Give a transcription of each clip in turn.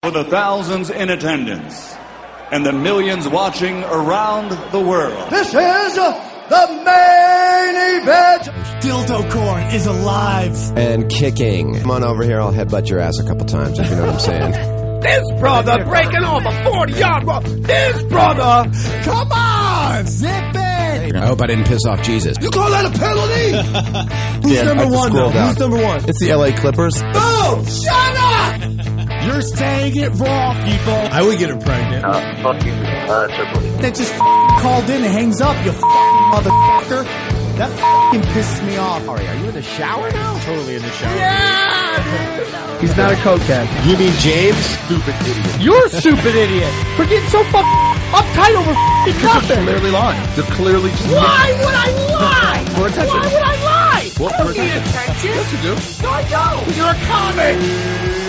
For the thousands in attendance and the millions watching around the world. This is the main event. Dildo Corn is alive. And kicking. Come on over here, I'll headbutt your ass a couple times, if you know what I'm saying. This brother breaking off a 40-yard run. This brother. Come on, zip it. I hope I didn't piss off Jesus. You call that a penalty? Who's number one, though? Who's number one? It's the LA Clippers. Boom! Shut up! You're saying it wrong, people. I would get her pregnant. Fuck you, Triple H. That just called in and hangs up, you motherfucker. That pisses me off. Are you in the shower now? Totally in the shower. Yeah! He's not a cokehead. You mean James? Stupid idiot. You're a stupid idiot for getting so uptight over nothing. They're clearly lying. They're clearly just... Why would I lie? For attention. Why would I lie? Well, I don't need attention. Yes, you do. No, I don't. You're a comic.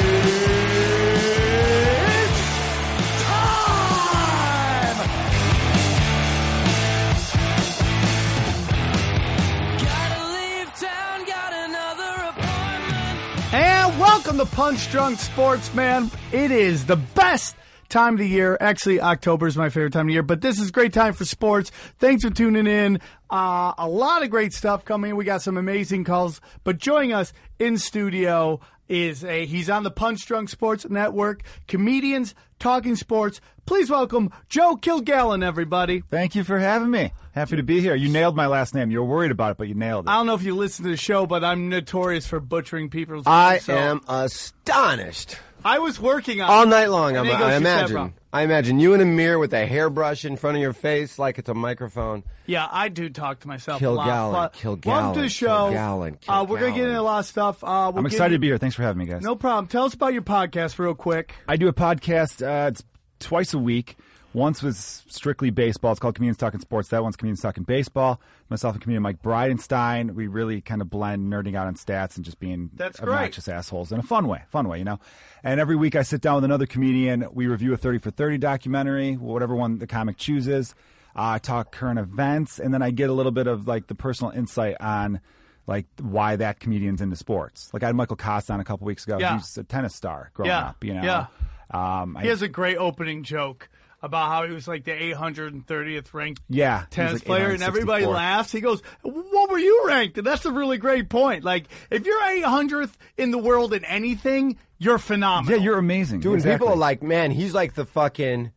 And welcome to Punch Drunk Sportsman. It is the best time of the year. Actually, October is my favorite time of the year, but this is a great time for sports. Thanks for tuning in. A lot of great stuff coming. We got some amazing calls, but joining us in studio is he's on the Punch Drunk Sports Network, Comedians Talking Sports. Please welcome Joe Kilgallen, everybody. Thank you for having me. Happy to be here. You nailed my last name. You were worried about it, but you nailed it. I don't know if you listen to the show, but I'm notorious for butchering people's I names. am astonished. I was working on all it. night long. I imagine you in a mirror with a hairbrush in front of your face like it's a microphone. Yeah, I do talk to myself a lot. Kilgallen. Welcome to the show. We're going to get into a lot of stuff. I'm excited to be here. Thanks for having me, guys. No problem. Tell us about your podcast real quick. I do a podcast. It's twice a week. Once was strictly baseball. It's called Comedians Talking Sports. That one's Comedians Talking Baseball. Myself and comedian Mike Bridenstine. We really kind of blend nerding out on stats and just being obnoxious assholes in a fun way, you know. And every week I sit down with another comedian. We review a 30 for 30 documentary, whatever one the comic chooses. I talk current events, and then I get a little bit of like the personal insight on like why that comedian's into sports. Like I had Michael Costa on a couple weeks ago. Yeah. He's a tennis star growing up, you know. Yeah. He has a great opening joke about how he was like the 830th ranked tennis player, and everybody laughs. He goes, "What were you ranked?" And that's a really great point. Like, if you're 800th in the world in anything, you're phenomenal. Yeah, you're amazing. Dude, exactly. People are like, man, he's like the fucking,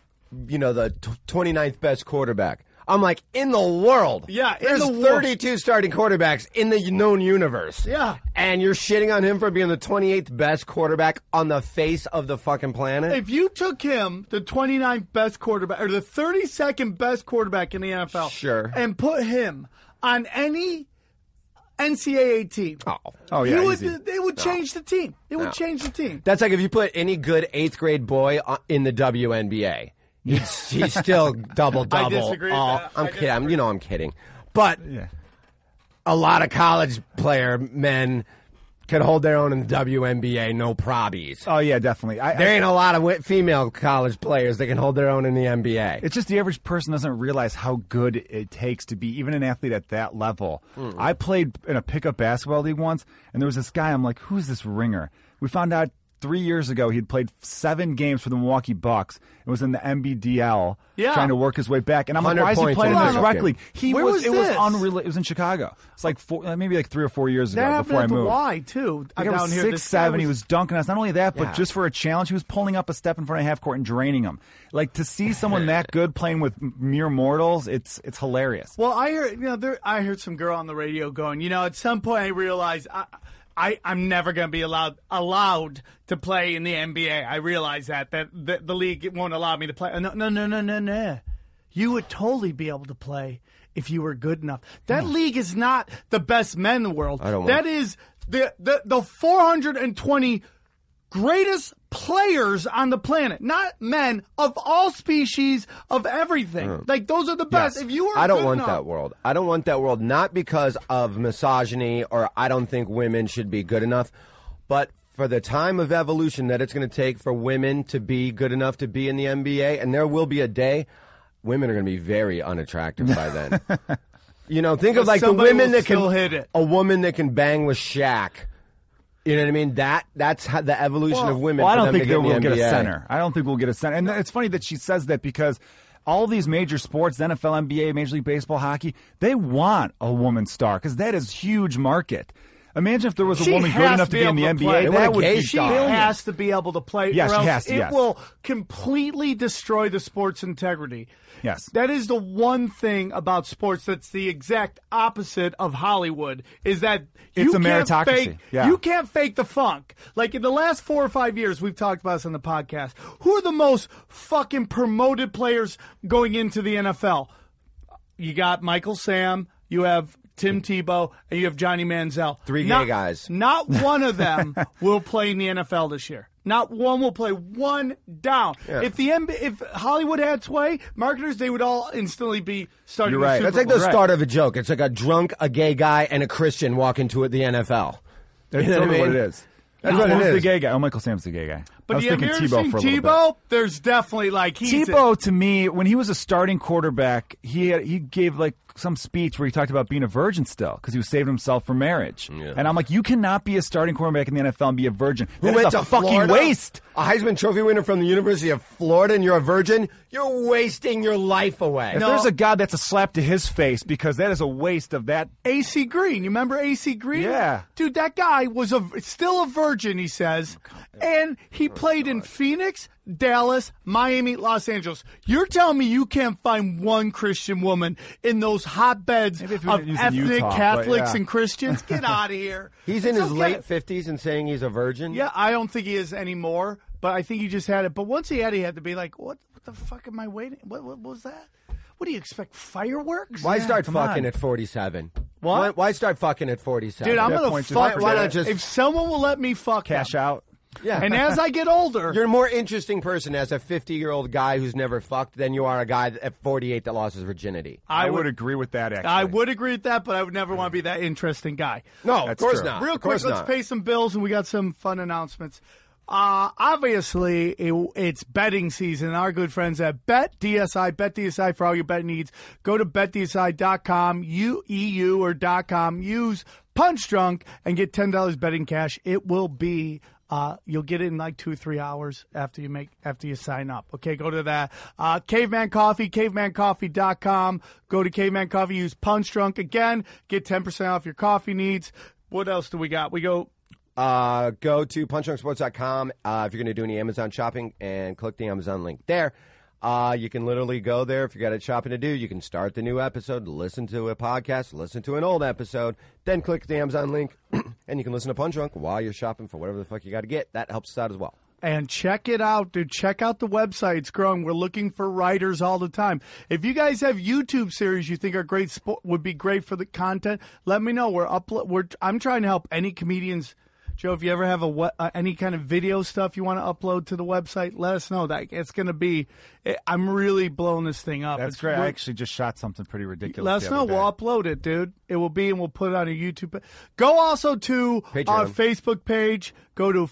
the 29th best quarterback. I'm like, in the world. Yeah, there's 32 starting quarterbacks in the known universe. Yeah. And you're shitting on him for being the 28th best quarterback on the face of the fucking planet? If you took him, the 29th best quarterback, or the 32nd best quarterback in the NFL, sure, and put him on any NCAA team, it would change the team. It would change the team. That's like if you put any good 8th grade boy in the WNBA. He's still double-double. I disagree with that. I'm kidding. I'm kidding. But a lot of college player men could hold their own in the WNBA, no probies. Oh, yeah, definitely. There ain't a lot of female college players that can hold their own in the NBA. It's just the average person doesn't realize how good it takes to be even an athlete at that level. I played in a pickup basketball league once, and there was this guy. I'm like, who's this ringer? We found out 3 years ago, he'd played 7 games for the Milwaukee Bucks and was in the NBDL trying to work his way back. And I'm like, why is he playing in this rec league? It was unreal. It was in Chicago. It's like maybe 3 or 4 years ago before I moved. That happened at the Y, too. I was 6'7". He was dunking us. Not only that, but just for a challenge, he was pulling up a step in front of half court and draining them. Like, to see someone that good playing with mere mortals, it's hilarious. Well, I heard some girl on the radio going, at some point I realized I'm never going to be allowed to play in the NBA. I realize that the league won't allow me to play. No. You would totally be able to play if you were good enough. That league is not the best men in the world. That is the 420 greatest players on the planet, not men of all species, of everything. Like, those are the best. Yes. If you were I don't good want enough, that world. I don't want that world, not because of misogyny or I don't think women should be good enough, but for the time of evolution that it's going to take for women to be good enough to be in the NBA, and there will be a day women are going to be very unattractive by then. Think of like the women that can hit it. A woman that can bang with Shaq You know what I mean? That's how the evolution of women. Well, I for don't them think to get in the we'll get a NBA. center. I don't think we'll get a center. And it's funny that she says that because all these major sports, the NFL, NBA, Major League Baseball, hockey, they want a woman star because that is huge market. Imagine if there was a woman good enough to be in the NBA. That would be She billions. has to be able to play. Yes, or she else has to, it yes. will completely destroy the sport's integrity. Yes. That is the one thing about sports that's the exact opposite of Hollywood, is that It's a can't meritocracy. fake, Yeah. you can't fake the funk. Like in the last 4 or 5 years, we've talked about this on the podcast. Who are the most fucking promoted players going into the NFL? You got Michael Sam, you have Tim Tebow, and you have Johnny Manziel. Three gay guys. Not one of them will play in the NFL this year. Not one will play one down. Yeah. If Hollywood had sway, marketers, they would all instantly be starting. You're right. The That's Super like the Bowl. start of a joke. It's like a drunk, a gay guy, and a Christian walk into the NFL. That's You know totally what I what mean? it is. That's what it Who's the is. gay guy? Oh, Michael Sam's the gay guy. I But was have you thinking ever Tebow seen for a little bit. Tebow? There's definitely like Tebow, to me, when he was a starting quarterback, he gave like some speech where he talked about being a virgin still because he was saving himself for marriage. Yeah. And I'm like, you cannot be a starting quarterback in the NFL and be a virgin. Who That went is a to fucking Florida? waste. A Heisman Trophy winner from the University of Florida, and you're a virgin? You're wasting your life away. If there's a God, that's a slap to his face because that is a waste of that. AC Green. You remember AC Green? Yeah. Dude, that guy was still a virgin, he says. And he played in Phoenix, Dallas, Miami, Los Angeles. You're telling me you can't find one Christian woman in those hotbeds Maybe if of he was in ethnic Utah, but Catholics yeah. and Christians? Get out of here. He's in It's his okay. late 50s and saying he's a virgin? Yeah, I don't think he is anymore, but I think he just had it. But once he had to be like, what the fuck am I waiting? What was that? What do you expect, fireworks? Why start come fucking on. at 47? What? Why start fucking at 47? Dude, I'm Yeah, going to point just fuck for why them. not just- If someone will let me fuck Cash them. out. Yeah. And as I get older, You're a more interesting person as a 50-year-old guy who's never fucked than you are a guy at 48 that lost his virginity. I would agree with that, actually. I would agree with that, but I would never want to be that interesting guy. No, of That's course true. not. Real Of quick, course let's not. pay some bills, and we got some fun announcements. Obviously, it's betting season. Our good friends at BetDSI for all your betting needs. Go to BetDSI.com, EU or .com. Use Punch Drunk and get $10 betting cash. It will be. You'll get it in like 2-3 hours after you sign up. Okay, go to that. Caveman Coffee, cavemancoffee.com. Go to Caveman Coffee, use Punch Drunk again, get 10% off your coffee needs. What else do we got? We go. Go to punchdrunksports.com if you're going to do any Amazon shopping and click the Amazon link there. You can literally go there if you got a shopping to do. You can start the new episode, listen to a podcast, listen to an old episode, then click the Amazon link, and you can listen to Punch Drunk while you're shopping for whatever the fuck you got to get. That helps us out as well. And check it out, dude. Check out the website. It's growing. We're looking for writers all the time. If you guys have YouTube series you think are great, would be great for the content, let me know. I'm trying to help any comedians. Joe, if you ever have any kind of video stuff you want to upload to the website, let us know. That it's going to be. I'm really blowing this thing up. That's great. I actually just shot something pretty ridiculous. Let us the know. other day. We'll upload it, dude. It will be, and we'll put it on a YouTube. Go also to our Patreon. Facebook page. Go to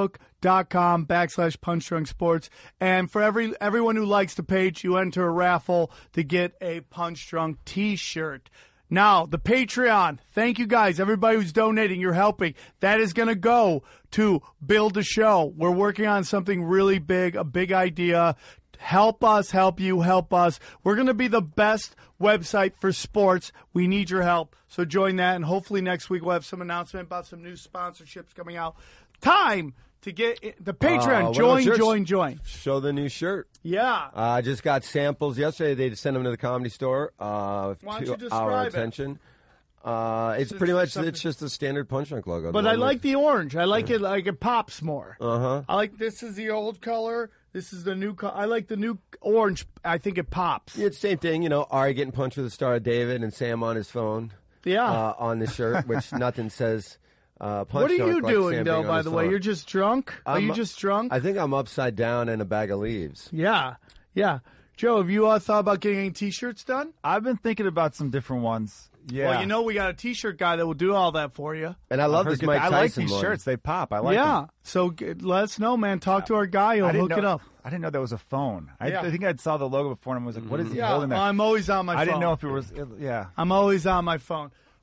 facebook.com/PunchDrunkSports. And for everyone who likes the page, you enter a raffle to get a Punch Drunk t-shirt. Now, the Patreon. Thank you guys. Everybody who's donating, you're helping. That is going to go to build a show. We're working on something really big, a big idea. Help us, help you, help us. We're going to be the best website for sports. We need your help. So join that, and hopefully next week we'll have some announcement about some new sponsorships coming out. Time to get the Patreon. what about shirts? Join. Show the new shirt. Yeah. I just got samples yesterday. They sent them to the Comedy Store. don't you To describe our it? attention. It's pretty much something- it's just a standard Punch Drunk logo. But I like the orange. I like it like it pops more. Uh-huh. I like this is the old color. This is the new color. I like the new orange. I think it pops. It's the same thing, you know, Ari getting punched with a Star of David and Sam on his phone. Yeah. On the shirt, which nothing says Punch What are Drunk you like doing, Sam though, being on by his the way? phone. You're just drunk? Are you just drunk? I think I'm upside down in a bag of leaves. Yeah. Joe, have you thought about getting any T-shirts done? I've been thinking about some different ones. Yeah. Well, you know we got a T-shirt guy that will do all that for you. And I love this Mike I Tyson like these one. shirts. They pop. I like Yeah. them. So let us know, man. Talk to our guy. He'll I didn't hook know, it up. I didn't know that was a phone. Yeah. I think I saw the logo before and I was like, what is he Yeah, holding there? I'm always on my phone. I didn't know if it was, yeah. I'm always on my phone.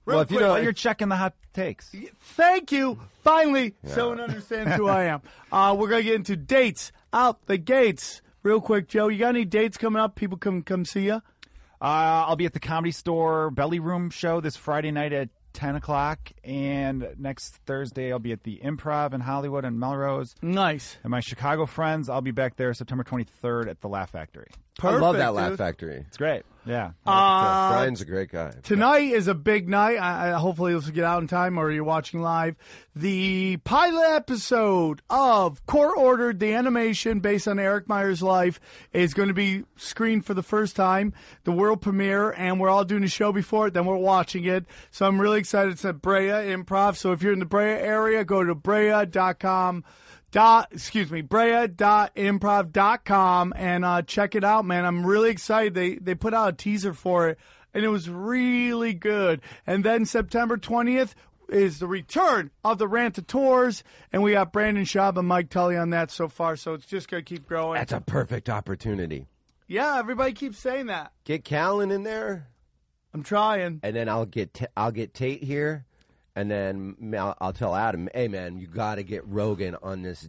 Real if you quick, know, While you're checking the hot takes. Thank you. Finally, someone understands who I am. We're going to get into dates out the gates. Real quick, Joe, you got any dates coming up? People come see you? I'll be at the Comedy Store Belly Room show this Friday night at 10 o'clock. And next Thursday, I'll be at the Improv in Hollywood and Melrose. Nice. And my Chicago friends, I'll be back there September 23rd at the Laugh Factory. Perfect, I love that dude. Laugh Factory. It's great. Yeah. Brian's a great guy. Tonight is a big night. Hopefully this will get out in time or you're watching live. The pilot episode of Court Ordered, the animation based on Eric Meyer's life, is going to be screened for the first time, the world premiere, and we're all doing a show before it, then we're watching it. So I'm really excited. It's at Brea Improv. So if you're in the Brea area, go to brea.com. Brea.improv.com and check it out, man. I'm really excited. They put out a teaser for it, and it was really good. And then September 20th is the return of the Rant-A-Tours, and we got Brandon Schaub and Mike Tully on that so far, so it's just going to keep growing. That's a perfect opportunity. Yeah, everybody keeps saying that. Get Callan in there, I'm trying. and then I'll get Tate here. And then I'll tell Adam, hey, man, you got to get Rogan on this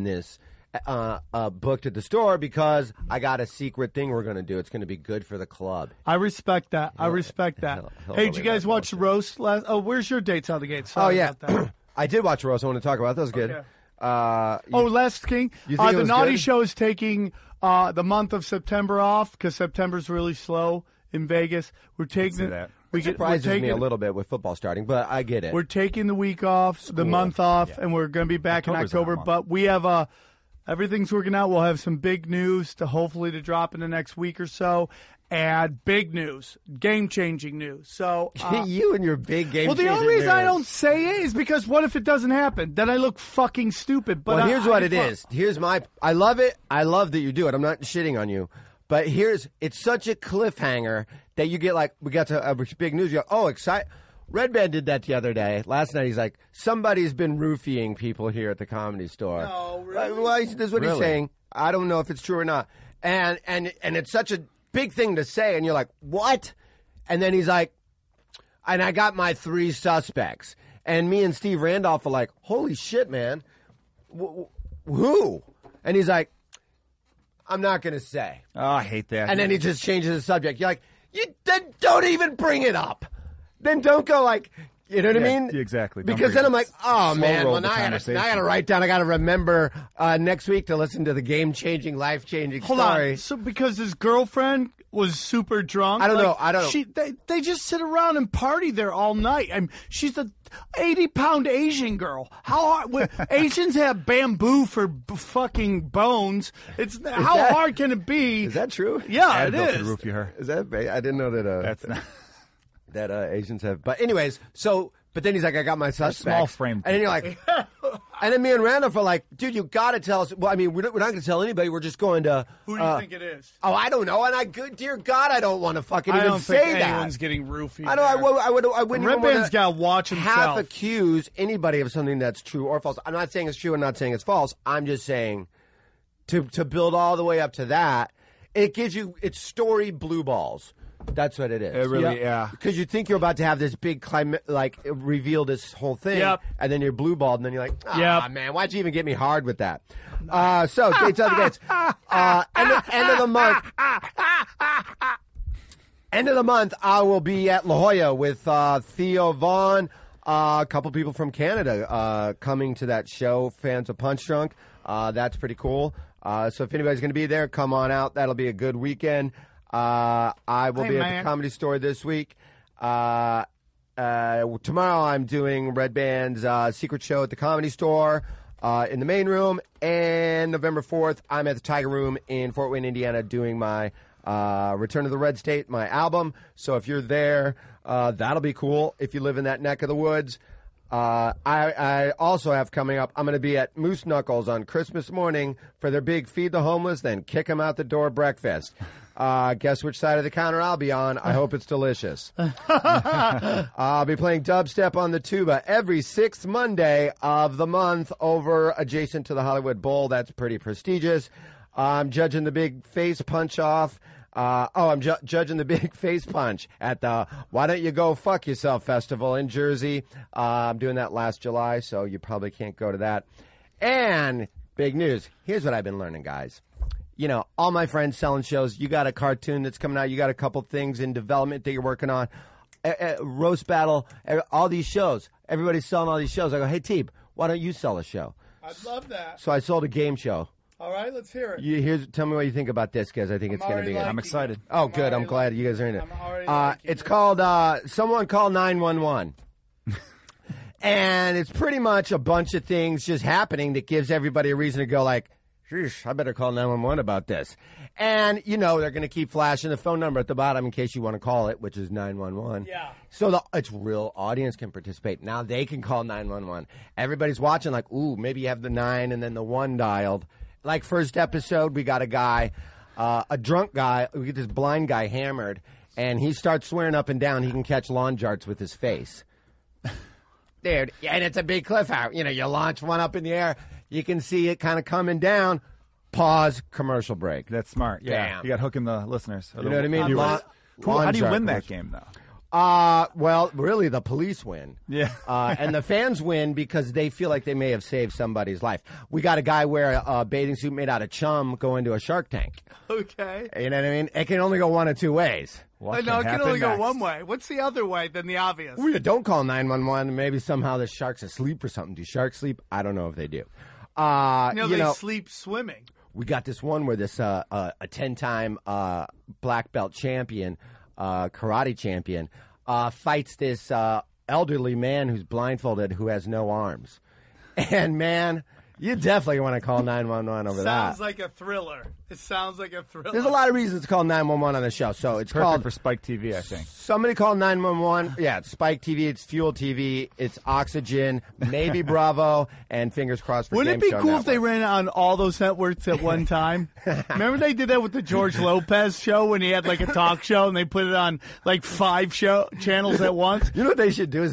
booked at the store because I got a secret thing we're going to do. It's going to be good for the club. I respect that. I respect that. he'll Hey, did you believe guys that watch the roast last? Oh, where's your dates out of the gate? Oh, Sorry yeah. about that. I did watch Roast. I want to talk about it. That was good. Okay. Last King. You think it The was Naughty good? Show is taking the month of September off because September's really slow in Vegas. We're taking see that. We're Surprises taking, me a little bit with football starting, but I get it. We're taking the week off, the month off, and we're going to be back October's in October. that month. But we have everything's working out. We'll have some big news to hopefully drop in the next week or so. And big news, game-changing news. So you and your big game. well, the only reason I don't say it is because what if it doesn't happen? Then I look fucking stupid. But Well, here's what it is. Here's I love it. I love that you do it. I'm not shitting on you. But it's such a cliffhanger that you get like, we got to big news. You go, oh, excited. Red Band did that the other day. Last night, he's like, somebody's been roofying people here at the Comedy Store. No, really? Well, this is what he's Really? saying. I don't know if it's true or not. And it's such a big thing to say. And you're like, what? And then he's like, and I got my 3 suspects. And me and Steve Randolph are like, holy shit, man. Who? And he's like, I'm not going to say. Oh, I hate that. And then he just changes the subject. You're like, then don't even bring it up. Then don't go like, you know what I Yeah, mean? exactly. Don't Because bring then I'm like, oh, slow man, roll well, the now I conversation. got to write down. I got to remember next week to listen to the game-changing, life-changing Hold story. on. So because his girlfriend was super drunk. I don't know. They just sit around and party there all night. I mean, she's a 80-pound Asian girl. How hard? Asians have bamboo for fucking bones. How hard can it be? Is that true? Yeah, it Advil could is. roof you her. Is that? I didn't know that. That's not. That Asians have. But anyways, but then he's like, I got my suspects. small frame And then you're like, and then me and Randolph are like, dude, you got to tell us. Well, I mean, we're not going to tell anybody. We're just going to. Who do you think it is? Oh, I don't know. And dear God, I don't want to fucking I even don't say think that. anyone's getting roofied. I know. I wouldn't Red even want Band's got to watch half himself. accuse anybody of something that's true or false. I'm not saying it's true and not saying it's false. I'm just saying to build all the way up to that, it gives you it's story blue balls. That's what it is. It really, yeah. Because you think you're about to have this big reveal this whole thing, Yep. and then you're blue balled, and then you're like, Yep. man, why'd you even get me hard with that? So dates of the gates. End of the month. End of the month, I will be at La Jolla with Theo Vaughn, a couple people from Canada coming to that show, fans of Punch Drunk. That's pretty cool. So if anybody's going to be there, come on out. That'll be a good weekend. I will be at the Comedy Store this week. Tomorrow I'm doing Red Band's secret show at the Comedy Store in the main room. And November 4th, I'm at the Tiger Room in Fort Wayne, Indiana, doing my Return to the Red State, my album. So if you're there, that'll be cool if you live in that neck of the woods. I also have coming up, I'm going to be at Moose Knuckles on Christmas morning for their big Feed the Homeless, then Kick them out the door breakfast. Guess which side of the counter I'll be on. I hope it's delicious. I'll be playing dubstep on the tuba every 6th Monday of the month over adjacent to the Hollywood Bowl. That's pretty prestigious. I'm judging the big face punch-off I'm judging the big face punch at the Why Don't You Go Fuck Yourself Festival in Jersey. I'm doing that last July, so you probably can't go to that. And big news. Here's what I've been learning, guys. You know, all my friends selling shows. You got a cartoon that's coming out. You got a couple things in development that you're working on. Roast Battle, all these shows. Everybody's selling all these shows. I go, hey, Teeb, why don't you sell a show? I'd love that. So I sold a game show. All right, let's hear it. Tell me what you think about this, because I think it's going to be good. I'm excited. Oh, good. I'm glad you guys are in it. It's it. called Someone Call 911. And it's pretty much a bunch of things just happening that gives everybody a reason to go like, sheesh, I better call 911 about this. And, you know, they're going to keep flashing the phone number at the bottom in case you want to call it, which is 911. Yeah. So it's real. Audience can participate. Now they can call 911. Everybody's watching like, ooh, maybe you have the 9 and then the 1 dialed. Like first episode, we got a guy, a drunk guy. We get this blind guy hammered, and he starts swearing up and down he can catch lawn darts with his face. Dude, and it's a big cliff out. You know, you launch one up in the air, you can see it kind of coming down. Pause, commercial break. That's smart. Yeah, Damn. you got hooking the listeners. You know what I mean? Cool. How do you Lawn win dart that game, though? Well, really, the police win. Yeah. And the fans win because they feel like they may have saved somebody's life. We got a guy wear a bathing suit made out of chum go into a Shark Tank. Okay. You know what I mean? It can only go one of two ways. What No, it can happen only go next? one way. What's the other way than the obvious? Well, don't call 911. Maybe somehow the shark's asleep or something. Do sharks sleep? I don't know if they do. They sleep swimming. We got this one where this a 10-time black belt champion, karate champion, fights this elderly man who's blindfolded who has no arms. And, man, you definitely want to call 911 over that. Sounds like a thriller. It sounds like a thriller. There's a lot of reasons to call 911 on the show. So it's Perfect called for Spike TV, I think. Somebody call 911. Yeah, it's Spike TV, it's Fuel TV, it's Oxygen, maybe Bravo, and fingers crossed for Wouldn't it Game be Show cool if they Network. ran on all those networks at one time? Remember they did that with the George Lopez show when he had like a talk show and they put it on like 5 channels at once? You know what they should do is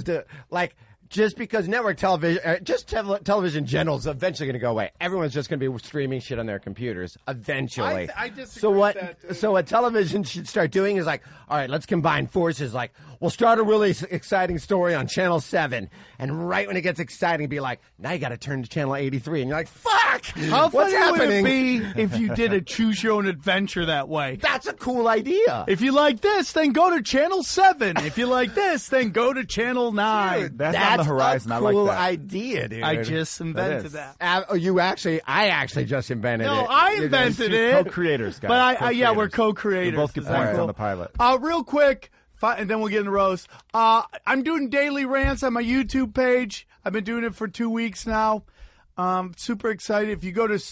just because network television, television in general is eventually going to go away. Everyone's just going to be streaming shit on their computers eventually. I disagree so what? with that, dude. So what television should start doing is like, all right, let's combine forces. Like, we'll start a really exciting story on Channel 7, and right when it gets exciting, be like, now you got to turn to Channel 83, and you're like, fuck, How what's funny happening? would it be if you did a choose your own adventure that way? That's a cool idea. If you like this, then go to Channel 7. If you like this, then go to Channel 9. Dude, That's on the horizon. A I cool like that. idea, dude. I just invented is. that. I actually just invented it. No, I invented it. Co-creators, guys. But we're co-creators. We both get Is that points cool? on the pilot. Real quick, and then we'll get in the roast. I'm doing daily rants on my YouTube page. I've been doing it for 2 weeks now. Super excited. If you go to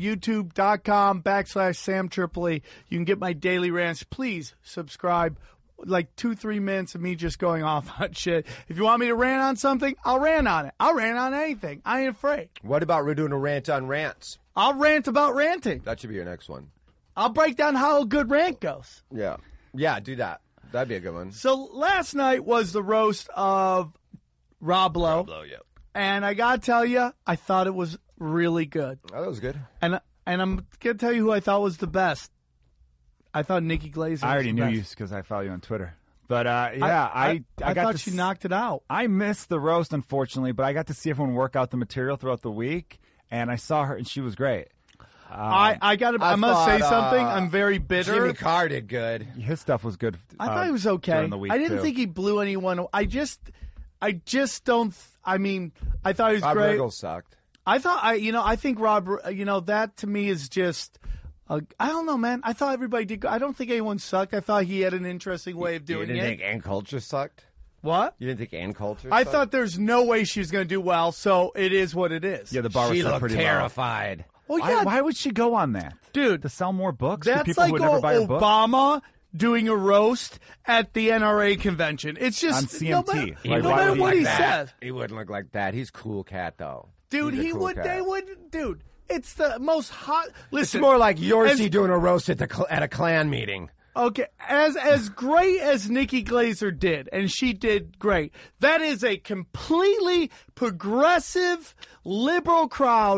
youtube.com/Sam Tripoli, you can get my daily rants. Please subscribe. Like 2-3 minutes of me just going off on shit. If you want me to rant on something, I'll rant on it. I'll rant on anything. I ain't afraid. What about we're doing a rant on rants? I'll rant about ranting. That should be your next one. I'll break down how a good rant goes. Yeah, do that. That'd be a good one. So last night was the roast of Rob Lowe. yeah. And I got to tell you, I thought it was really good. Oh, that was good. And I'm going to tell you who I thought was the best. I thought Nikki Glaser I already was the knew you best. because I follow you on Twitter. But, I I got thought to she knocked it out. I missed the roast, unfortunately, but I got to see everyone work out the material throughout the week, and I saw her, and she was great. I must thought, say something. I'm very bitter. Jimmy Carr did good. His stuff was good. I thought he was okay. during the week, I didn't too. think he blew anyone. I just don't. I mean, I thought he was Rob great. Riggle sucked. I think Rob. That to me is just. I don't know, man. I thought everybody did good. I don't think anyone sucked. I thought he had an interesting way of doing You didn't it. think Ann Coulter sucked? What? You didn't think Ann Coulter I sucked? thought there's no way she was going to do well, so it is what it is. Yeah, the bar was She set looked pretty terrified. well, low. yeah, Why would she go on that? dude. To sell more books for That's people like who would never buy her book? Obama doing a roast at the NRA convention. It's just On CMT. No matter, Like, no why matter would he what like he that? says, He wouldn't look like that. He's a cool cat, though. dude. He's a He cool would. cat. They would, dude. It's the most hot. It's Listen, more like Yorsi as- doing a roast at a Klan meeting. Okay, as great as Nikki Glaser did, and she did great, that is a completely progressive, liberal crowd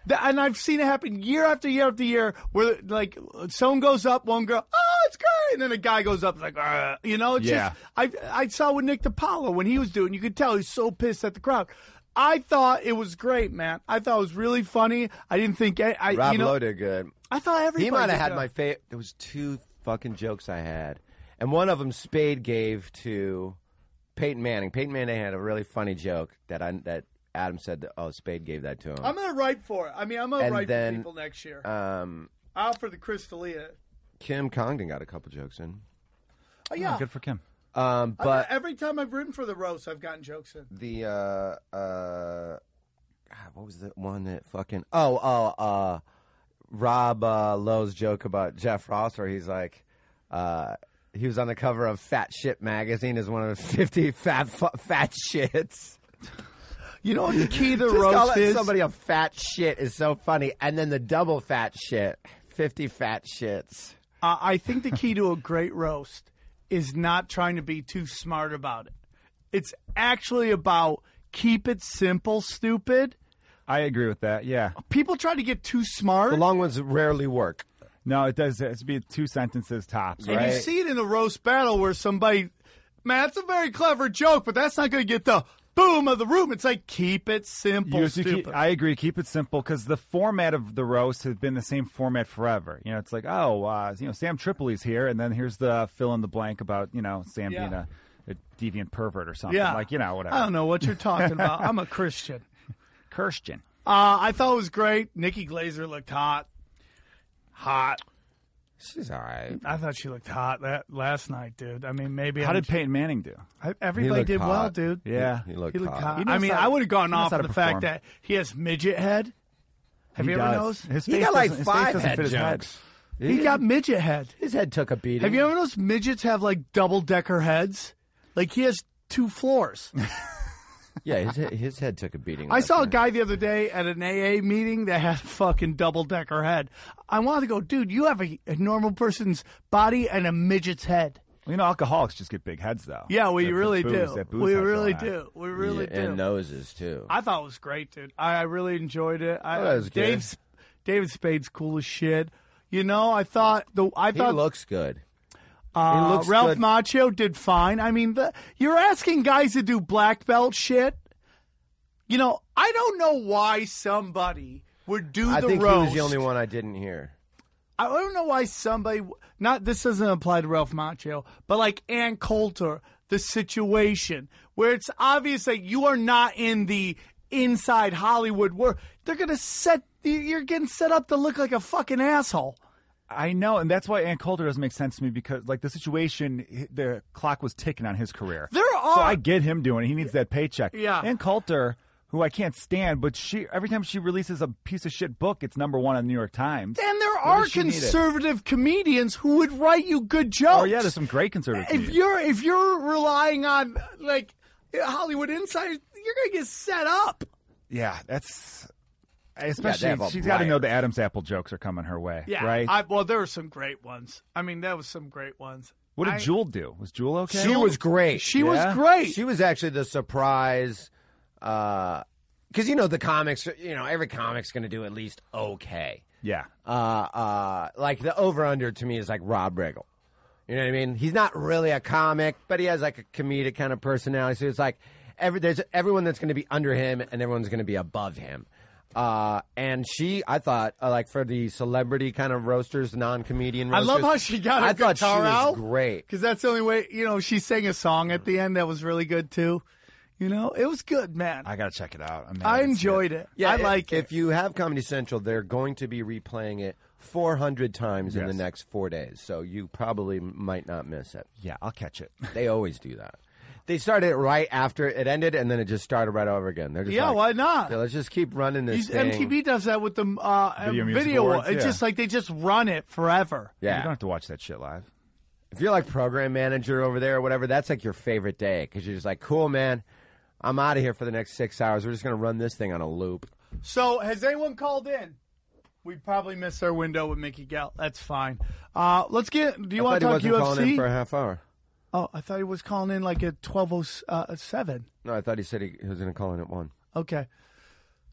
And I've seen it happen year after year after year where, like, someone goes up, one girl, oh, it's great. And then a guy goes up, like, you know, it's just, I saw with Nick DiPaolo when he was doing, you could tell he's so pissed at the crowd. I thought it was great, man. I thought it was really funny. I didn't think, Rob Lowe did good. I thought everybody He might have had good. my favorite. There was 2 fucking jokes I had. And one of them Spade gave to Peyton Manning. Peyton Manning had a really funny joke that Adam said that, Spade gave that to him. I'm going to write for it. I mean, I'm going to write for people next year. I'll for the Chris D'Elia. Kim Congdon got a couple jokes in. Oh, yeah. Good for Kim. But every time I've written for the roast, I've gotten jokes in. the what was the one that fucking Rob Lowe's joke about Jeff Ross where he's like he was on the cover of Fat Shit magazine as one of the 50 fat shits. You know what the key to the Just roast calling is? somebody a fat shit is so funny. And then the double fat shit, 50 fat shits. I think the key to a great roast is not trying to be too smart about it. It's actually about keep it simple, stupid. I agree with that. Yeah. People try to get too smart. The long ones rarely work. No, it does. It has to be 2 sentences tops. And Right? you see it in the roast battle where somebody, man, that's a very clever joke, but that's not going to get the boom of the room. It's like, keep it simple, stupid. I agree. Keep it simple because the format of the roast has been the same format forever. You know, it's like, Sam Tripoli's here, and then here's the fill in the blank about, Sam being a deviant pervert or something. Yeah. Like, whatever. I don't know what you're talking about. I'm a Christian. Christian. I thought it was great. Nikki Glaser looked hot. She's all right. I thought she looked hot that last night, dude. I mean, maybe. How did Peyton Manning do? Everybody did hot. well, dude. Yeah. He looked He looked hot. hot. He knows I mean, how- I would have gone he knows off how of to the fact perform. that he has midget head. Have He you ever does. noticed? His He face got like doesn't- his 5 face doesn't head fit his head. jokes. He got midget head. His head took a beating. Have you ever noticed midgets have like double-decker heads? Like he has 2 floors. Yeah, his head took a beating. I last saw a night. guy the other day at an AA meeting that had a fucking double-decker head. I wanted to go, dude, you have a normal person's body and a midget's head. Well, alcoholics just get big heads, though. Yeah, we That really booze- do. that booze We has really all that. do. We really do. And noses too. I thought it was great, dude. I really enjoyed it. that was good. David Spade's cool as shit. I thought He looks good. Ralph good. Macchio did fine. I mean, you're asking guys to do black belt shit. I don't know why somebody would do I the think roast. he was the only one I didn't hear. I don't know why somebody. This doesn't apply to Ralph Macchio, but like Ann Coulter, the situation where it's obvious that you are not in the inside Hollywood world. They're gonna you're getting set up to look like a fucking asshole. I know, and that's why Ann Coulter doesn't make sense to me because, like, the situation, the clock was ticking on his career. There So are. I get him doing it. He needs that paycheck. Yeah. Ann Coulter, who I can't stand, but every time she releases a piece of shit book, it's #1 on the New York Times. And there Why are does she need it? conservative comedians who would write you good jokes. Oh, yeah, there's some great conservative If comedians. if you're relying on like Hollywood insiders, you're gonna get set up. Yeah, that's... Yeah, they Especially, have a she's got to know riot. the Adam's apple jokes are coming her way, Yeah, right? well, there were some great ones. I mean, there was some great ones. What did Jewel do? Was Jewel okay? She was great. She Yeah? was great. She was actually the surprise, because the comics. Every comic's going to do at least okay. Yeah. Like the over under to me is like Rob Riggle. You know what I mean? He's not really a comic, but he has like a comedic kind of personality. So it's like there's everyone that's going to be under him and everyone's going to be above him. And I thought, like for the celebrity kind of roasters, non-comedian I roasters. love how she got her I thought she guitar was out. great. Because that's the only way, she sang a song at the end that was really good too. It was good, man. I got to check it out. I enjoyed it. Yeah, I like it. If you have Comedy Central, they're going to be replaying it 400 times in the Yes. next 4 days. So you probably might not miss it. Yeah, I'll catch it. They always do that. They started it right after it ended, and then it just started right over again. They're just Yeah, like, why not? "Yeah, let's just keep running this thing." MTV does that with the Video Music video. Awards, It's yeah. just like they just run it forever. You Yeah. don't have to watch that shit live. If you're like program manager over there or whatever, that's like your favorite day because you're just like, cool, man. I'm out of here for the next 6 hours. We're just going to run this thing on a loop. So, has anyone called in? We probably missed our window with Mickey Gell. That's fine. Let's get. Do you want to I talk thought he wasn't calling in for a UFC? half hour. Oh, I thought he was calling in like at 12:07. No, I thought he said he was going to call in at 1. Okay.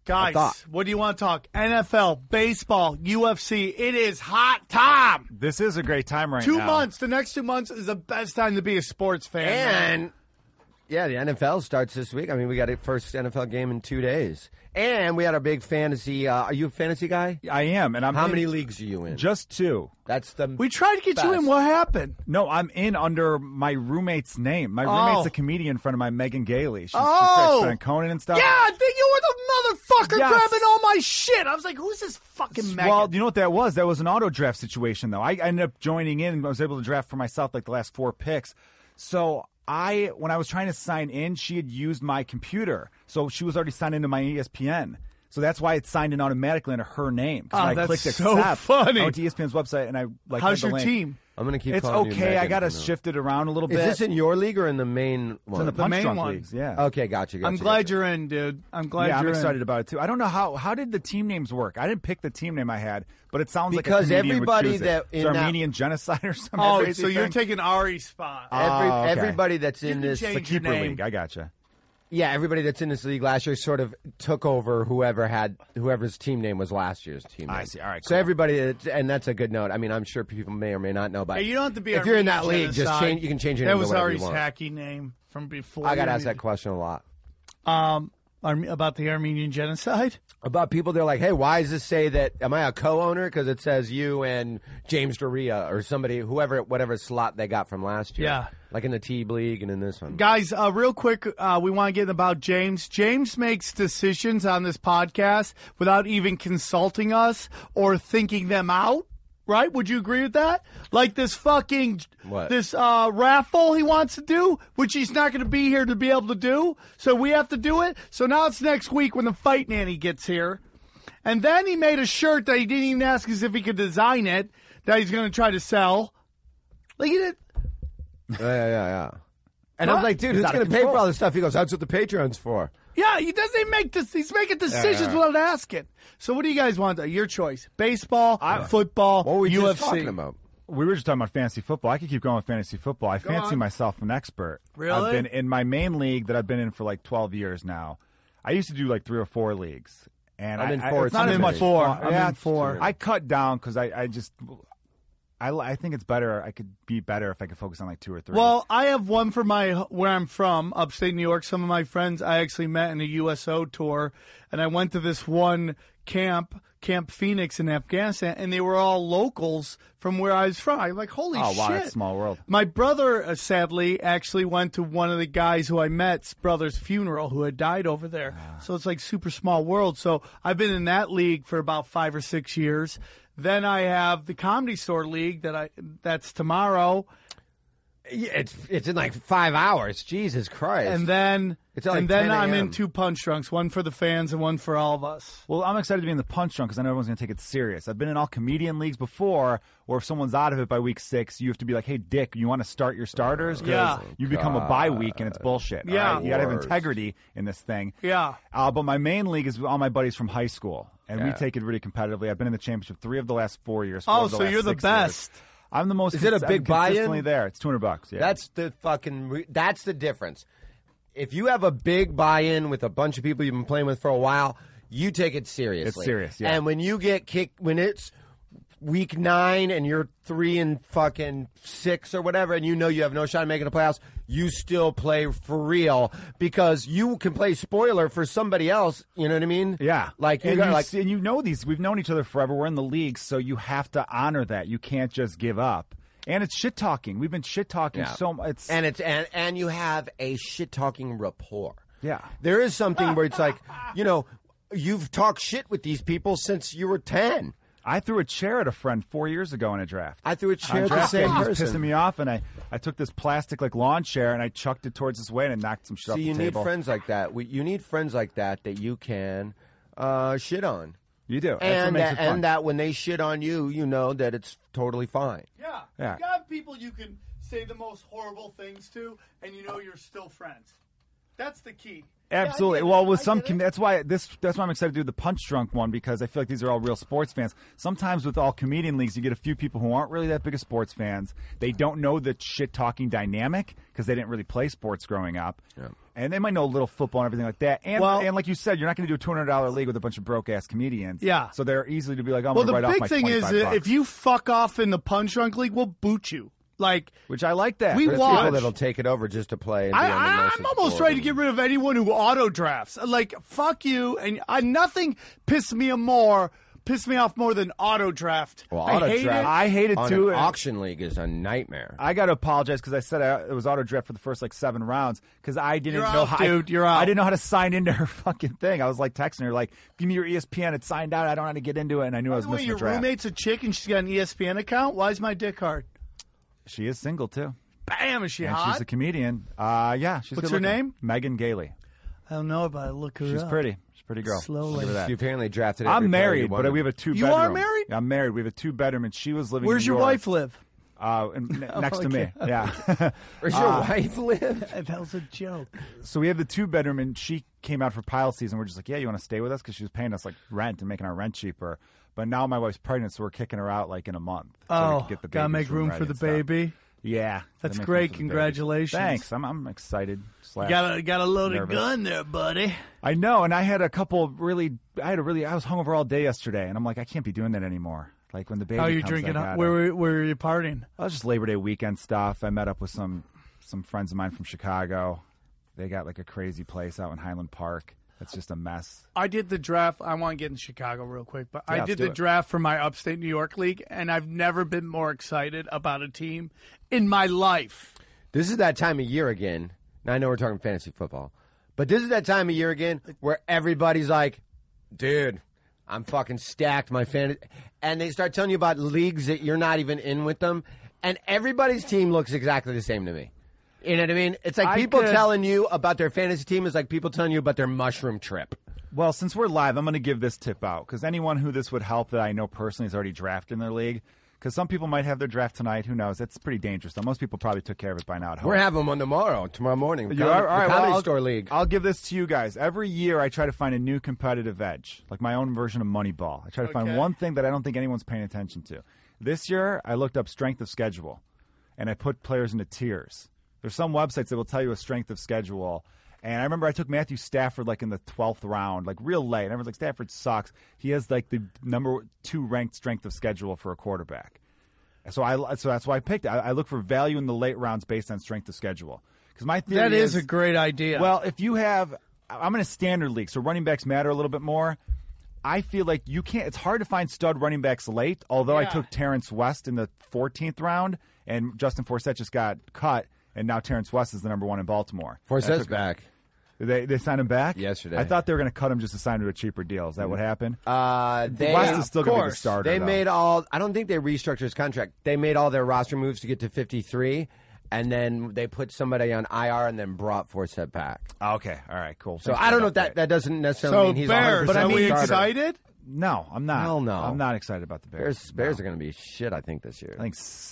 Guys, thought. what do you want to talk? NFL, baseball, UFC. It is hot time. This is a great time right now. 2 months. The next 2 months is the best time to be a sports fan. And yeah, the NFL starts this week. I mean, we got a first NFL game in 2 days. And we had our big fantasy. Are you a fantasy guy? I am, and I'm How in many leagues are you in? Just 2. That's the We tried to get you best. in. What happened? No, I'm in under my roommate's name. My roommate's a comedian friend of mine, Megan Gailey. She's Oh. been on Conan and stuff. Yeah, I think you were the motherfucker Yes. grabbing all my shit. I was like, who's this fucking Megan? Well, you know what that was? That was an auto draft situation, though. I ended up joining in and I was able to draft for myself like the last 4 picks. So when I was trying to sign in, she had used my computer. So she was already signed into my ESPN. So that's why it signed in automatically under her name. 'Cause Oh, when I that's clicked so accept, funny. I went to ESPN's website and I like. How's had the your link. team? I'm going to keep It's calling you okay. Megan I got to from now. shift it around a little bit. Is this in your league or in the main one? in the punch main drunk one. leagues? Yeah. Okay, gotcha. I'm glad you're in, dude. I'm glad Yeah, I'm you're excited in. about it too. I don't know how did the team names work. I didn't pick the team name I had, but it sounds Because like a comedian would everybody choose it. that Is in that- Armenian genocide or something. Oh, crazy so you're thing? taking Ari's spot. okay. Everybody that's You in can this, change It's a keeper your name. league. I gotcha. yeah, everybody that's in this league last year sort of took over whoever's team name was last year's team name. I see. All right, So cool. everybody, and that's a good note. I mean, I'm sure people may or may not know, but Hey, you don't have to be. if you're in that Armenian league, just genocide. change. You can change your That name was to whatever Ari's you want. hacky name from before. I got you asked knew- that question a lot. About the Armenian genocide. About people, they're like, hey, why does this say that? Am I a co-owner? Because it says you and James Doria or somebody, whatever slot they got from last year. Yeah. Like in the T League and in this one. Guys, real quick, we want to get about James. James makes decisions on this podcast without even consulting us or thinking them out. Right? Would you agree with that? Like this fucking What? this raffle he wants to do, which he's not going to be here to be able to do. So we have to do it. So now it's next week when the Fight Nanny gets here. And then he made a shirt that he didn't even ask us if he could design it that he's going to try to sell. Look at it. Yeah. And I was like, dude, who's out of going to pay control. for all this stuff? He goes, that's what the Patreon's for. Yeah, he doesn't make this. He's making decisions without asking. So, what do you guys want? Your choice: baseball, football, What were we UFC. just talking about? We were just talking about fantasy football. I could keep going with fantasy football. I fancy on. myself an expert. Really? I've been in my main league that I've been in for like 12 years now. I used to do like 3 or 4 leagues. And I'm in 4. It's It's not too as much many. 4. fun. I'm Yeah, in 4. I cut down because I think it's better. I could be better if I could focus on like 2 or 3. Well, I have one for where I'm from, upstate New York. Some of my friends I actually met in a USO tour, and I went to this one Camp Phoenix in Afghanistan, and they were all locals from where I was from. I'm like, holy oh shit! wow, that's a small world. My brother, sadly, actually went to one of the guys who I met's brother's funeral who had died over there. So it's like super small world. So I've been in that league for about 5 or 6 years. Then I have the Comedy Store League that's tomorrow. Yeah, it's in like 5 hours. Jesus Christ. And then It's at like and then 10 I'm a.m. in 2 punch drunks, one for the fans and one for all of us. Well, I'm excited to be in the punch drunk because I know everyone's going to take it serious. I've been in all comedian leagues before, where if someone's out of it by week 6, you have to be like, "Hey, Dick, you want to start your starters?" Because Yeah. you become a bye week and it's bullshit. all Yeah. right? You got to have Worst. integrity in this thing. Yeah. But my main league is all my buddies from high school, and we Yeah. take it really competitively. I've been in the championship 3 of the last 4 years. 4 Oh, of the so last you're the 6 years. best. I'm the most. Is it a big I'm buy-in? consistently there. It's $200. Yeah. That's the fucking. That's the difference. If you have a big buy-in with a bunch of people you've been playing with for a while, you take it seriously. It's serious, yeah. And when you get kicked, when it's week 9 and you're 3 and fucking 6 or whatever, and you know you have no shot at making the playoffs, you still play for real because you can play spoiler for somebody else. You know what I mean? Yeah, Like you and got you like. see- and you know these. We've known each other forever. We're in the league, so you have to honor that. You can't just give up. And it's shit talking. We've been shit talking Yeah. so much. And it's and you have a shit talking rapport. Yeah. There is something where it's like, you know, you've talked shit with these people since you were 10. I threw a chair at a friend 4 years ago in a draft. I threw a chair On at the draft same day, he was person. pissing me off, and I took this plastic like lawn chair and I chucked it towards his way and it knocked some shit off See, the you need table. friends like that. You need friends like that you can shit on. You do, That's what And makes it fun. that when they shit on you, you know that it's totally fine. Yeah. Yeah. You got people you can say the most horrible things to, and you know you're still friends. That's the key. Absolutely. Well, with some, that's why I'm excited to do the Punch Drunk one, because I feel like these are all real sports fans. Sometimes with all comedian leagues, you get a few people who aren't really that big of sports fans. They don't know the shit talking dynamic because they didn't really play sports growing up. Yeah. And they might know a little football and everything like that. And like you said, you're not going to do a $200 league with a bunch of broke ass comedians. Yeah. So they're easily to be like, I'm going to write off my $25. Well, the big thing is, if you fuck off in the Punch Drunk League, we'll boot you. Which I like that. There's people that'll take it over just to play. I'm almost ready to get rid of anyone who auto drafts. Like, fuck you. And nothing pisses me off more than auto draft. Well, auto draft. I hate it too. An auction league is a nightmare. I got to apologize because I said it was auto draft for the first 7 rounds because I didn't know how. Dude, you're out. I didn't know how to sign into her fucking thing. I was like texting her like, "Give me your ESPN." It's signed out. I don't know how to get into it, and I knew I was missing the draft. Your roommate's a chick and she's got an ESPN account. Why is my dick hard? She is single too. Bam, is she and hot? She's a comedian. Yeah, she's. What's her name? Megan Gailey. I don't know about it. Look her up. She's pretty. She's a pretty girl. Slowly. She apparently drafted. I'm married, but we have a 2-bedroom. You are married? Yeah, I'm married. We have a 2-bedroom, and she was living. Where's in New your York. wife live? Next to me. Yeah. Where's your wife live? That was a joke. So we have the 2-bedroom, and she came out for pilot season. We're just like, yeah, you want to stay with us? Because she was paying us like rent and making our rent cheaper. But now my wife's pregnant, so we're kicking her out like in a month. So we can get the gotta make room for the baby. Yeah, that's great. Congratulations. Thanks. I'm excited. You got a loaded gun there, buddy. I know, and I had a couple I was hungover all day yesterday, and I'm like, I can't be doing that anymore. Like when the baby. Oh, you comes, drinking? Where were you partying? I was just Labor Day weekend stuff. I met up with some friends of mine from Chicago. They got like a crazy place out in Highland Park. It's just a mess. I did the draft. I want to get in Chicago real quick, but yeah, I did the draft for my upstate New York league, and I've never been more excited about a team in my life. This is that time of year again. Now, I know we're talking fantasy football, but this is that time of year again where everybody's like, dude, I'm fucking stacked, my fantasy. And they start telling you about leagues that you're not even in with them, and everybody's team looks exactly the same to me. You know what I mean? It's like people telling you about their fantasy team is like people telling you about their mushroom trip. Well, since we're live, I'm going to give this tip out because anyone who this would help that I know personally is already drafted in their league. Because some people might have their draft tonight. Who knows? That's pretty dangerous, though. Most people probably took care of it by now at home. We're having one tomorrow morning. You are? All right, Comedy Store League. I'll give this to you guys. Every year I try to find a new competitive edge, like my own version of Moneyball. I try to find one thing that I don't think anyone's paying attention to. This year I looked up strength of schedule, and I put players into tiers. There's some websites that will tell you a strength of schedule. And I remember I took Matthew Stafford like in the 12th round, like real late. And everyone's like, Stafford sucks. He has like the number 2 ranked strength of schedule for a quarterback. So that's why I picked it. I look for value in the late rounds based on strength of schedule. Because my theory is a great idea. Well, if you have, I'm in a standard league, so running backs matter a little bit more. I feel like you can't. It's hard to find stud running backs late. Although I took Terrence West in the 14th round, and Justin Forsett just got cut. And now Terrence West is the number 1 in Baltimore. Forsett's back. They signed him back? Yesterday. I thought they were going to cut him just to sign him to a cheaper deal. Is that what happened? West is still going to be the starter. They though. made all. I don't think they restructured his contract. They made all their roster moves to get to 53, and then they put somebody on IR and then brought Forsett back. Okay. All right. Cool. So I don't know if that doesn't necessarily mean he's Bears, 100%. but are we starter. excited? No, I'm not. Hell no. I'm not excited about the Bears. Bears are going to be shit, I think, this year. I think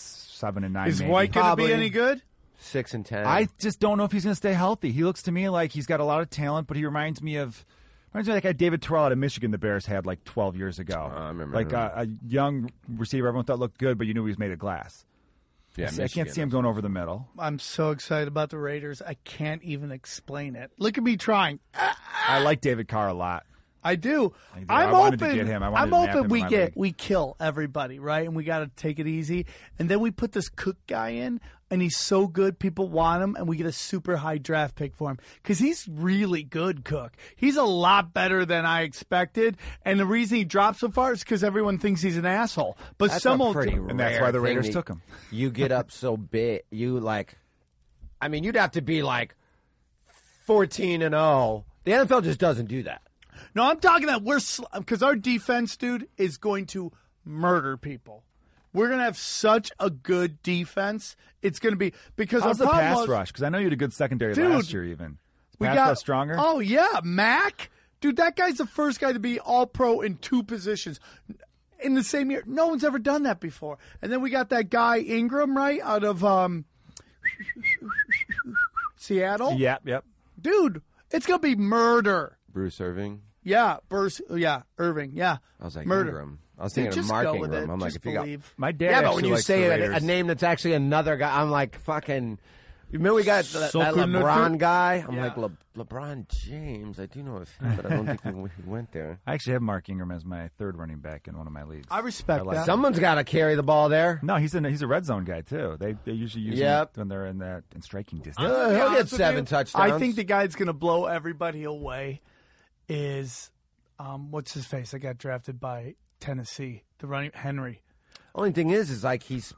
7 and 9. Is maybe. White going to be any good? 6 and 10. I just don't know if he's going to stay healthy. He looks to me like he's got a lot of talent, but he reminds me of that guy David Terrell out of Michigan the Bears had like 12 years ago. I remember like a young receiver everyone thought looked good, but you knew he was made of glass. Yeah, I can't see him going over the middle. I'm so excited about the Raiders. I can't even explain it. Look at me trying. I like David Carr a lot. I do. I wanted to get him. I'm hoping we kill everybody, right? And we got to take it easy. And then we put this Cook guy in, and he's so good, people want him, and we get a super high draft pick for him because he's really good, Cook. He's a lot better than I expected, and the reason he dropped so far is because everyone thinks he's an asshole. But that's some and that's why the Raiders took him. You get up so big, you'd have to be like 14-0. The NFL just doesn't do that. No, I'm talking that because our defense, dude, is going to murder people. We're going to have such a good defense. It's going to be because how's our the pass rush? Because I know you had a good secondary last year. Even is pass rush stronger. Oh yeah, Mac, dude, that guy's the first guy to be All-Pro in 2 positions in the same year. No one's ever done that before. And then we got that guy Ingram, right, out of Seattle. Yep. Dude. It's going to be murder. Bruce Irving. Yeah, Irving. Yeah, I was like murder. Ingram. I was thinking of Just Mark go with Ingram. it. I'm like, Just if you got believe. My dad. yeah, but when actually you likes say the a Raiders. name that's actually another guy, I'm like fucking. You remember we got that Sucking the LeBron dick. guy? I'm Yeah. like LeBron James. I do know of him, but I don't think he went there. I actually have Mark Ingram as my third running back in one of my leagues. I respect like that. Someone's got to carry the ball there. No, he's a red zone guy too. They usually use Yep. him when they're in striking distance. To be He'll get honest with 7 you, touchdowns. I think the guy that's going to blow everybody away is what's his face? I got drafted by Tennessee. The running Henry. Only thing is like he's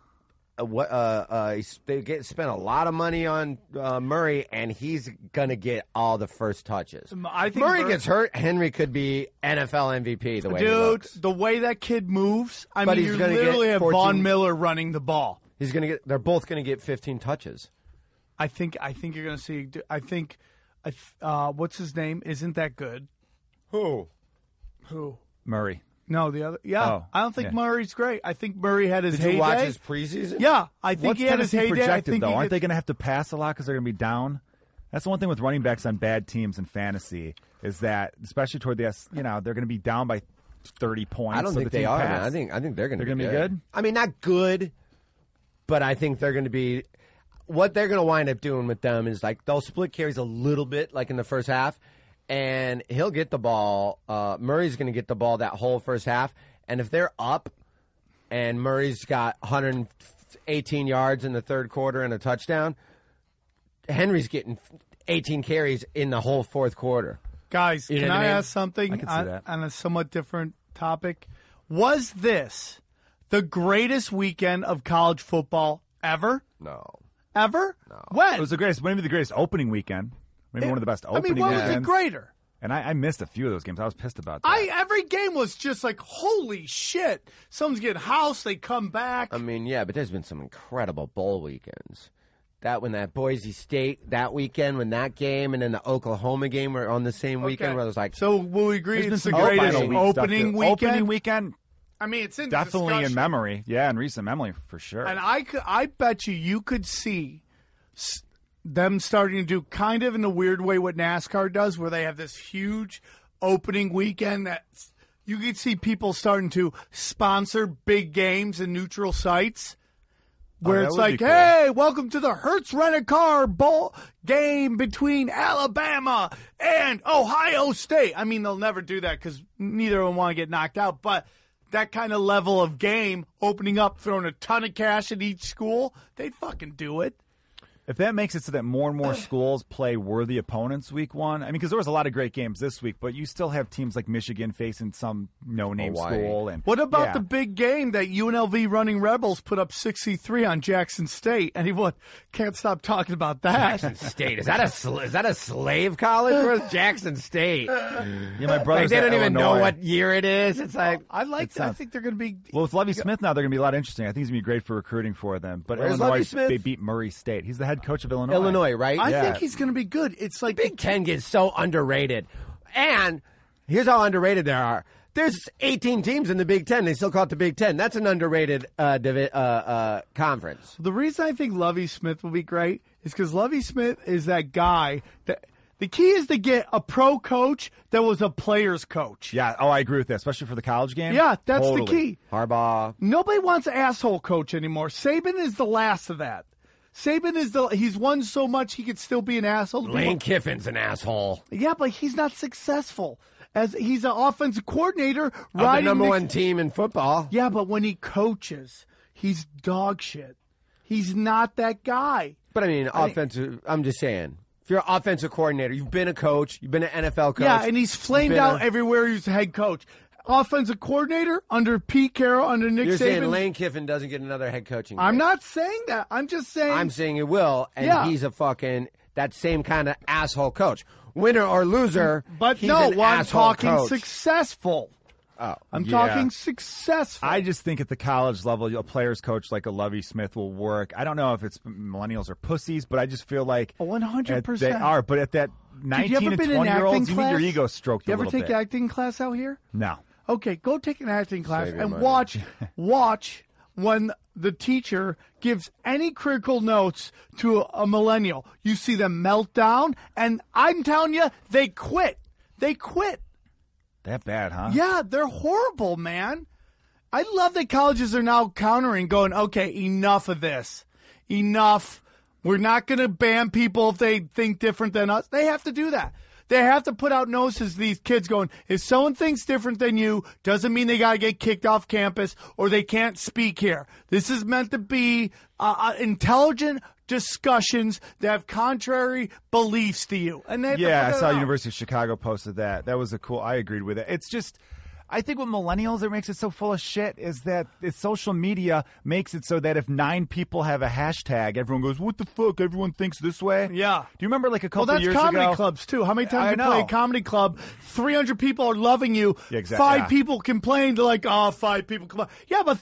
they spent a lot of money on Murray, and he's gonna get all the first touches. I think Murray gets hurt. Henry could be NFL MVP. The way he Dude, looks. the way that kid moves, I But mean, he's you gonna get literally have 14 Von Miller running the ball. He's gonna get. They're both gonna get 15 touches. I think you're going to see. I think, what's his name? Isn't that good? Who? Murray. No, the other. Yeah, Oh, I don't think yeah. Murray's great. I think Murray had his Did heyday. you watch his preseason? Yeah, I think What's he had his Tennessee heyday. I projected think though? he Aren't could- they going to have to pass a lot because they're going to be down? That's the one thing with running backs on bad teams in fantasy is that, especially toward the they're going to be down by 30 points. I don't so think the they team are. pass. Man. I think they're going to. They're gonna be good? I mean, not good, but I think they're going to be. What they're going to wind up doing with them is like they'll split carries a little bit, like in the first half, and he'll get the ball. Murray's going to get the ball that whole first half, and if they're up, and Murray's got 118 yards in the third quarter and a touchdown, Henry's getting 18 carries in the whole fourth quarter. Guys, You know can what I I mean? ask something I can see that. on a somewhat different topic? Was this the greatest weekend of college football ever? No. Ever? No. When? It was maybe the greatest opening weekend. Maybe one of the best opening what was it weekends. greater? And I missed a few of those games. I was pissed about that. Every game was just like, holy shit. Someone's getting housed, they come back. I mean, yeah, but there's been some incredible bowl weekends. That Boise State, that weekend when that game, and then the Oklahoma game were on the same weekend where it was like, so will we agree There's it's the been some greatest final week stuff, opening too. weekend? Opening weekend, I mean, it's in definitely in discussion. memory. Yeah, in recent memory for sure. And I bet you could see them starting to do kind of in a weird way what NASCAR does, where they have this huge opening weekend that you could see people starting to sponsor big games and neutral sites. Where that it's would like, be cool. hey, welcome to the Hertz Rent-A-Car Bowl game between Alabama and Ohio State. I mean, they'll never do that because neither of them want to get knocked out. But that kind of level of game, opening up, throwing a ton of cash at each school, they'd fucking do it. If that makes it so that more and more schools play worthy opponents week one, I mean, because there was a lot of great games this week, but you still have teams like Michigan facing some no-name Hawaii. school. And What about yeah. the big game that UNLV running Rebels put up 63 on Jackson State? Anyone can't stop talking about that. State. Is that a slave college? Where's Jackson State? Yeah, my Like, brother's they at don't even know Illinois. what year it is. It's like, I like that. I sounds- think they're going to be. Well, with Lovie Smith now, they're going to be a lot interesting. I think he's going to be great for recruiting for them. But Where's Illinois, Lovie Smith? they beat Murray State. He's the head coach of Illinois. Illinois, right? I Yeah. think he's going to be good. It's like Big Ten gets so underrated. And here's how underrated they are. There's 18 teams in the Big Ten. They still call it the Big Ten. That's an underrated conference. The reason I think Lovie Smith will be great is because Lovie Smith is that guy that. The key is to get a pro coach that was a player's coach. Yeah. Oh, I agree with that, especially for the college game. Yeah, that's Totally. the key. Harbaugh. Nobody wants an asshole coach anymore. Saban is the last of that. Saban is he's won so much he could still be an asshole. to Lane people. Kiffin's an asshole. Yeah, but he's not successful. As he's an offensive coordinator, Of the riding number the- one team in football. Yeah, but when he coaches, he's dog shit. He's not that guy. But I mean, offensive. I'm just saying. If you're an offensive coordinator, you've been a coach, you've been an NFL coach. Yeah, and he's flamed been out a- everywhere he's head coach. Offensive coordinator under Pete Carroll, under Nick You're Saban. saying Lane Kiffin doesn't get another head coaching. I'm gig. not saying that. I'm just saying. I'm saying it will, and Yeah. he's a fucking that same kind of asshole coach. Winner or loser, But he's no, an I'm asshole talking coach. successful. Oh, I'm Yeah. talking successful. I just think at the college level, a player's coach like a Lovie Smith will work. I don't know if it's millennials or pussies, but I just feel like 100%. they are. But at that Did you 19 ever and been in 20-year-olds, acting you class? need your ego stroked You a ever little take bit. acting class out here? No. Okay, go take an acting class Save your and money. watch when the teacher gives any critical notes to a millennial. You see them melt down, and I'm telling you, they quit. They quit. That bad, huh? Yeah, they're horrible, man. I love that colleges are now countering, going, okay, enough of this. Enough. We're not going to ban people if they think different than us. They have to do that. They have to put out notices to these kids going, if someone thinks different than you, doesn't mean they got to get kicked off campus or they can't speak here. This is meant to be intelligent discussions that have contrary beliefs to you. And they have to Yeah, put I it saw out. University of Chicago posted that. That was I agreed with it. It's just, I think what millennials that makes it so full of shit is that social media makes it so that if 9 people have a hashtag, everyone goes, what the fuck? Everyone thinks this way? Yeah. Do you remember like a couple Well, that's years comedy ago? clubs, too. How many I times you know. play a comedy club, 300 people are loving you, Yeah, exactly. 5 people complain, they're like, 5 people complain. Yeah, but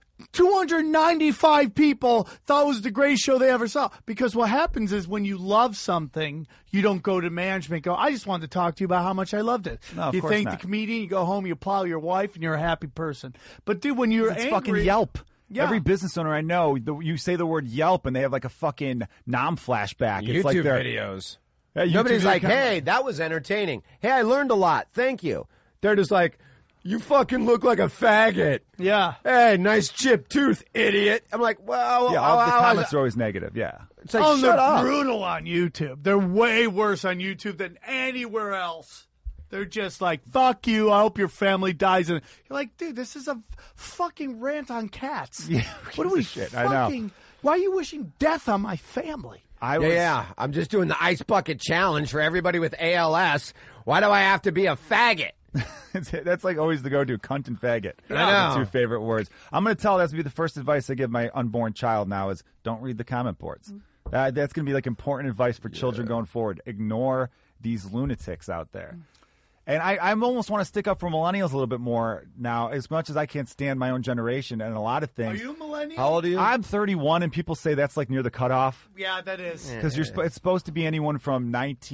295 people thought it was the greatest show they ever saw. Because what happens is when you love something, you don't go to management and go, I just wanted to talk to you about how much I loved it. No, of you course thank not. the comedian, you go home, you plow your wife, and you're a happy person. But, dude, when you're It's angry, fucking Yelp. Yeah. Every business owner I know, you say the word Yelp and they have like a fucking Nom flashback. It's YouTube like they're- videos. Yeah, YouTube Nobody's videos like, come- hey, that was entertaining. Hey, I learned a lot. Thank you. They're just like, you fucking look like a faggot. Yeah. Hey, nice chipped tooth, idiot. I'm like, well, Yeah, all the comments are always negative. Yeah. it's like, Oh, shut they're up. brutal on YouTube. They're way worse on YouTube than anywhere else. They're just like, fuck you, I hope your family dies. And you're like, dude, this is a fucking rant on cats. Yeah, What are who we gives a shit? I know. fucking... Why are you wishing death on my family? Yeah, I'm just doing the ice bucket challenge for everybody with ALS. Why do I have to be a faggot? That's like always the go-to, cunt and faggot. I know. The 2 favorite words. I'm going to tell that's going to be the first advice I give my unborn child now is don't read the comment boards. That's going to be like important advice for children going forward. Ignore these lunatics out there. And I almost want to stick up for millennials a little bit more now, as much as I can't stand my own generation and a lot of Are things. you a millennial? How old are you? I'm 31, and people say that's like near the cutoff Yeah, that is. because it's supposed to be anyone from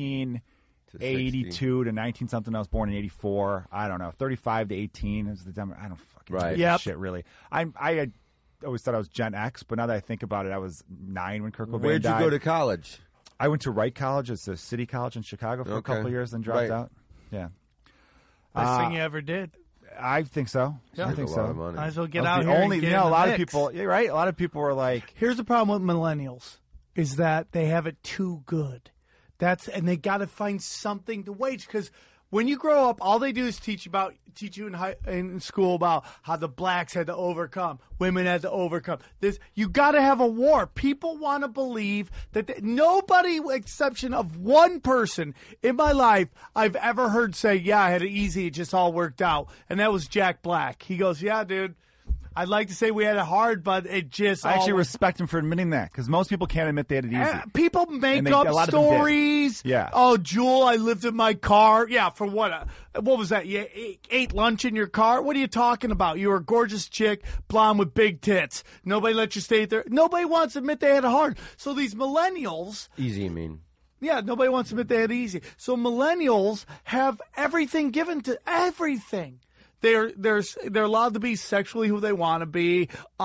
1982 to 19 something. I was born in 84. I don't know, 35 to 18 is the demo. I don't fucking Right. give a Yep. shit really. I always thought I was Gen X, but now that I think about it, I was 9 when Kurt Cobain Where'd you died. go to college? I went to Wright College. It's a city college in Chicago for a Okay. couple of years, then dropped Right. out. Yeah, Best thing you ever did. I think so. I think That's a lot of so. money. Might as well get That out was here the and only, get you know, in a the lot of mix. people. You're right. A lot of people were like, Here's the problem with millennials is that they have it too good. And they got to find something to wage because when you grow up, all they do is teach you in school about how the blacks had to overcome, women had to overcome this. You got to have a war. People want to believe that nobody, with exception of one person in my life, I've ever heard say, "Yeah, I had it easy. It just all worked out," and that was Jack Black. He goes, "Yeah, dude. I'd like to say we had it hard, but it just I actually all respect him for admitting that because most people can't admit they had it easy. People make And up a lot of them did. stories. Yeah. Oh, Jewel, I lived in my car. Yeah, for what? What was that? You ate lunch in your car? What are you talking about? You were a gorgeous chick, blonde with big tits. Nobody let you stay there. Nobody wants to admit they had it hard. So these millennials... Easy, you mean? Yeah, nobody wants to admit they had it easy. So millennials have everything given to everything. They're allowed to be sexually who they want to be.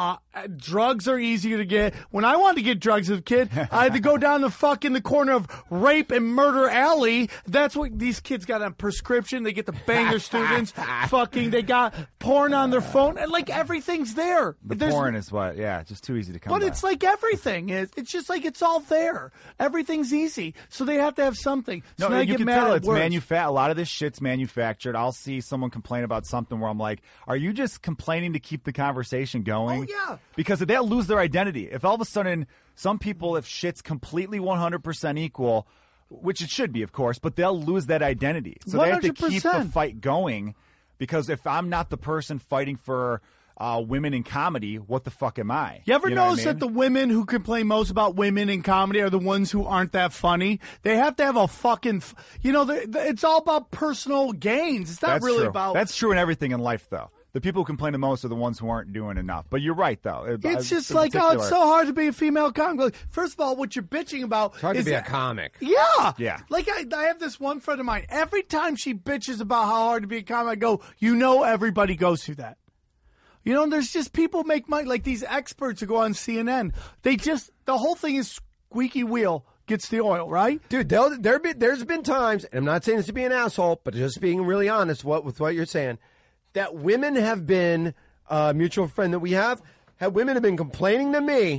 Drugs are easier to get. When I wanted to get drugs as a kid, I had to go down the corner of Rape and Murder Alley. That's what these kids got on prescription. They get to bang their students. They got porn on their phone. And like everything's there. The porn is what, just too easy to come But by. it's like everything. It's just like it's all there. Everything's easy. So they have to have something. So No, now I you get can mad tell at it's words. a lot of this shit's manufactured. I'll see someone complain about something where I'm like, are you just complaining to keep the conversation going? Oh, yeah. Because they'll lose their identity. If all of a sudden some people, if shit's completely 100% equal, which it should be, of course, but they'll lose that identity. So they have to keep the 100%. fight going because if I'm not the person fighting for women in comedy, what the fuck am I? You ever know what I notice mean? that the women who complain most about women in comedy are the ones who aren't that funny? They have to have a fucking, it's all about personal gains. It's not That's really true. about. That's true in everything in life, though. The people who complain the most are the ones who aren't doing enough. But you're right, though. It's just in like, oh, it's particular- so hard to be a female comic. Like, first of all, what you're bitching about It's hard to is be a comic. Yeah. Yeah. Like, I have this one friend of mine. Every time she bitches about how hard to be a comic, I go, everybody goes through that. You know, there's just people make money, like these experts who go on CNN. The whole thing is squeaky wheel gets the oil, right? Dude, there's been times, and I'm not saying this to be an asshole, but just being really honest with what you're saying, that women have been, a mutual friend that we have women have been complaining to me,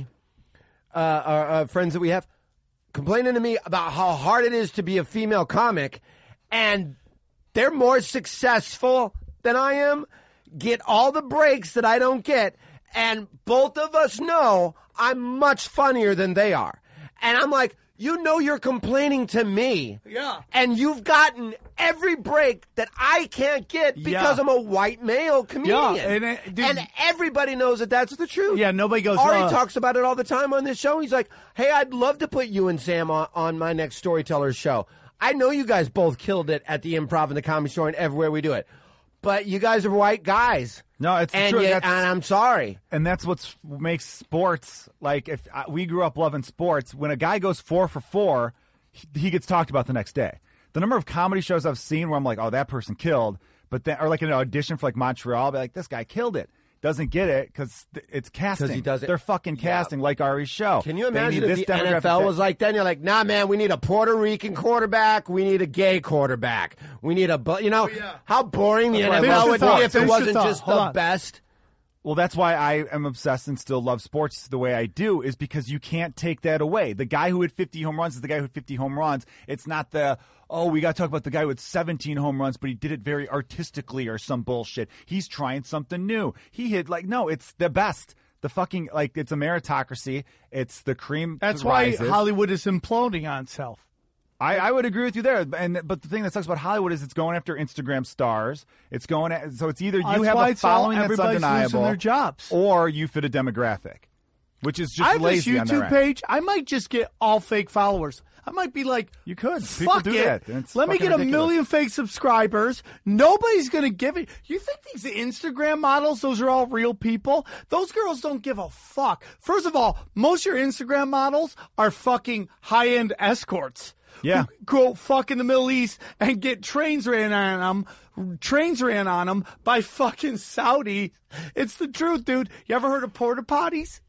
our friends that we have, complaining to me about how hard it is to be a female comic, and they're more successful than I am, get all the breaks that I don't get, and both of us know I'm much funnier than they are. And I'm like, you know you're complaining to me. Yeah. And you've gotten every break that I can't get because I'm a white male comedian. Yeah. And everybody knows that that's the truth. Yeah, nobody goes, Ari talks about it all the time on this show. He's like, hey, I'd love to put you and Sam on my next Storytellers show. I know you guys both killed it at the Improv and the Comedy Store and everywhere we do it. But you guys are white guys. No, it's and true. And I'm sorry. And that's what makes sports, like, if we grew up loving sports, when a guy goes 4 for 4, he gets talked about the next day. The number of comedy shows I've seen where I'm like, oh, that person killed, but then, or like an audition for like Montreal, I'll be like, this guy killed it. Doesn't get it because it's casting. 'Cause he doesn't. They're fucking casting like Ari's show. Can you imagine They if need the this demographic NFL was like that? And you're like, nah, man, we need a Puerto Rican quarterback. We need a gay quarterback. We need how boring the NFL would be if it wasn't just the best. Well, that's why I am obsessed and still love sports the way I do, is because you can't take that away. The guy who had 50 home runs is the guy who had 50 home runs. It's not we got to talk about the guy who had 17 home runs, but he did it very artistically or some bullshit. He's trying something new. He hit, no, it's the best. The fucking, it's a meritocracy. It's the cream. That's rises. why Hollywood is imploding on itself. I would agree with you there, but the thing that sucks about Hollywood is it's going after Instagram stars. It's going so it's either you have a following that's undeniable, their jobs, or you fit a demographic, which is just lazy on their end. I have this YouTube page. I might just get all fake followers. I might be like, you could. Fuck People do it. That. Let me get ridiculous. 1 million fake subscribers. Nobody's going to give it. You think these Instagram models, those are all real people? Those girls don't give a fuck. First of all, most of your Instagram models are fucking high-end escorts. Yeah. Who go fuck in the Middle East and get trains ran on them by fucking Saudi. It's the truth, dude. You ever heard of porta potties?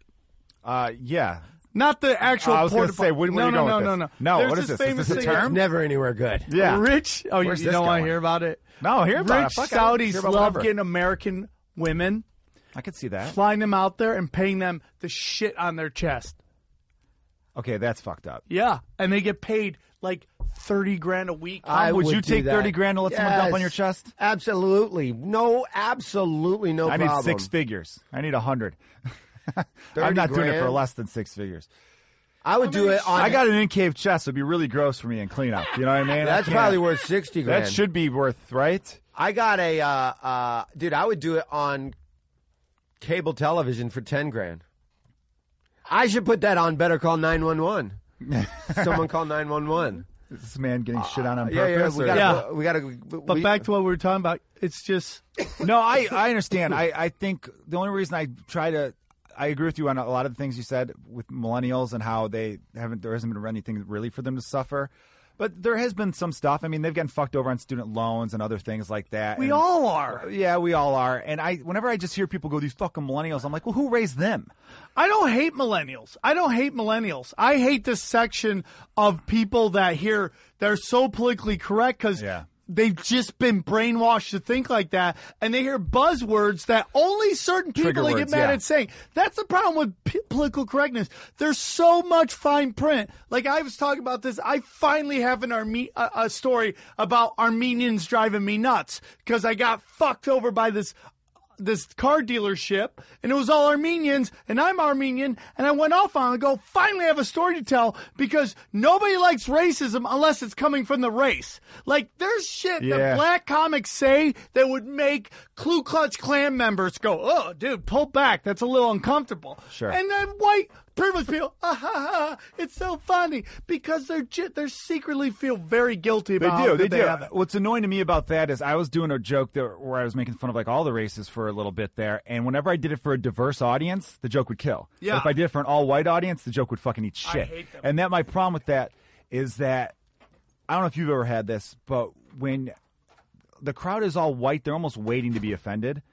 Yeah. Not the actual I was going porta to say, where are you going with this? No. No, There's what is this? Is famous this a thing- term? Never anywhere good. Yeah. Rich? Oh, you Where's don't this want to going? hear about it? No, hear about Rich it. Fuck, I don't Saudis care about love whatever. getting American women, I could see that. flying them out there and paying them the shit on their chest. Okay, that's fucked up. Yeah, and they get paid like $30,000 a week. Would you do take that. $30,000 to let someone dump on your chest? Absolutely. No, absolutely no I problem. need 6 figures. I need 100. I'm not doing it for $30,000. less than 6 figures. I would do it on. I got an in-cave chest. It'd be really gross for me in cleanup. You know what I mean? That's probably worth $60,000. That should be worth, right? I got a dude. I would do it on cable television for $10,000. I should put that on Better Call 911. Someone call 911. Is this man getting shit on purpose? Yeah. We got to. But back to what we were talking about, it's just No, I understand. I think the only reason I agree with you on a lot of the things you said with millennials and how there hasn't been anything really for them to suffer. But there has been some stuff. I mean, they've gotten fucked over on student loans and other things like that. we all are. Yeah, we all are. And whenever I just hear people go, these fucking millennials, I'm like, well, who raised them? I don't hate millennials. I hate this section of people that they're so politically correct because they've just been brainwashed to think like that, and they hear buzzwords that only certain people Trigger they get words, mad yeah. at saying. That's the problem with political correctness. There's so much fine print. Like I was talking about this, I finally have a story about Armenians driving me nuts because I got fucked over by this car dealership, and it was all Armenians, and I'm Armenian, and I went off on it and go, finally I have a story to tell, because nobody likes racism unless it's coming from the race. Like, there's shit that black comics say that would make Ku Klux Klan members go, oh, dude, pull back, that's a little uncomfortable. Sure. And then white privileged people, it's so funny, because they're secretly feel very guilty about They do. have it. What's annoying to me about that is I was doing a joke where I was making fun of like all the races for a little bit there, and whenever I did it for a diverse audience, the joke would kill. Yeah. But if I did it for an all-white audience, the joke would fucking eat shit. I hate them. And my problem with that is that, I don't know if you've ever had this, but when the crowd is all white, they're almost waiting to be offended.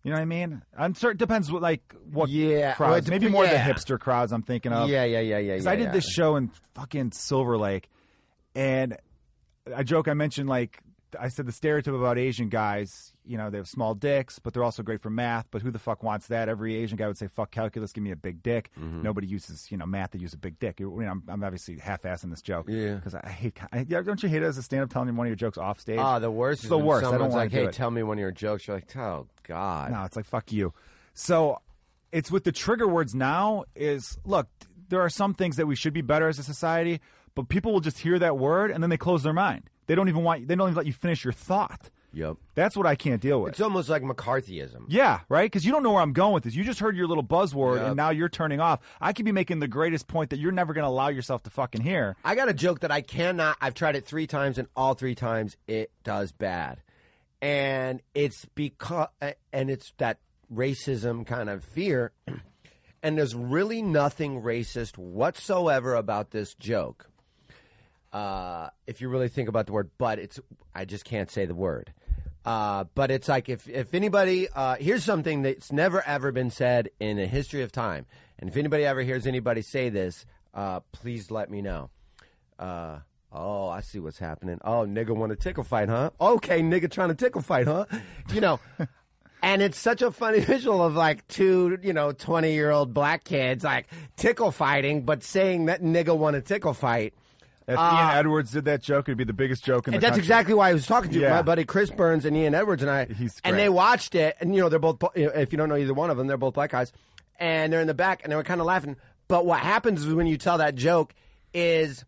You know what I mean? I'm certain. Depends what Yeah. crowds. Well, Maybe more yeah. the hipster crowds I'm thinking of. Yeah. Because I did this show in fucking Silver Lake, and I mentioned I said the stereotype about Asian guys, they have small dicks, but they're also great for math. But who the fuck wants that? Every Asian guy would say, fuck calculus, give me a big dick. Mm-hmm. Nobody uses, math to use a big dick. I'm obviously half-assing this joke. Yeah. Because I hate, don't you hate it as a stand-up telling one of your jokes off stage? The worst It's is the when worst. I don't someone's want like, to do hey, it. tell me one of your jokes. You're like, oh, God. No, it's like, fuck you. So it's with the trigger words now is, look, there are some things that we should be better as a society, but people will just hear that word and then they close their mind. They don't even let you finish your thought. Yep. That's what I can't deal with. It's almost like McCarthyism. Yeah, right? Because you don't know where I'm going with this. You just heard your little buzzword, Yep. and now you're turning off. I could be making the greatest point that you're never going to allow yourself to fucking hear. I got a joke that I cannot. I've tried it 3 times, and all 3 times it does bad. And it's that racism kind of fear. And there's really nothing racist whatsoever about this joke. If you really think about the word, but I just can't say the word. But it's like if anybody, here's something that's never ever been said in the history of time. And if anybody ever hears anybody say this, please let me know. Oh, I see what's happening. Oh, nigga want a tickle fight, huh? Okay, nigga trying to tickle fight, huh? And it's such a funny visual of 2, 20-year-old black kids tickle fighting, but saying that nigga want a tickle fight. If Ian Edwards did that joke, it'd be the biggest joke in the And that's country. exactly why I was talking to Yeah. my buddy Chris Burns and Ian Edwards and I. He's and great. they watched it, and they're both. If you don't know either one of them, they're both black guys, and they're in the back, and they were kind of laughing. But what happens is when you tell that joke, is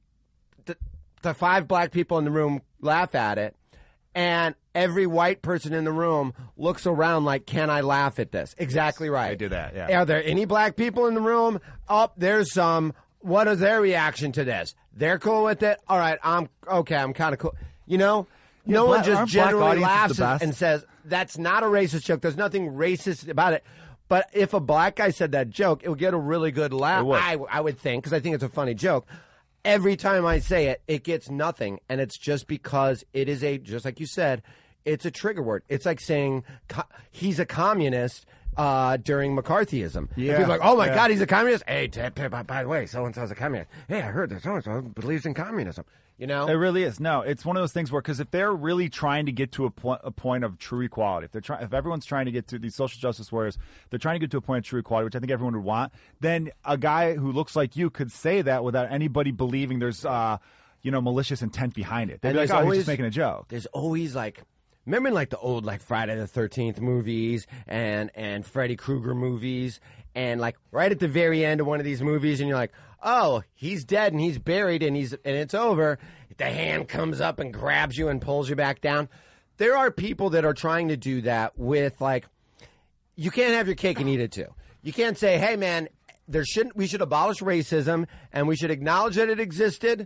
the 5 black people in the room laugh at it, and every white person in the room looks around like, "Can I laugh at this?" Exactly right. They do that. Yeah. Are there any black people in the room? Oh, there's some. What is their reaction to this? They're cool with it. All right, I'm kind of cool. No one just aren't black generally audiences laughs the best? and says that's not a racist joke. There's nothing racist about it. But if a black guy said that joke, it would get a really good laugh. It would. I would think, because I think it's a funny joke. Every time I say it, it gets nothing, and it's just because it is just like you said, it's a trigger word. It's like saying he's a communist during McCarthyism. Yeah. And people are like, oh my God, he's a communist. Hey, by the way, so-and-so's a communist. Hey, I heard that so-and-so believes in communism. It really is. No, it's one of those things where, because if they're really trying to get to a point of true equality, if everyone's trying to get to these social justice warriors, they're trying to get to a point of true equality, which I think everyone would want, then a guy who looks like you could say that without anybody believing there's malicious intent behind it. They'd be like, oh, he's just making a joke. There's always remember in the old Friday the 13th movies and Freddy Krueger movies, and right at the very end of one of these movies, and you're like, oh, he's dead and he's buried and it's over. The hand comes up and grabs you and pulls you back down. There are people that are trying to do that with you can't have your cake and eat it too. You can't say, hey man, we should abolish racism and we should acknowledge that it existed,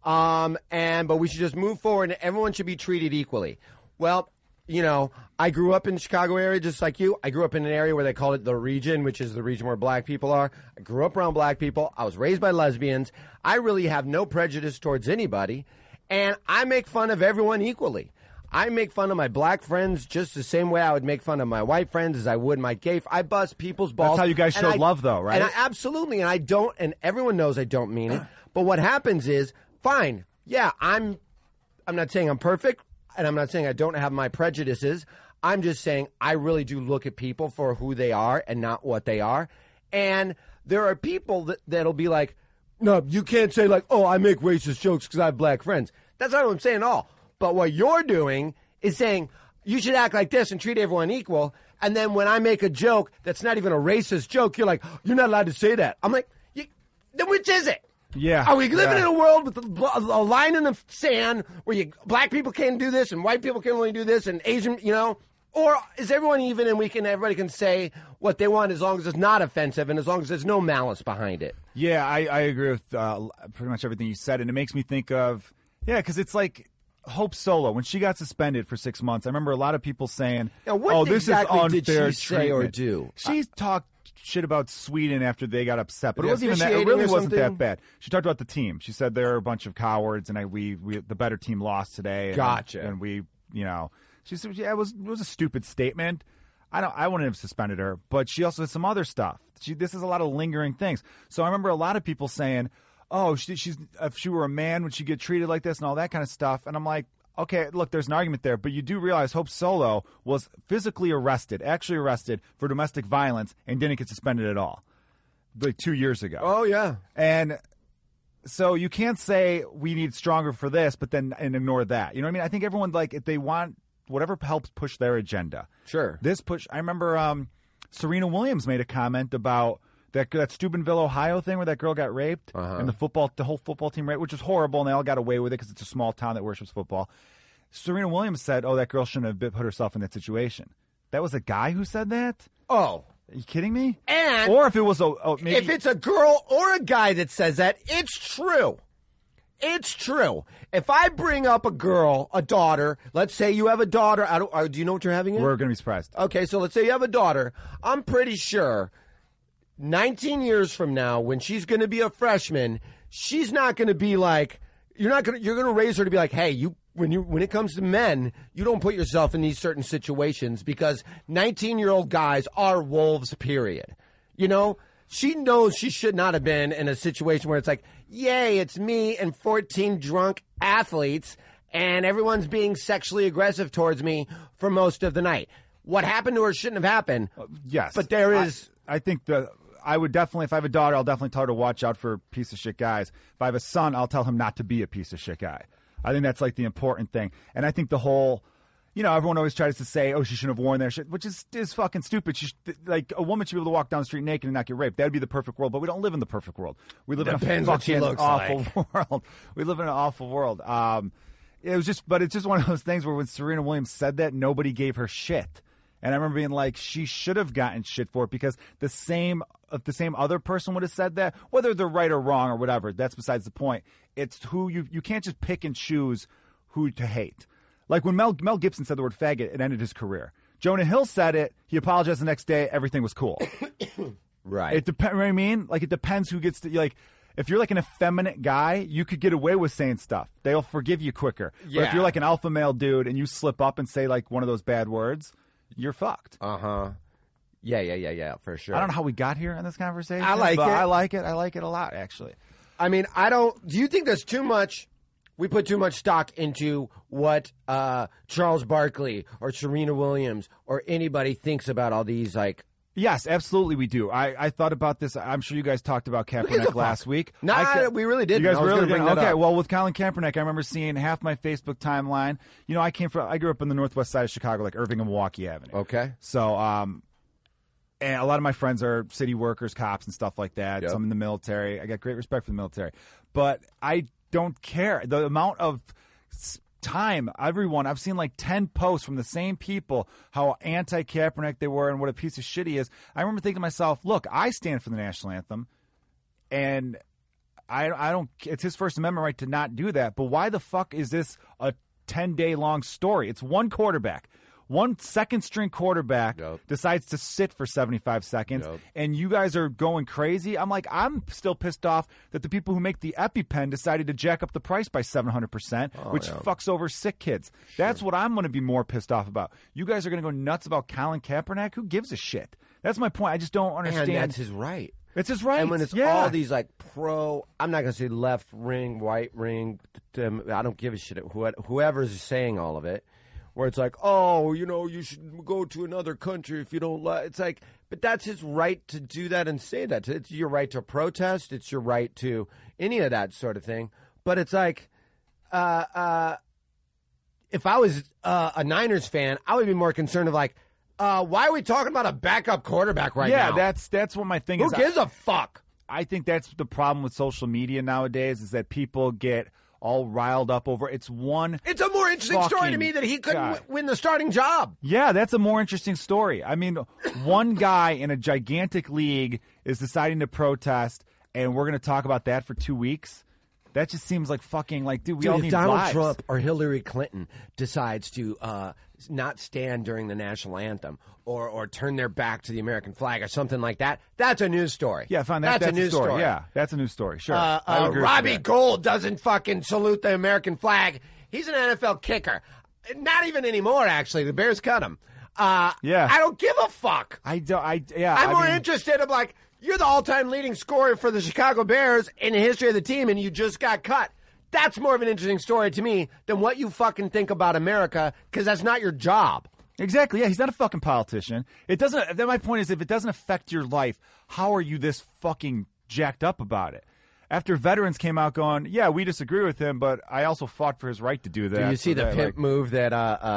but we should just move forward and everyone should be treated equally. Well, I grew up in the Chicago area just like you. I grew up in an area where they call it the region, which is the region where black people are. I grew up around black people. I was raised by lesbians. I really have no prejudice towards anybody, and I make fun of everyone equally. I make fun of my black friends just the same way I would make fun of my white friends as I would my gay. I bust people's balls. That's how you guys show love, though, right? And absolutely, and I don't, and everyone knows I don't mean it. But what happens is, fine, yeah, I'm not saying I'm perfect. And I'm not saying I don't have my prejudices. I'm just saying I really do look at people for who they are and not what they are. And there are people that'll be like, no, you can't say oh, I make racist jokes because I have black friends. That's not what I'm saying at all. But what you're doing is saying you should act like this and treat everyone equal. And then when I make a joke that's not even a racist joke, you're like, you're not allowed to say that. I'm like, then which is it? Yeah. Are we living in a world with a line in the sand where black people can't do this and white people can only do this and Asian, Or is everyone even and everybody can say what they want as long as it's not offensive and as long as there's no malice behind it? Yeah, I agree with pretty much everything you said. And it makes me think of, because it's like Hope Solo, when she got suspended for 6 months, I remember a lot of people saying, now, what this exactly is unfair did she say or treatment. do? She talked shit about Sweden after they got upset, but it The wasn't even that. It officiating really or wasn't that something? bad. She talked about the team. She said they're a bunch of cowards, and the better team lost today. And, Gotcha. And she said, it was a stupid statement. I wouldn't have suspended her, but she also did some other stuff. This is a lot of lingering things. So I remember a lot of people saying, "Oh, she's if she were a man, would she get treated like this?" and all that kind of stuff. And I'm like, okay, look, there's an argument there, but you do realize Hope Solo was physically actually arrested for domestic violence, and didn't get suspended at all, like 2 years ago. Oh yeah, and so you can't say we need stronger for this, but then and ignore that. You know what I mean? I think everyone, like, if they want whatever helps push their agenda. Sure. This push. I remember Serena Williams made a comment about that Steubenville, Ohio thing where that girl got raped and the whole football team raped, which is horrible, and they all got away with it because it's a small town that worships football. Serena Williams said, "Oh, that girl shouldn't have put herself in that situation." That was a guy who said that? Oh. Are you kidding me? And or if it was maybe if it's a girl or a guy that says that, it's true. It's true. If I bring up a girl, a daughter, let's say you have a daughter. Do you know what you're having? We're going to be surprised. Okay, so let's say you have a daughter. I'm pretty sure 19 years from now, when she's going to be a freshman, she's not going to be like, you're going to raise her to be like, hey, when it comes to men, you don't put yourself in these certain situations because 19-year-old guys are wolves, period. You know? She knows she should not have been in a situation where it's like, yay, it's me and 14 drunk athletes, and everyone's being sexually aggressive towards me for most of the night. What happened to her shouldn't have happened. Yes. But there is... I think I would definitely, if I have a daughter, I'll definitely tell her to watch out for piece of shit guys. If I have a son, I'll tell him not to be a piece of shit guy. I think that's like the important thing. And I think the whole... You know, everyone always tries to say, "Oh, she shouldn't have worn that shit," which is fucking stupid. Like, a woman should be able to walk down the street naked and not get raped. That would be the perfect world, but we don't live in the perfect world. We live in a fucking awful world. We live in an awful world. It's just one of those things where when Serena Williams said that, nobody gave her shit. And I remember being like, she should have gotten shit for it because if the same other person would have said that, whether they're right or wrong or whatever, that's besides the point. It's who you can't just pick and choose who to hate. Like when Mel Gibson said the word faggot, it ended his career. Jonah Hill said it. He apologized the next day. Everything was cool. Right. It depends. You know what I mean? Like, it depends who gets to, like, if you're like an effeminate guy, you could get away with saying stuff. They'll forgive you quicker. Yeah. But if you're like an alpha male dude and you slip up and say like one of those bad words, you're fucked. Yeah, for sure. I don't know how we got here in this conversation. I like it. I like it. I like it a lot, actually. I mean, do you think there's too much... We put too much stock into what Charles Barkley or Serena Williams or anybody thinks about all these, like... Yes, absolutely we do. I thought about this. I'm sure you guys talked about Kaepernick last week. No, we really didn't. You guys really didn't? Okay, up. well, with Colin Kaepernick, I remember seeing half my Facebook timeline. You know, I grew up in the northwest side of Chicago, like Irving and Milwaukee Avenue. Okay. So, and a lot of my friends are city workers, cops, and stuff like that. Yep. Some in the military. I got great respect for the military. But I don't care. The amount of time, I've seen like 10 posts from the same people, how anti-Kaepernick they were and what a piece of shit he is. I remember thinking to myself, look, I stand for the national anthem, and I don't, it's his First Amendment right to not do that, but why the fuck is this a 10-day long story? It's one quarterback. One second-string quarterback decides to sit for 75 seconds, and you guys are going crazy. I'm like, I'm still pissed off that the people who make the EpiPen decided to jack up the price by 700%, which fucks over sick kids. Sure. That's what I'm going to be more pissed off about. You guys are going to go nuts about Colin Kaepernick? Who gives a shit? That's my point. I just don't understand. And that's his right. It's his right. And when it's all these, like, I'm not going to say left ring, right ring, I don't give a shit. Whoever's saying all of it. Where it's like, oh, you know, you should go to another country if you don't like. It's like, but that's his right to do that and say that. It's your right to protest. It's your right to any of that sort of thing. But it's like, if I was a Niners fan, I would be more concerned of like, why are we talking about a backup quarterback right now? Yeah, that's what my thing is. Who gives a fuck? I think that's the problem with social media nowadays is that people get all riled up over it's a more interesting story to me that he couldn't win the starting job. Yeah, that's a more interesting story. I mean, one guy in a gigantic league is deciding to protest, and we're going to talk about that for 2 weeks. That just seems like fucking like, dude, we all need Donald lives. Trump or Hillary Clinton decides to not stand during the national anthem or turn their back to the American flag or something like that, that's a news story. Yeah, fine. That's a news story. Yeah, that's a news story. Sure. Robbie Gould doesn't fucking salute the American flag. He's an NFL kicker. Not even anymore, actually. The Bears cut him. Yeah. I don't give a fuck. I'm more interested. I'm like, you're the all-time leading scorer for the Chicago Bears in the history of the team, and you just got cut. That's more of an interesting story to me than what you fucking think about America, because that's not your job. Exactly. Yeah, he's not a fucking politician. It doesn't. Then my point is, if it doesn't affect your life, how are you this fucking jacked up about it? After veterans came out going, yeah, we disagree with him, but I also fought for his right to do that. Do you see the pimp move that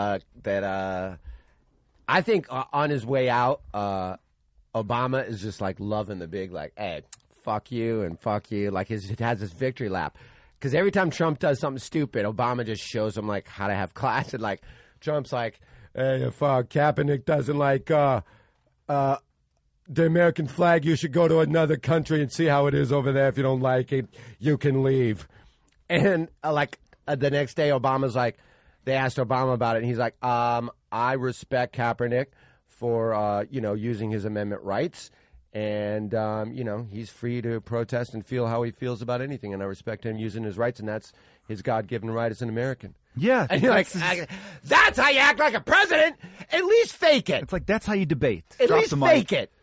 I think on his way out, Obama is just like loving the big, like, hey, fuck you and fuck you. Like it has this victory lap. Because every time Trump does something stupid, Obama just shows him like how to have class. And like Trump's like, hey, if Kaepernick doesn't like the American flag, you should go to another country and see how it is over there. If you don't like it, you can leave. And the next day, Obama's like, they asked Obama about it, and he's like, I respect Kaepernick for using his amendment rights. And, he's free to protest and feel how he feels about anything. And I respect him using his rights, and that's his God-given right as an American. Yeah. And you're like, that's how you act like a president. At least fake it. It's like, that's how you debate. At least fake it.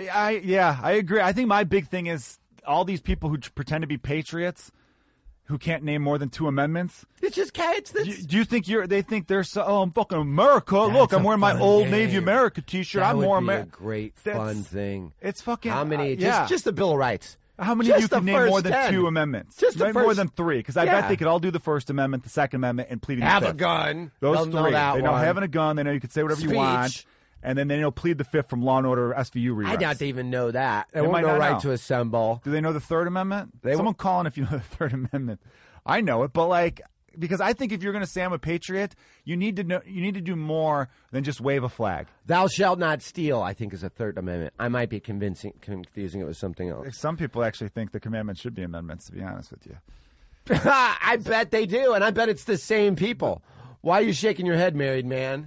I agree. I think my big thing is all these people who pretend to be patriots who can't name more than 2 amendments. It's just do you think they think they're so, I'm fucking America. Look, I'm wearing my Old Navy America t-shirt. I'm more America. That would be a great fun thing. It's fucking how many just the Bill of Rights. How many of you can name more than 10. 2 amendments? Just the more than 3, because I bet they could all do the First Amendment, the Second Amendment, and pleading have the Fifth. A gun. Those They'll 3. Know they know having a gun. They know you can say whatever you want. And then they'll plead the Fifth from Law and Order SVU rewrites. I doubt they even know that. They won't might know not right know. to assemble. Do they know the Third Amendment? Someone calling if you know the Third Amendment. I know it, but because I think if you're going to say I'm a patriot, you need to know. You need to do more than just wave a flag. Thou shalt not steal, I think, is a Third Amendment. I might be confusing it with something else. Some people actually think the commandments should be amendments, to be honest with you. I bet they do, and I bet it's the same people. Why are you shaking your head, married man?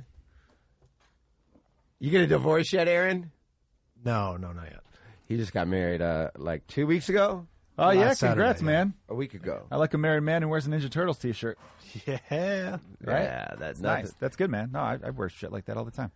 You get a divorce yet, Aaron? No, not yet. He just got married 2 weeks ago? Oh, yeah, Saturday, congrats, man. A week ago. I like a married man who wears a Ninja Turtles t-shirt. Yeah. Right? Yeah, that's nice. That's good, man. No, I wear shit like that all the time.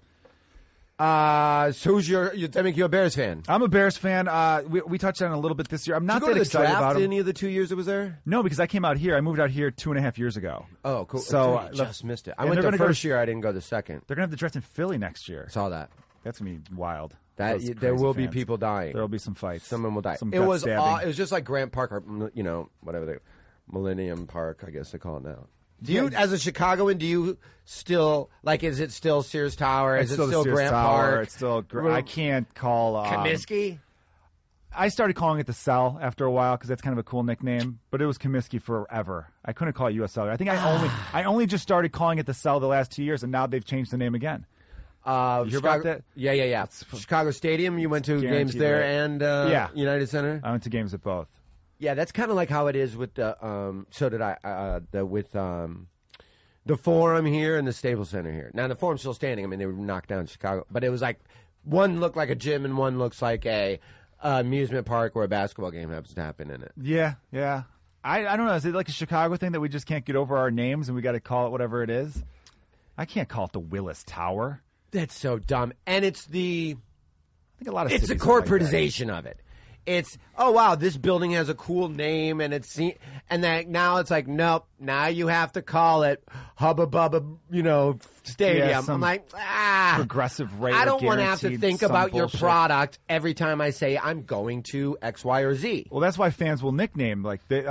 So who's that make you a Bears fan? I'm a Bears fan. We touched on it a little bit this year. I'm not that excited about it. Any of the 2 years it was there? No, because I came out here. I moved out here 2.5 years ago. Oh, cool. So I just missed it. I went the first year. I didn't go the second. They're going to have the draft in Philly next year. Saw that. That's going to be wild. There will be people dying. There will be some fights. Someone will die. It was just like Grant Park, or, whatever Millennium Park, I guess they call it now. Do you, as a Chicagoan, do you still is it still Sears Tower? Is it still Grant Park? It's still. I can't call Comiskey. I started calling it the Cell after a while because that's kind of a cool nickname, but it was Comiskey forever. I couldn't call it US Cellular. I think I only just started calling it the Cell the last 2 years, and now they've changed the name again. You hear about that? Yeah. Chicago Stadium. You went to games there and United Center. I went to games at both. Yeah, that's kind of like how it is with the. So did I. With the Forum here and the Staples Center here. Now the Forum's still standing. I mean, they were knocked down in Chicago, but it was like one looked like a gym and one looks like a amusement park where a basketball game happens to happen in it. Yeah. I don't know. Is it like a Chicago thing that we just can't get over our names and we got to call it whatever it is? I can't call it the Willis Tower. That's so dumb, and it's the. I think a lot of. It's the corporatization of it. It's this building has a cool name, and now it's like nope. Now you have to call it Hubba Bubba, Stadium. Yeah, I'm like progressive rate. I don't want to have to think about your product every time I say I'm going to X, Y, or Z. Well, that's why fans will nickname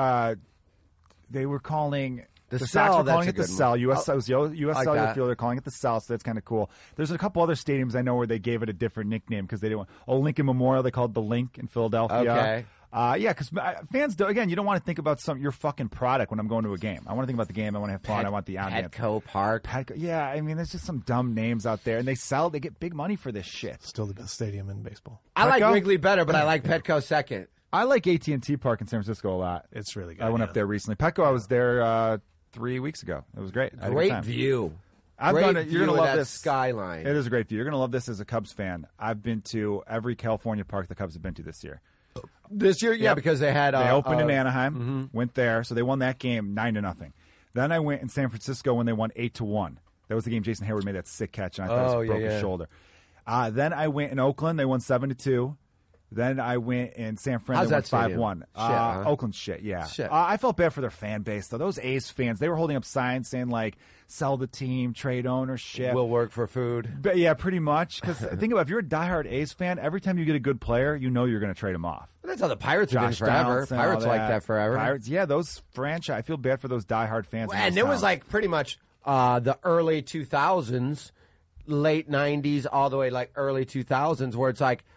they were calling. The Cell, Sox were calling it the Cell. US Cellular Field, they're calling it the Cell, so that's kind of cool. There's a couple other stadiums I know where they gave it a different nickname because they didn't want. Lincoln Memorial, they called it the Link in Philadelphia. Okay. Because fans, you don't want to think about your fucking product when I'm going to a game. I want to think about the game. I want to have fun. I want the ambiance. Petco Park. Yeah, I mean, there's just some dumb names out there, and they get big money for this shit. Still the best stadium in baseball. I like Wrigley better, but I like Petco second. I like AT&T Park in San Francisco a lot. It's really good. I went up there recently. Petco, I was there 3 weeks ago. It was great. Great view. You're going to love this skyline. It is a great view. You're going to love this as a Cubs fan. I've been to every California park the Cubs have been to this year. This year, yeah, because they had they opened in Anaheim, went there, so they won that game 9-0. Then I went in San Francisco when they won 8-1. That was the game Jason Hayward made that sick catch, and I thought he broke his shoulder. Then I went in Oakland. They won 7-2. Then I went in San Fran. How's They won that 5-1. Shit, huh? Oakland shit, yeah. Shit. I felt bad for their fan base, though. Those A's fans, they were holding up signs saying, like, sell the team, trade ownership. Will work for food. But yeah, pretty much. Because think about it, if you're a diehard A's fan, every time you get a good player, you know you're going to trade him off. That's how the Pirates have been Josh forever. Donaldson, Pirates all like that forever. Pirates, yeah, those franchise. I feel bad for those diehard fans. And it was like pretty much the early 2000s, late 90s, all the way like early 2000s, where it's like,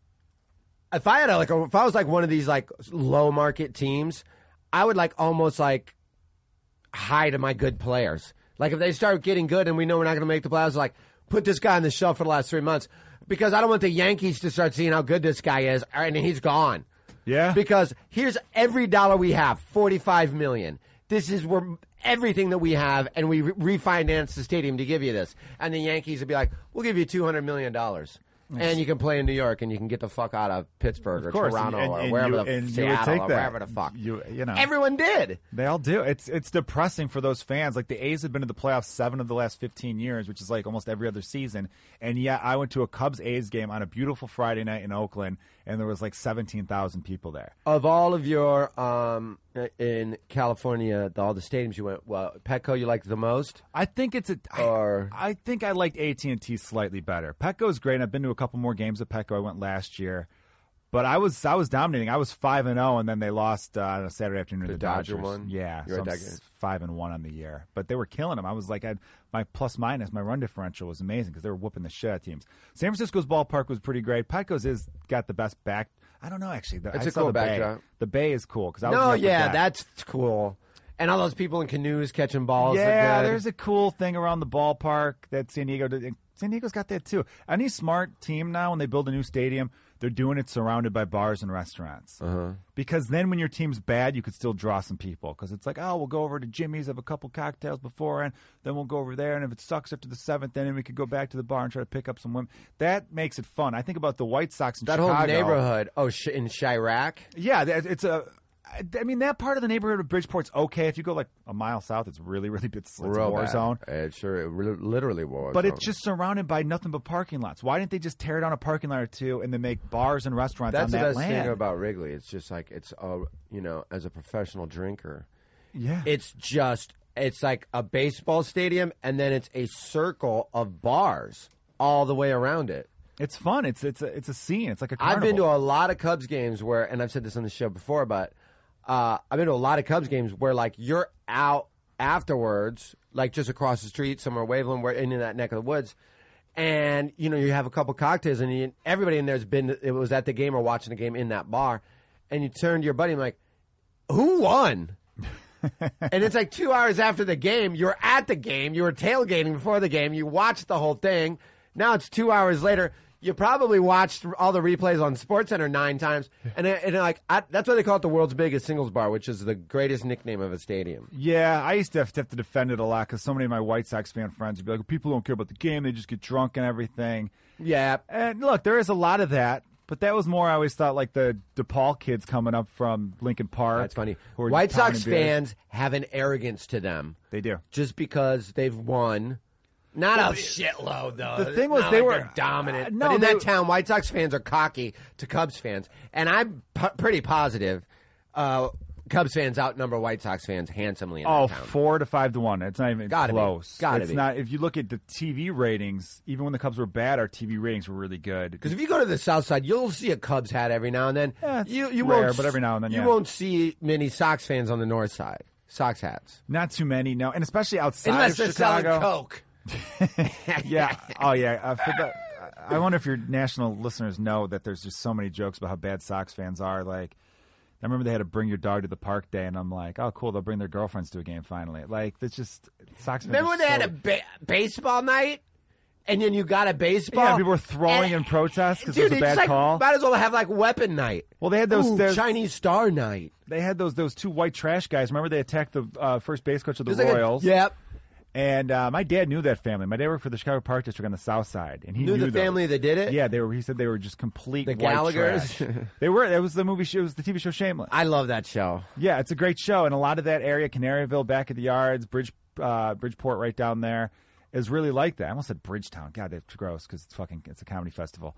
if I was like one of these like low market teams, I would like almost like hide my good players. Like if they start getting good and we know we're not going to make the playoffs, like put this guy on the shelf for the last 3 months because I don't want the Yankees to start seeing how good this guy is and he's gone. Yeah. Because here's every dollar we have, $45 million. This is where everything that we have, and we refinance the stadium to give you this. And the Yankees would be like, we'll give you $200 million. And you can play in New York, and you can get the fuck out of Pittsburgh or Toronto or wherever Seattle or wherever the fuck. You know, everyone did. They all do. It's depressing for those fans. Like the A's have been to the playoffs 7 of the last 15 years, which is like almost every other season. And yet I went to a Cubs-A's game on a beautiful Friday night in Oakland, and there was like 17,000 people there. Of all of your in California, all the stadiums you went, well, Petco you liked the most? I think I think I liked AT&T slightly better. Petco's great. And I've been to a couple more games at Petco. I went last year. But I was dominating. I was 5-0, and then they lost on a Saturday afternoon to the Dodger Dodgers. one? Yeah, You're so a I'm 5-1 on the year. But they were killing them. I was like, my plus minus, my run differential was amazing because they were whooping the shit out of teams. San Francisco's ballpark was pretty great. Petco's is got the best back. I don't know actually. It's a cool backdrop. The Bay is cool because that's cool. And all those people in canoes catching balls. Yeah, there's a cool thing around the ballpark that San Diego did. San Diego's got that too. Any smart team now, when they build a new stadium, they're doing it surrounded by bars and restaurants. Because then when your team's bad, you could still draw some people. Because it's like, oh, we'll go over to Jimmy's, have a couple cocktails beforehand, then we'll go over there. And if it sucks after the 7th inning, we could go back to the bar and try to pick up some women. That makes it fun. I think about the White Sox in Chicago. That whole neighborhood. Oh, in Chirac? Yeah, it's a... I mean, that part of the neighborhood of Bridgeport's okay. If you go like a mile south, it's really, really it's a war zone. Literally war but zone. It's just surrounded by nothing but parking lots. Why didn't they just tear down a parking lot or two and then make bars and restaurants on that land? That's the best thing about Wrigley. It's just like it's as a professional drinker, it's like a baseball stadium and then it's a circle of bars all the way around it. It's fun. It's a scene. It's like a carnival. I've been to a lot of Cubs games where, and I've said this on the show before, but I've been to a lot of Cubs games where, like, you're out afterwards, like just across the street somewhere, Waveland, we're in that neck of the woods, and you have a couple cocktails, and everybody in there's been, it was at the game or watching the game in that bar, and you turn to your buddy and like, who won? And it's like 2 hours after the game. You're at the game. You were tailgating before the game. You watched the whole thing. Now it's 2 hours later. You probably watched all the replays on SportsCenter 9 times, and that's why they call it the world's biggest singles bar, which is the greatest nickname of a stadium. Yeah, I used to have to defend it a lot because so many of my White Sox fan friends would be like, people don't care about the game, they just get drunk and everything. Yeah. And look, there is a lot of that, but that was more, I always thought, like the DePaul kids coming up from Lincoln Park. That's funny. White Sox fans have an arrogance to them. They do. Just because they've won. Not a shitload, though. The thing was, they were dominant. But in that town, White Sox fans are cocky to Cubs fans, and I'm pretty positive Cubs fans outnumber White Sox fans handsomely in that town. 4 to 5 to 1. It's not even close. Gotta be. Not. If you look at the TV ratings, even when the Cubs were bad, our TV ratings were really good. Because if you go to the South Side, you'll see a Cubs hat every now and then. Yeah, you rare, won't, but every now and then, you won't see many Sox fans on the North Side. Sox hats. Not too many, no, and especially outside unless of Chicago. They're selling Coke. Yeah. Oh, yeah. I wonder if your national listeners know that there's just so many jokes about how bad Sox fans are. Like, I remember they had to bring your dog to the park day, and I'm like, oh, cool, they'll bring their girlfriends to a game finally. Like, it's just Sox fans. Remember when they had a baseball night, and then you got a baseball? Yeah, people were throwing in protest because it was a bad call. Might as well have like weapon night. Well, they had those Chinese Star night. They had those 2 white trash guys. Remember they attacked the first base coach of the Royals? Yep. And my dad knew that family. My dad worked for the Chicago Park District on the South Side, and he knew the family that did it. Yeah, he said they were just complete the white Gallaghers. trash. They were. It was the movie. It was the TV show Shameless. I love that show. Yeah, it's a great show, and a lot of that area, Canaryville, back at the yards, Bridgeport, right down there. is really like that. I almost said Bridgetown. God, that's gross because it's a comedy festival.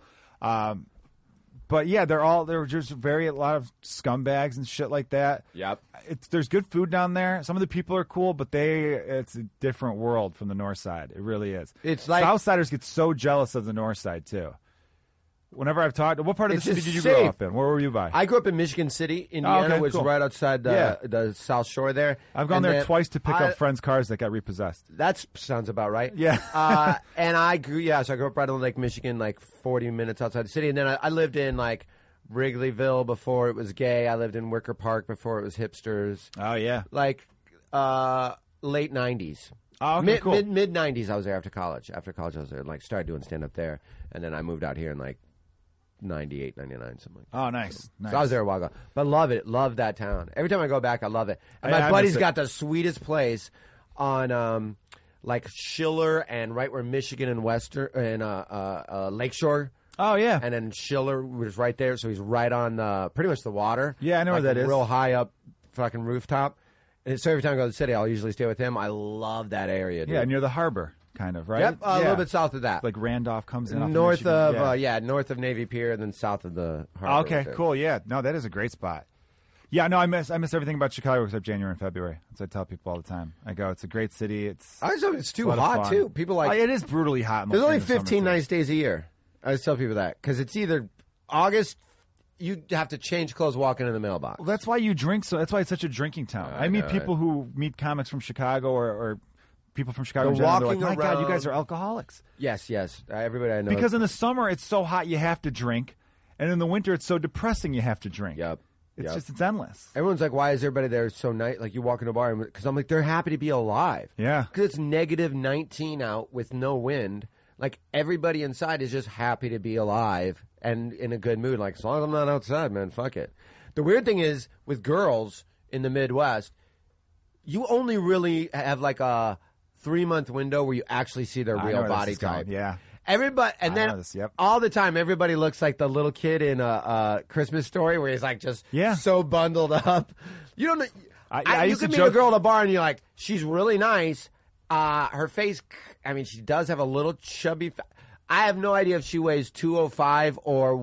But yeah, they're just a lot of scumbags and shit like that. Yep. There's good food down there. Some of the people are cool, but it's a different world from the north side. It really is. It's like Southsiders get so jealous of the north side too. Whenever I've talked, what part of the city did you safe. grow up in? Where were you by? I grew up in Michigan City, Indiana, which is right outside the South Shore there. I've gone there twice to pick up friends' cars that got repossessed. That sounds about right. Yeah. And I grew up right on Lake Michigan, like 40 minutes outside the city. And then I lived in like Wrigleyville before it was gay. I lived in Wicker Park before it was hipsters. Oh, yeah. Like late 90s. Oh, okay, cool. Mid 90s, I was there after college. After college, I was there, like, started doing stand up there. And then I moved out here in like 98, 99, something like that. Oh, nice. So I was there a while ago. But love it. Love that town. Every time I go back, I love it. And my buddy's got the sweetest place on like Schiller and right where Michigan and Western and Lakeshore. Oh, yeah. And then Schiller was right there, so he's right on pretty much the water. Yeah, I know like where that is. Real high up fucking rooftop. And so every time I go to the city, I'll usually stay with him. I love that area, dude. Yeah, near the harbor. Kind of, right? Yep, a little bit south of that. Like Randolph comes in north of north of Navy Pier, and then south of the harbor. Okay, cool. Yeah, no, that is a great spot. Yeah, no, I miss everything about Chicago except January and February. That's what I tell people all the time. I go, it's a great city. It's too hot too. People like it is brutally hot. There's only 15 nice days a year. I just tell people that because it's either August. You have to change clothes walking in the mailbox. Well, that's why you drink. So that's why it's such a drinking town. I meet people who meet comics from Chicago or people from Chicago in general, they're like, my God, you guys are alcoholics. Yes. Everybody I know. Because in the summer, it's so hot you have to drink. And in the winter, it's so depressing you have to drink. Yep. It's endless. Everyone's like, why is everybody there so nice? Like, you walk in a bar, because I'm like, they're happy to be alive. Yeah. Because it's negative 19 out with no wind. Like, everybody inside is just happy to be alive and in a good mood. Like, as long as I'm not outside, man, fuck it. The weird thing is, with girls in the Midwest, you only really have like a 3-month window where you actually see their real body type. Yeah. Everybody, and then all the time, everybody looks like the little kid in a Christmas Story where he's like just so bundled up. You don't know. You can meet a girl at a bar and you're like, she's really nice. Her face, I mean, she does have a little chubby. I have no idea if she weighs 205 or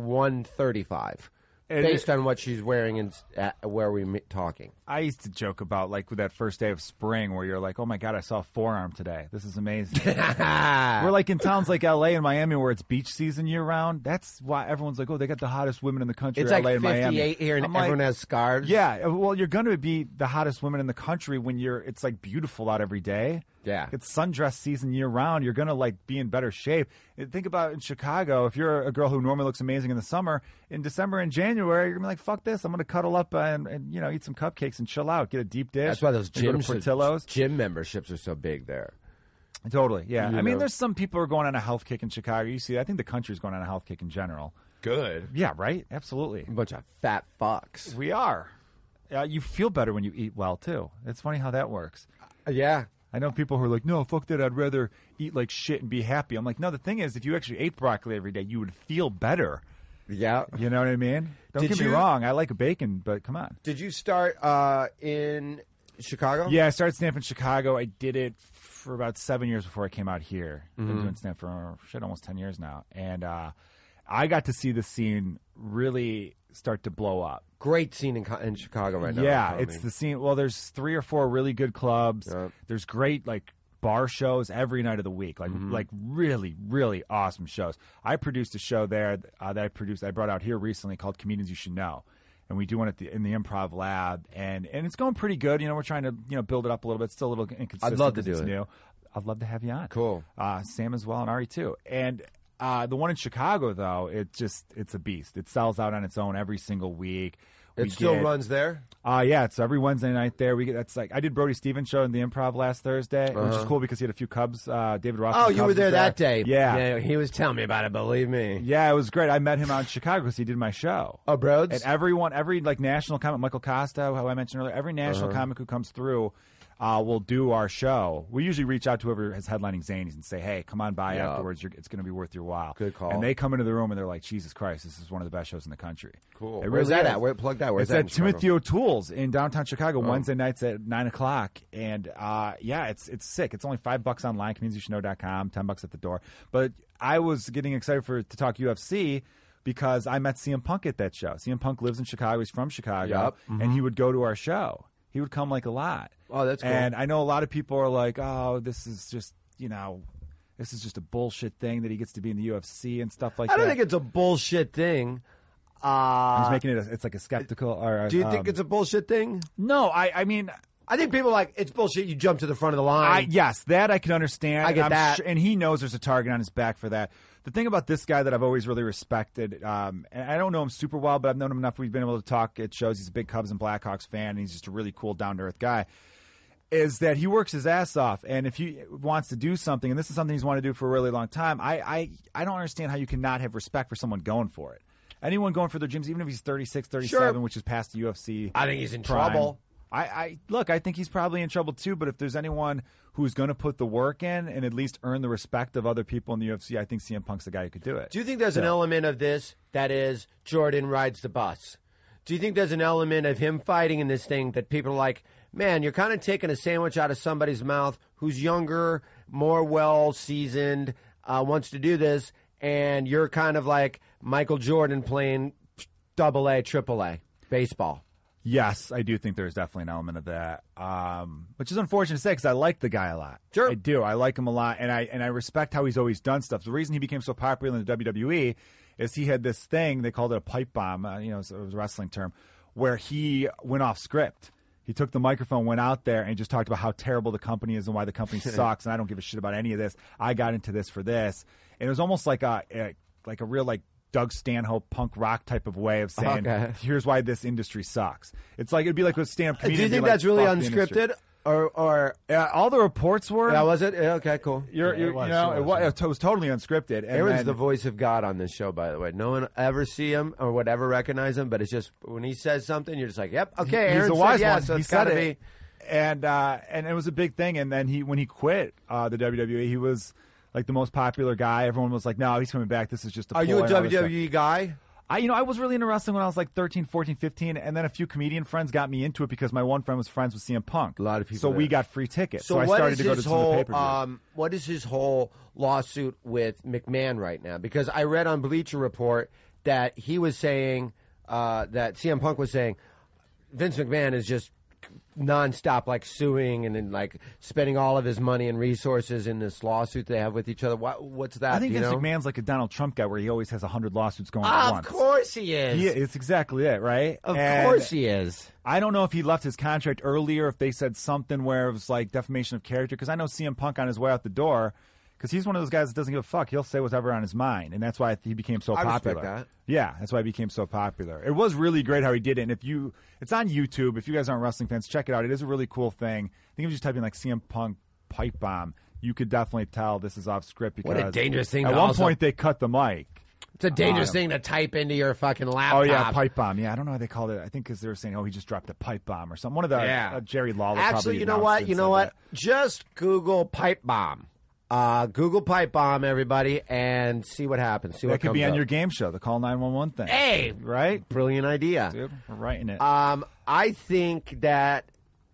135. Based on what she's wearing and where we're talking. I used to joke about, like, with that first day of spring where you're like, oh, my God, I saw a forearm today. This is amazing. We're like in towns like L.A. and Miami where it's beach season year-round. That's why everyone's like, oh, they got the hottest women in the country. It's LA like and Miami. 58 here and everyone has scarves. Yeah, well, you're going to be the hottest women in the country when it's, like, beautiful out every day. Yeah. It's sundress season year-round. You're going to, like, be in better shape. Think about in Chicago, if you're a girl who normally looks amazing in the summer, in December and January, you're going to be like, fuck this. I'm going to cuddle up and eat some cupcakes and chill out. Get a deep dish. That's why those Portillo's. Gym memberships are so big there. Totally, yeah. I mean, there's some people who are going on a health kick in Chicago. You see, I think the country's going on a health kick in general. Good. Yeah, right? Absolutely. A bunch of fat fucks. We are. You feel better when you eat well, too. It's funny how that works. Yeah. I know people who are like, no, fuck that, I'd rather eat like shit and be happy. I'm like, no, the thing is, if you actually ate broccoli every day, you would feel better. Yeah. You know what I mean? Don't get me wrong, I like bacon, but come on. Did you start in Chicago? Yeah, I started stand-up in Chicago. I did it for about 7 years before I came out here. I've been doing stand-up for, almost 10 years now. And I got to see the scene really start to blow up. Great scene in Chicago right now. Yeah, it's the scene. Well, there's 3 or 4 really good clubs. Yep. There's great, like, bar shows every night of the week, like really, really awesome shows. I produced a show there that I brought out here recently called Comedians You Should Know. And we do one in the Improv Lab, and it's going pretty good. We're trying to build it up a little bit. It's still a little inconsistent. I'd love to do it. New. I'd love to have you on. Cool. Sam as well, and Ari too. And the one in Chicago, though, it's a beast. It sells out on its own every single week. It still runs there? Yeah, it's every Wednesday night there. I did Brody Stevens' show in the Improv last Thursday, which is cool because he had a few Cubs. David Ross. Oh, you were there that day. Yeah. He was telling me about it, believe me. Yeah, it was great. I met him out in Chicago because he did my show. Oh, Broads? And every like national comic, Michael Costa, who I mentioned earlier, every national comic who comes through, will do our show. We usually reach out to whoever is headlining Zanies and say, hey, come on by afterwards. It's going to be worth your while. Good call. And they come into the room and they're like, Jesus Christ, this is one of the best shows in the country. Cool. It Where's really that is. at? Where plug that? Where's It's that? at Timothy O'Toole's in downtown Chicago, Wednesday nights at 9 o'clock. And it's sick. It's only $5 online, communityshowknow.com, $10 at the door. But I was getting excited to talk UFC because I met CM Punk at that show. CM Punk lives in Chicago. He's from Chicago. Yep. And he would go to our show. He would come like a lot. Oh, that's cool. And I know a lot of people are like, oh, this is just, this is just a bullshit thing that he gets to be in the UFC and stuff like that. I don't think it's a bullshit thing. He's making it's like a skeptical. Or, Do you think it's a bullshit thing? No, I mean, I think people are like, it's bullshit. You jump to the front of the line. Yes, that I can understand. I get that. And he knows there's a target on his back for that. The thing about this guy that I've always really respected, and I don't know him super well, but I've known him enough. We've been able to talk at shows. He's a big Cubs and Blackhawks fan, and he's just a really cool, down-to-earth guy, is that he works his ass off. And if he wants to do something, and this is something he's wanted to do for a really long time, I don't understand how you cannot have respect for someone going for it. Anyone going for their gyms, even if he's 36, 37, which is past the UFC. I think he's in prime. trouble. I think he's probably in trouble too, but if there's anyone who's going to put the work in and at least earn the respect of other people in the UFC, I think CM Punk's the guy who could do it. Do you think there's an element of this that is Jordan rides the bus? Do you think there's an element of him fighting in this thing that people are like, man, you're kind of taking a sandwich out of somebody's mouth who's younger, more well-seasoned, wants to do this, and you're kind of like Michael Jordan playing AA, AAA baseball? Yes, I do think there's definitely an element of that, which is unfortunate to say because I like the guy a lot. Sure. I do. I like him a lot, and I respect how he's always done stuff. The reason he became so popular in the WWE is he had this thing, they called it a pipe bomb, it was a wrestling term, where he went off script. He took the microphone, went out there, and just talked about how terrible the company is and why the company sucks, and I don't give a shit about any of this. I got into this for this. And it was almost like a real, like, Doug Stanhope punk rock type of way of saying, here's why this industry sucks. It's like, it'd be like a stand-up comedian. Do you think that's really unscripted? Or all the reports were. Yeah, was it? Yeah, okay, cool. It was totally unscripted. Aaron's the voice of God on this show, by the way. No one ever see him or would ever recognize him, but it's just when he says something, you're just like, yep, okay, Aaron he's a wise one. So he it's got to be. And it was a big thing. And then when he quit the WWE, he was like the most popular guy. Everyone was like, no, he's coming back. This is just a Are you a WWE guy? I was really into wrestling when I was like 13, 14, 15, and then a few comedian friends got me into it because my one friend was friends with CM Punk. A lot of people. So we got free tickets. So I started to go to some of the pay-per-view. What is his whole lawsuit with McMahon right now? Because I read on Bleacher Report that he was saying that CM Punk was saying Vince McMahon is just nonstop like suing and then like spending all of his money and resources in this lawsuit they have with each other. What's that? I think Vince McMahon's like a Donald Trump guy where he always has 100 lawsuits going at once. Of course he is. It's exactly it, right? Of course he is. I don't know if he left his contract earlier, if they said something where it was like defamation of character, because I know CM Punk on his way out the door, because he's one of those guys that doesn't give a fuck. He'll say whatever on his mind, and that's why he became so popular. I respect that. Yeah, that's why he became so popular. It was really great how he did it, and it's on YouTube. If you guys aren't wrestling fans, check it out. It is a really cool thing. I think if you just type in like CM Punk pipe bomb, you could definitely tell this is off script because what a dangerous thing. At one point they cut the mic. It's a dangerous thing to type into your fucking laptop. Oh yeah, pipe bomb. Yeah, I don't know why they called it. I think because they were saying, he just dropped a pipe bomb or something. One of the Jerry Lawler. Actually, probably you know what? Just Google pipe bomb. Google pipe bomb, everybody, and see what happens. See what that could be on up. your game show, the Call 911 thing. Hey, right? Brilliant idea, dude. We're writing it. I think that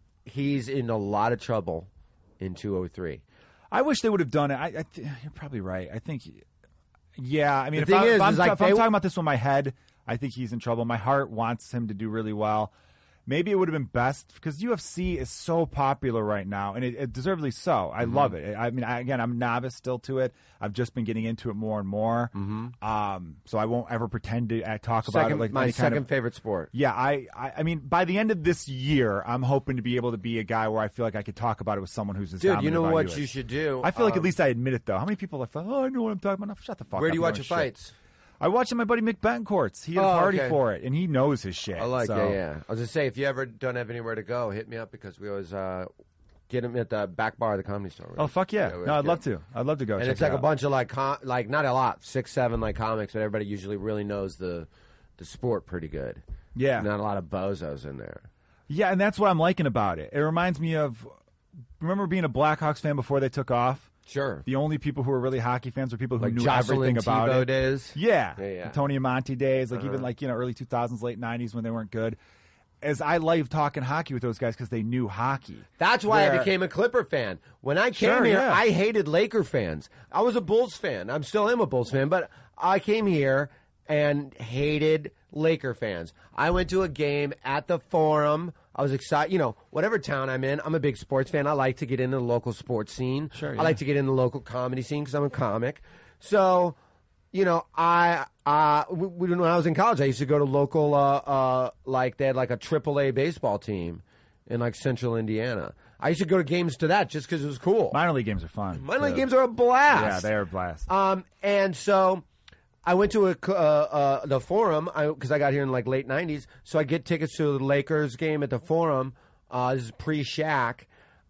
he's in a lot of trouble in 203. I wish they would have done it. You're probably right. I think. Yeah, I mean, if I'm talking about this with my head, I think he's in trouble. My heart wants him to do really well. Maybe it would have been best because UFC is so popular right now, and it deservedly so. I love it. I mean, I'm novice still to it. I've just been getting into it more and more. So I won't ever pretend to talk about it like my second favorite sport. Yeah, I mean, by the end of this year, I'm hoping to be able to be a guy where I feel like I could talk about it with someone who's as Dude, you know dominant what about you should do? I feel like at least I admit it though. How many people are like, I know what I'm talking about? No, shut the fuck up. Where do you watch your fights? I watch my buddy Mick Betancourt's. He had a party for it, and he knows his shit. I like it, yeah. I was going to say, if you ever don't have anywhere to go, hit me up because we always get him at the back bar of the Comedy Store. Oh, fuck yeah. No, I'd love to. I'd love to go. And it's like a bunch of like not a lot, 6, 7 like comics, but everybody usually really knows the sport pretty good. Yeah. Not a lot of bozos in there. Yeah, and that's what I'm liking about it. It reminds me of remember being a Blackhawks fan before they took off? Sure. The only people who were really hockey fans were people who Like knew Jocelyn everything about Thibault it. days? Yeah. Yeah. The Tony Amonte days, like even like, early 2000s, late 90s when they weren't good. As I loved talking hockey with those guys because they knew hockey. That's why I became a Clipper fan. When I came here, I hated Laker fans. I was a Bulls fan. I still am a Bulls fan, but I came here and hated Laker fans. I went to a game at the Forum. I was excited. Whatever town I'm in, I'm a big sports fan. I like to get into the local sports scene. Sure, yeah. I like to get in the local comedy scene because I'm a comic. So, when I was in college, I used to go to local, they had like a AAA baseball team in like central Indiana. I used to go to games to that just because it was cool. Minor league games are fun. Minor league games are a blast. Yeah, they are a blast. And so I went to the Forum because I got here in like late 90s. So I get tickets to the Lakers game at the Forum. This is pre-Shaq.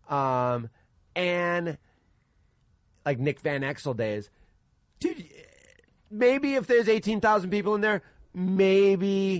And like Nick Van Exel days. Dude, maybe if there's 18,000 people in there, maybe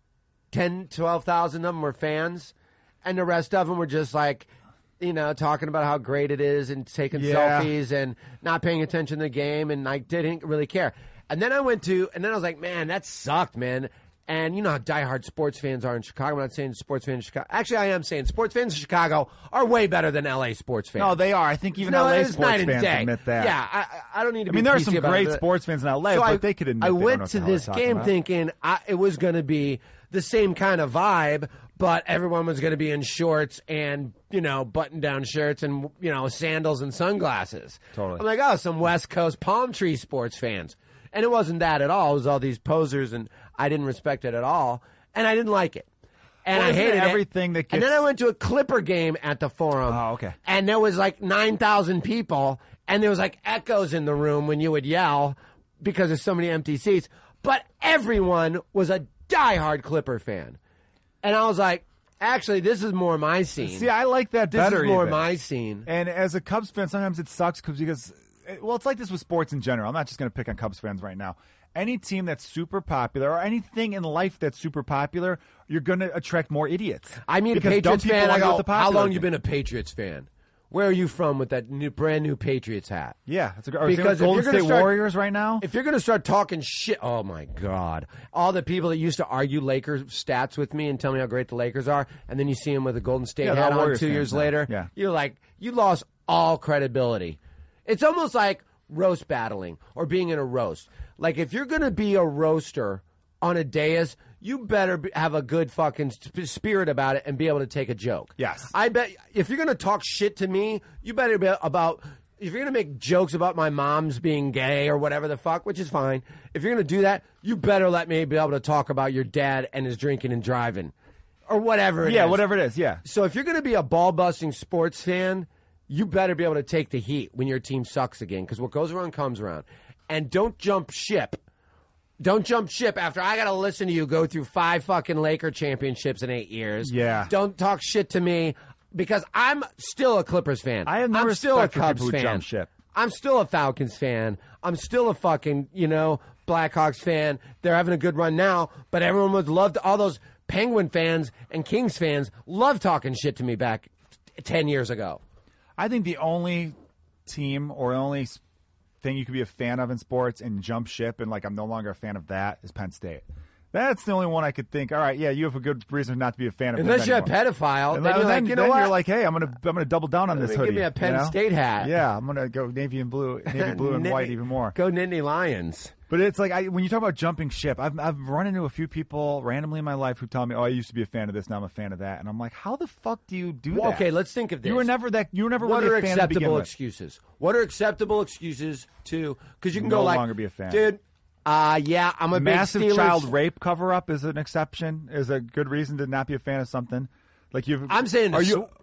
10, 12,000 of them were fans. And the rest of them were just like, talking about how great it is and taking selfies and not paying attention to the game. And I didn't really care. And then I was like, man, that sucked, man. And you know how diehard sports fans are in Chicago. I'm not saying sports fans in Chicago. Actually, I am saying sports fans in Chicago are way better than LA sports fans. No, they are. I think even LA sports fans admit that. Yeah, I don't need to be there are some PC about great it. sports fans in LA, but they could admit I they don't went know to what the this hell they're game talking thinking it was going to be the same kind of vibe, but everyone was going to be in shorts and, button-down shirts and, sandals and sunglasses. Totally. I'm like, some West Coast palm tree sports fans. And it wasn't that at all. It was all these posers, and I didn't respect it at all. And I didn't like it. And I hated everything that gets... And then I went to a Clipper game at the Forum. Oh, okay. And there was like 9,000 people, and there was like echoes in the room when you would yell because there's so many empty seats. But everyone was a diehard Clipper fan. And I was like, actually, this is more my scene. See, I like that better. This is more even. my scene. And as a Cubs fan, sometimes it sucks because, it's like this with sports in general. I'm not just going to pick on Cubs fans right now. Any team that's super popular or anything in life that's super popular, you're going to attract more idiots. I meet a Patriots fan. I go, how long you been a Patriots fan? Where are you from with that brand new Patriots hat? Yeah. Because Golden State Warriors right now? If you're going to start talking shit, oh my God. All the people that used to argue Lakers stats with me and tell me how great the Lakers are, and then you see them with a Golden State hat on 2 years later, you're like, you lost all credibility. It's almost like roast battling or being in a roast. Like, if you're going to be a roaster on a dais, you better have a good fucking spirit about it and be able to take a joke. Yes. I bet if you're going to talk shit to me, you better be about... If you're going to make jokes about my mom's being gay or whatever the fuck, which is fine, if you're going to do that, you better let me be able to talk about your dad and his drinking and driving. Or whatever it is. Yeah, whatever it is, yeah. So if you're going to be a ball-busting sports fan, you better be able to take the heat when your team sucks again, because what goes around comes around. And don't jump ship. Don't jump ship after I got to listen to you go through 5 fucking Laker championships in 8 years. Yeah. Don't talk shit to me because I'm still a Clippers fan. I have no I'm still a respect for Cubs people who fan. jump ship. I'm still a Falcons fan. I'm still a fucking, Blackhawks fan. They're having a good run now, but everyone would love to, all those Penguin fans and Kings fans love talking shit to me back 10 years ago. I think the only team or only thing you could be a fan of in sports and jump ship and I'm no longer a fan of that is Penn State. That's the only one I could think. All right, yeah, you have a good reason not to be a fan of them unless you're a anymore. pedophile. And then you're like, you know what? You're like, hey, I'm gonna double down on this hoodie. Give me a Penn State hat. Yeah, I'm gonna go navy blue and white even more. Go Nittany Lions. But it's like when you talk about jumping ship, I've run into a few people randomly in my life who tell me, "Oh, I used to be a fan of this, now I'm a fan of that," and I'm like, "How the fuck do you do that?" Okay, let's think of this. You were never what really are a fan to begin acceptable with. excuses? What are acceptable excuses to? Because you can No go longer be a fan, dude. Yeah, I'm a massive big Steelers. child rape cover up is an exception. Is a good reason to not be a fan of something. Like I'm saying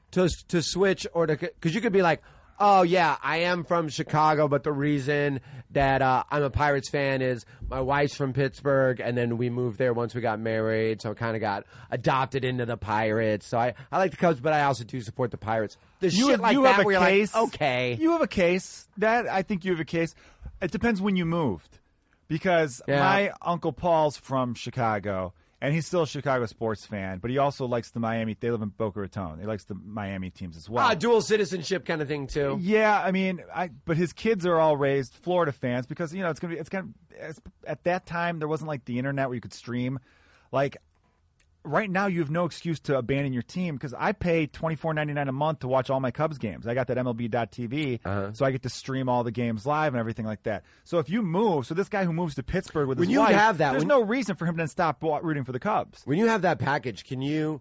to switch or to because you could be like, oh yeah, I am from Chicago, but the reason that I'm a Pirates fan is my wife's from Pittsburgh, and then we moved there once we got married, so I kind of got adopted into the Pirates. So I like the Cubs, but I also do support the Pirates. There's shit like that where you're like, okay, you have a case. That I think you have a case. It depends when you moved. Because my Uncle Paul's from Chicago, And he's still a Chicago sports fan, but he also likes the Miami. They live in Boca Raton. He likes the Miami teams as well. Dual citizenship kind of thing too. Yeah, I mean, but his kids are all raised Florida fans because it's gonna be. It's kind of at that time there wasn't like the internet where you could stream. Like right now, you have no excuse to abandon your team because I pay $24.99 a month to watch all my Cubs games. I got that MLB.TV, so I get to stream all the games live and everything like that. So if you move, this guy who moves to Pittsburgh with his wife, there's no reason for him to stop rooting for the Cubs. When you have that package, can you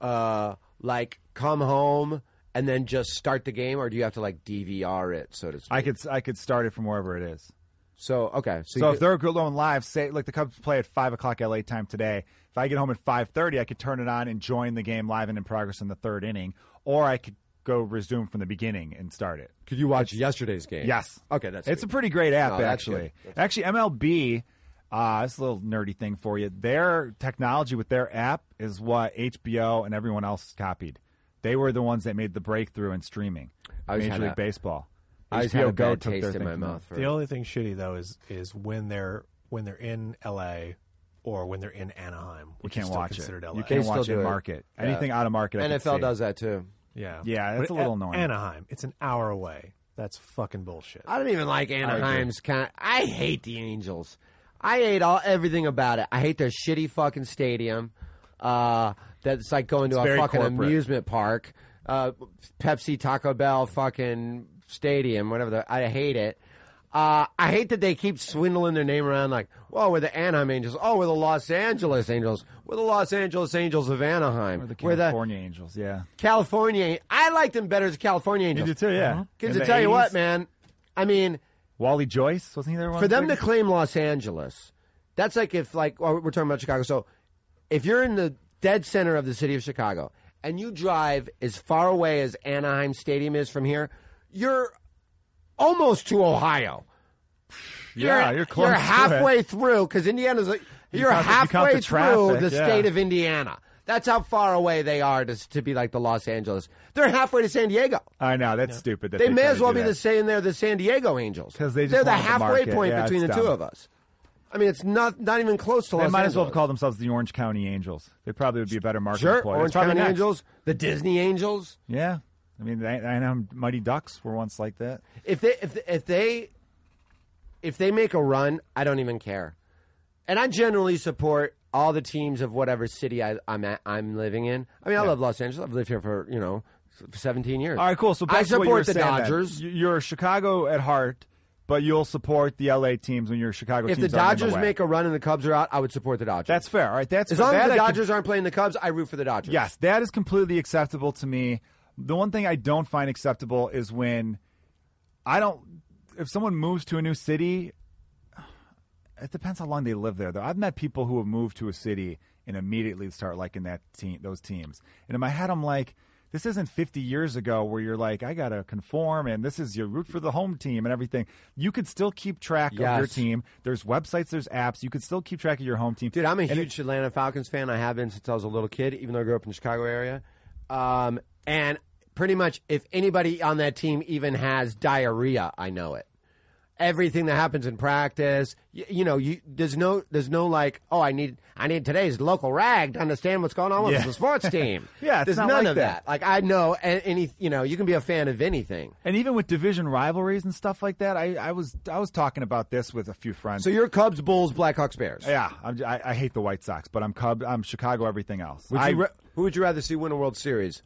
like come home and then just start the game, or do you have to like DVR it, so to speak? I could start it from wherever it is. So okay, so if they're going live, say like the Cubs play at 5:00 LA time today. If I get home at 5:30, I could turn it on and join the game live and in progress in the third inning, or I could go resume from the beginning and start it. Could you watch yesterday's game? Yes. Okay, it's a pretty great app actually. Actually, MLB. It's a little nerdy thing for you. Their technology with their app is what HBO and everyone else copied. They were the ones that made the breakthrough in streaming. Major League Baseball. I just had a bad taste in my mouth. The only thing shitty though is when they're in LA or when they're in Anaheim, which you can't is still watch considered it. LA. You can't watch it in market. Anything out of market. NFL does that too. Yeah, that's a little annoying. Anaheim, it's an hour away. That's fucking bullshit. I don't even like Anaheim's I hate the Angels. I hate everything about it. I hate their shitty fucking stadium. That's like going to a fucking amusement park. Pepsi, Taco Bell, fucking stadium, whatever. I hate it. I hate that they keep swindling their name around like, well, we're the Anaheim Angels. Oh, we're the Los Angeles Angels. We're the Los Angeles Angels of Anaheim. Or the California Angels, yeah. California. I like them better as California Angels. You do too, yeah. Because to tell you what, man, I mean, Wally Joyce, wasn't he there? For them to claim Los Angeles, that's like if, we're talking about Chicago. So if you're in the dead center of the city of Chicago and you drive as far away as Anaheim Stadium is from here, you're almost to Ohio. You're close. You're halfway through because Indiana's. You're halfway through the state of Indiana. That's how far away they are to be like the Los Angeles. They're halfway to San Diego. I know, that's stupid. They may as well be the San Diego Angels. Because they're the halfway point between the two of us. I mean, it's not even close to Los Angeles. They might as well have called themselves the Orange County Angels. They probably would be a better marketing ploy. Orange County Angels, the Disney Angels. Yeah. I mean, I know Mighty Ducks were once like that. If they make a run, I don't even care. And I generally support all the teams of whatever city I'm living in. I mean, I love Los Angeles. I've lived here for 17 years. All right, cool. So I support the Dodgers. Then. You're Chicago at heart, but you'll support the LA teams when you're Chicago. If teams the Dodgers make a run and the Cubs are out, I would support the Dodgers. That's fair. All right, that's as long as the Dodgers aren't playing the Cubs, I root for the Dodgers. Yes, that is completely acceptable to me. The one thing I don't find acceptable is when if someone moves to a new city. It depends how long they live there, though. I've met people who have moved to a city and immediately start liking those teams. And in my head, I'm like, this isn't 50 years ago where you're like, I got to conform, and this is your root for the home team and everything. You could still keep track of your team. There's websites, there's apps. You could still keep track of your home team. Dude, I'm a huge Atlanta Falcons fan. I have been since I was a little kid, even though I grew up in the Chicago area. And pretty much if anybody on that team even has diarrhea, I know it. Everything that happens in practice, there's no like, oh, I need today's local rag to understand what's going on with the sports team. There's none of that. Like I know you can be a fan of anything. And even with division rivalries and stuff like that, I was talking about this with a few friends. So you're Cubs, Bulls, Blackhawks, Bears. Yeah, I hate the White Sox, but I'm Chicago, everything else. Who would you rather see win a World Series?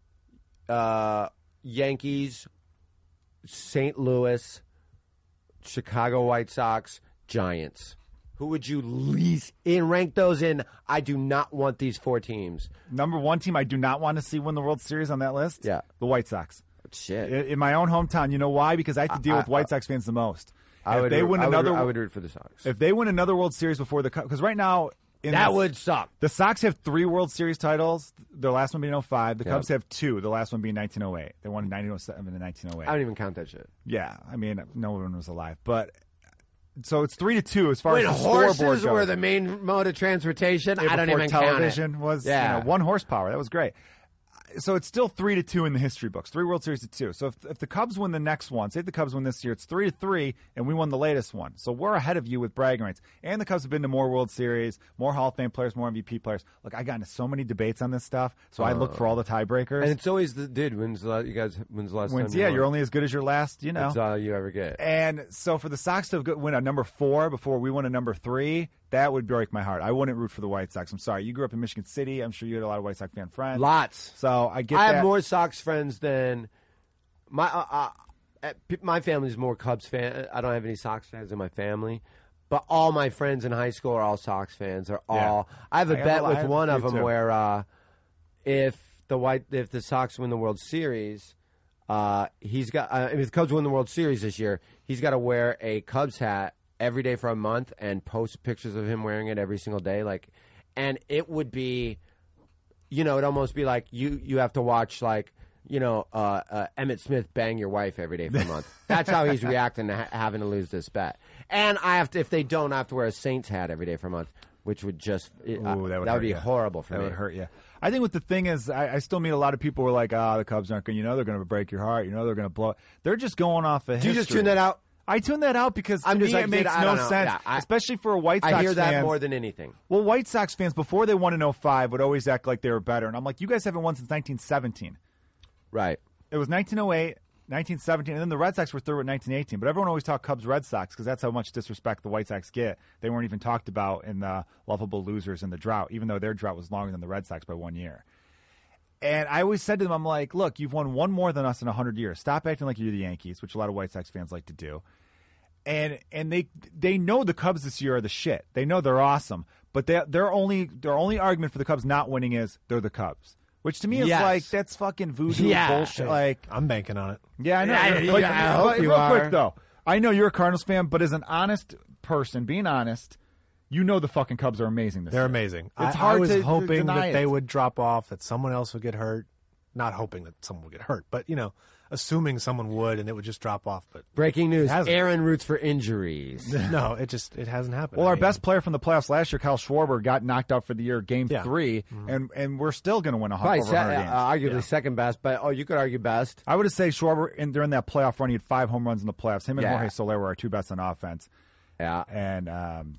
Yankees, St. Louis, Chicago White Sox, Giants. Who would you least rank those in? I do not want these four teams. Number one team I do not want to see win the World Series on that list? Yeah. The White Sox. Shit. In my own hometown. You know why? Because I have to deal with White Sox fans the most. I would root for the Sox. If they win another World Series before because right now... That would suck. The Sox have 3 World Series titles, their last one being 2005. The Cubs have 2, the last one being 1908. They won in 1907 and 1908. I don't even count that shit. Yeah, I mean, no one was alive. But so it's 3-2 as far as the horses scoreboard goes. Were the main mode of transportation, I don't even television count it. was 1 horsepower. That was great. So it's still 3-2 in the history books. 3 World Series to 2. So if the Cubs win the next one, say if the Cubs win this year, it's 3-3, and we won the latest one. So we're ahead of you with bragging rights. And the Cubs have been to more World Series, more Hall of Fame players, more MVP players. Look, I got into so many debates on this stuff, so I look for all the tiebreakers. And it's always when's the last time? Yeah, you're only as good as your last, That's all you ever get. And so for the Sox to win a number 4 before we win a number 3, that would break my heart. I wouldn't root for the White Sox. I'm sorry. You grew up in Michigan City. I'm sure you had a lot of White Sox fan friends. Lots. So I get I that. have more Sox friends than my family's more Cubs fan. I don't have any Sox fans in my family, but all my friends in high school are all Sox fans. They're all. I have a bet with one of them where if the Sox win the World Series, he's got. If the Cubs win the World Series this year, he's got to wear a Cubs hat every day for a month and post pictures of him wearing it every single day. And it would be, it'd almost be like you have to watch Emmett Smith bang your wife every day for a month. That's how he's reacting to having to lose this bet. And if they don't, I have to wear a Saints hat every day for a month, which would just that would be horrible for me. That would hurt you. I think what the thing is, I still meet a lot of people who are like, the Cubs aren't going. They're going to break your heart. They're going to blow. They're just going off of history. Do you just tune that out? I tune that out because to me it makes no sense, especially for a White Sox fan. I hear that fans. more than anything. Well, White Sox fans, before they won in 05, would always act like they were better. And I'm like, you guys haven't won since 1917. Right. It was 1908, 1917, and then the Red Sox were through in 1918. But everyone always talked Cubs-Red Sox because that's how much disrespect the White Sox get. They weren't even talked about in the lovable losers in the drought, even though their drought was longer than the Red Sox by 1 year. And I always said to them, I'm like, look, you've won one more than us in 100 years. Stop acting like you're the Yankees, which a lot of White Sox fans like to do. And they know the Cubs this year are the shit. They know they're awesome. But their only argument for the Cubs not winning is they're the Cubs. Which to me is like, that's fucking voodoo bullshit. Like, I'm banking on it. Yeah, I know. I hope you are. Real quick, though. I know you're a Cardinals fan, but as an honest person, being honest, you know the fucking Cubs are amazing this year. They're amazing. It's I hard was to hoping deny that they it. would drop off, that someone else would get hurt. Not hoping that someone would get hurt, but, assuming someone would and it would just drop off. But breaking news, Aaron roots for injuries. No, it hasn't happened. Well, our best player from the playoffs last year, Kyle Schwarber, got knocked out for the year, Game 3, and we're still going to win over 100 games. Arguably second best, but you could argue best. I would have said Schwarber, during that playoff run, he had 5 home runs in the playoffs. Him and Jorge Soler were our 2 best on offense. Yeah. And,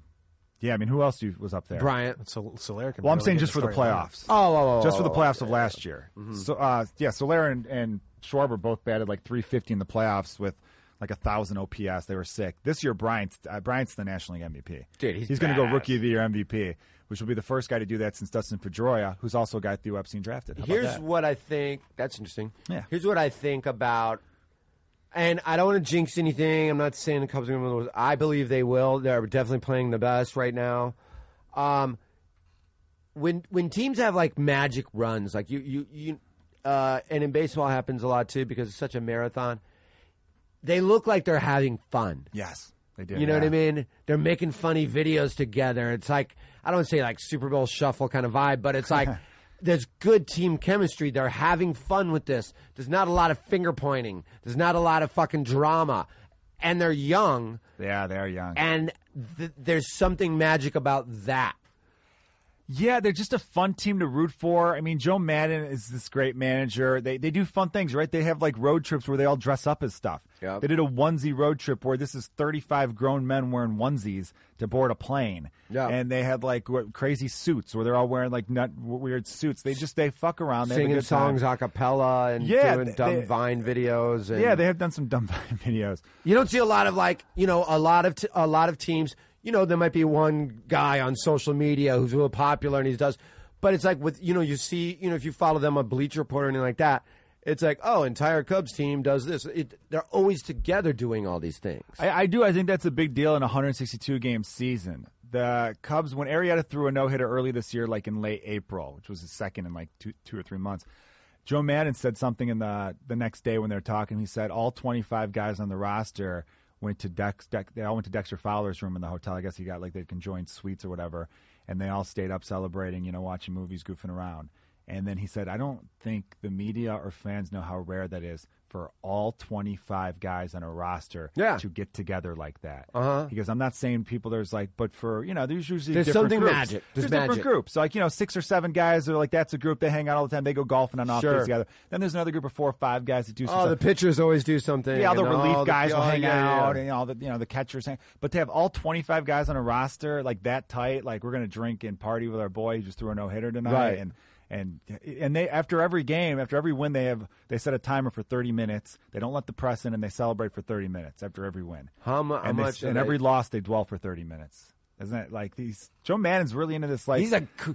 who else was up there? Bryant. Soler. Well, I'm saying just for the playoffs. Just for the playoffs of last year. Mm-hmm. So, Soler and Schwarber both batted like 350 in the playoffs with like 1,000 OPS. They were sick. This year, Bryant's the National League MVP. Dude, he's going to go Rookie of the Year MVP, which will be the first guy to do that since Dustin Pedroia, who's also a guy Theo Epstein drafted. Here's what I think. That's interesting. Yeah. Here's what I think about. And I don't want to jinx anything. I'm not saying the Cubs are going to win. I believe they will. They're definitely playing the best right now. When teams have like magic runs, like you and in baseball happens a lot too because it's such a marathon. They look like they're having fun. Yes, they do. You know what I mean? They're making funny videos together. It's like, I don't want to say like Super Bowl shuffle kind of vibe, but it's like there's good team chemistry. They're having fun with this. There's not a lot of finger pointing. There's not a lot of fucking drama. And they're young. Yeah, they're young. And there's something magic about that. Yeah, they're just a fun team to root for. I mean, Joe Madden is this great manager. They do fun things, right? They have like road trips where they all dress up as stuff. Yep. They did a onesie road trip where this is 35 grown men wearing onesies to board a plane. Yep. And they had like crazy suits where they're all wearing like weird suits. They fuck around. They Singing have a good songs time. a cappella and doing dumb Vine videos. And, yeah, they have done some dumb Vine videos. You don't see a lot of like, a lot of teams. There might be one guy on social media who's real popular and he does, but it's like with, you see, if you follow them on Bleacher Report or anything like that, it's like, entire Cubs team does this. They're always together doing all these things. I do. I think that's a big deal in a 162-game season. The Cubs, when Arrieta threw a no-hitter early this year, like in late April, which was his second in like two or 3 months, Joe Madden said something in the next day when they were talking. He said all 25 guys on the roster went to they all went to Dexter Fowler's room in the hotel. I guess he got like they conjoined suites or whatever, and they all stayed up celebrating, watching movies, goofing around. And then he said, I don't think the media or fans know how rare that is for all 25 guys on a roster to get together like that. He goes, I'm not saying people there's like, but for, there's usually there's different something groups. magic. There's magic. different groups. So like, 6 or 7 guys are like, that's a group. They hang out all the time. They go golfing on off days together. Then there's another group of 4 or 5 guys that do some stuff. The pitchers always do something. Yeah, all the relief guys will hang out, yeah. and all the catchers hang. But to have all 25 guys on a roster like that tight, like we're gonna drink and party with our boy who just threw a no-hitter tonight, right. and they after every game, after every win, they set a timer for 30 minutes. They don't let the press in, and they celebrate for 30 minutes after every win. How much? And every loss, they dwell for 30 minutes. Isn't it like these? Joe Maddon's really into this. Like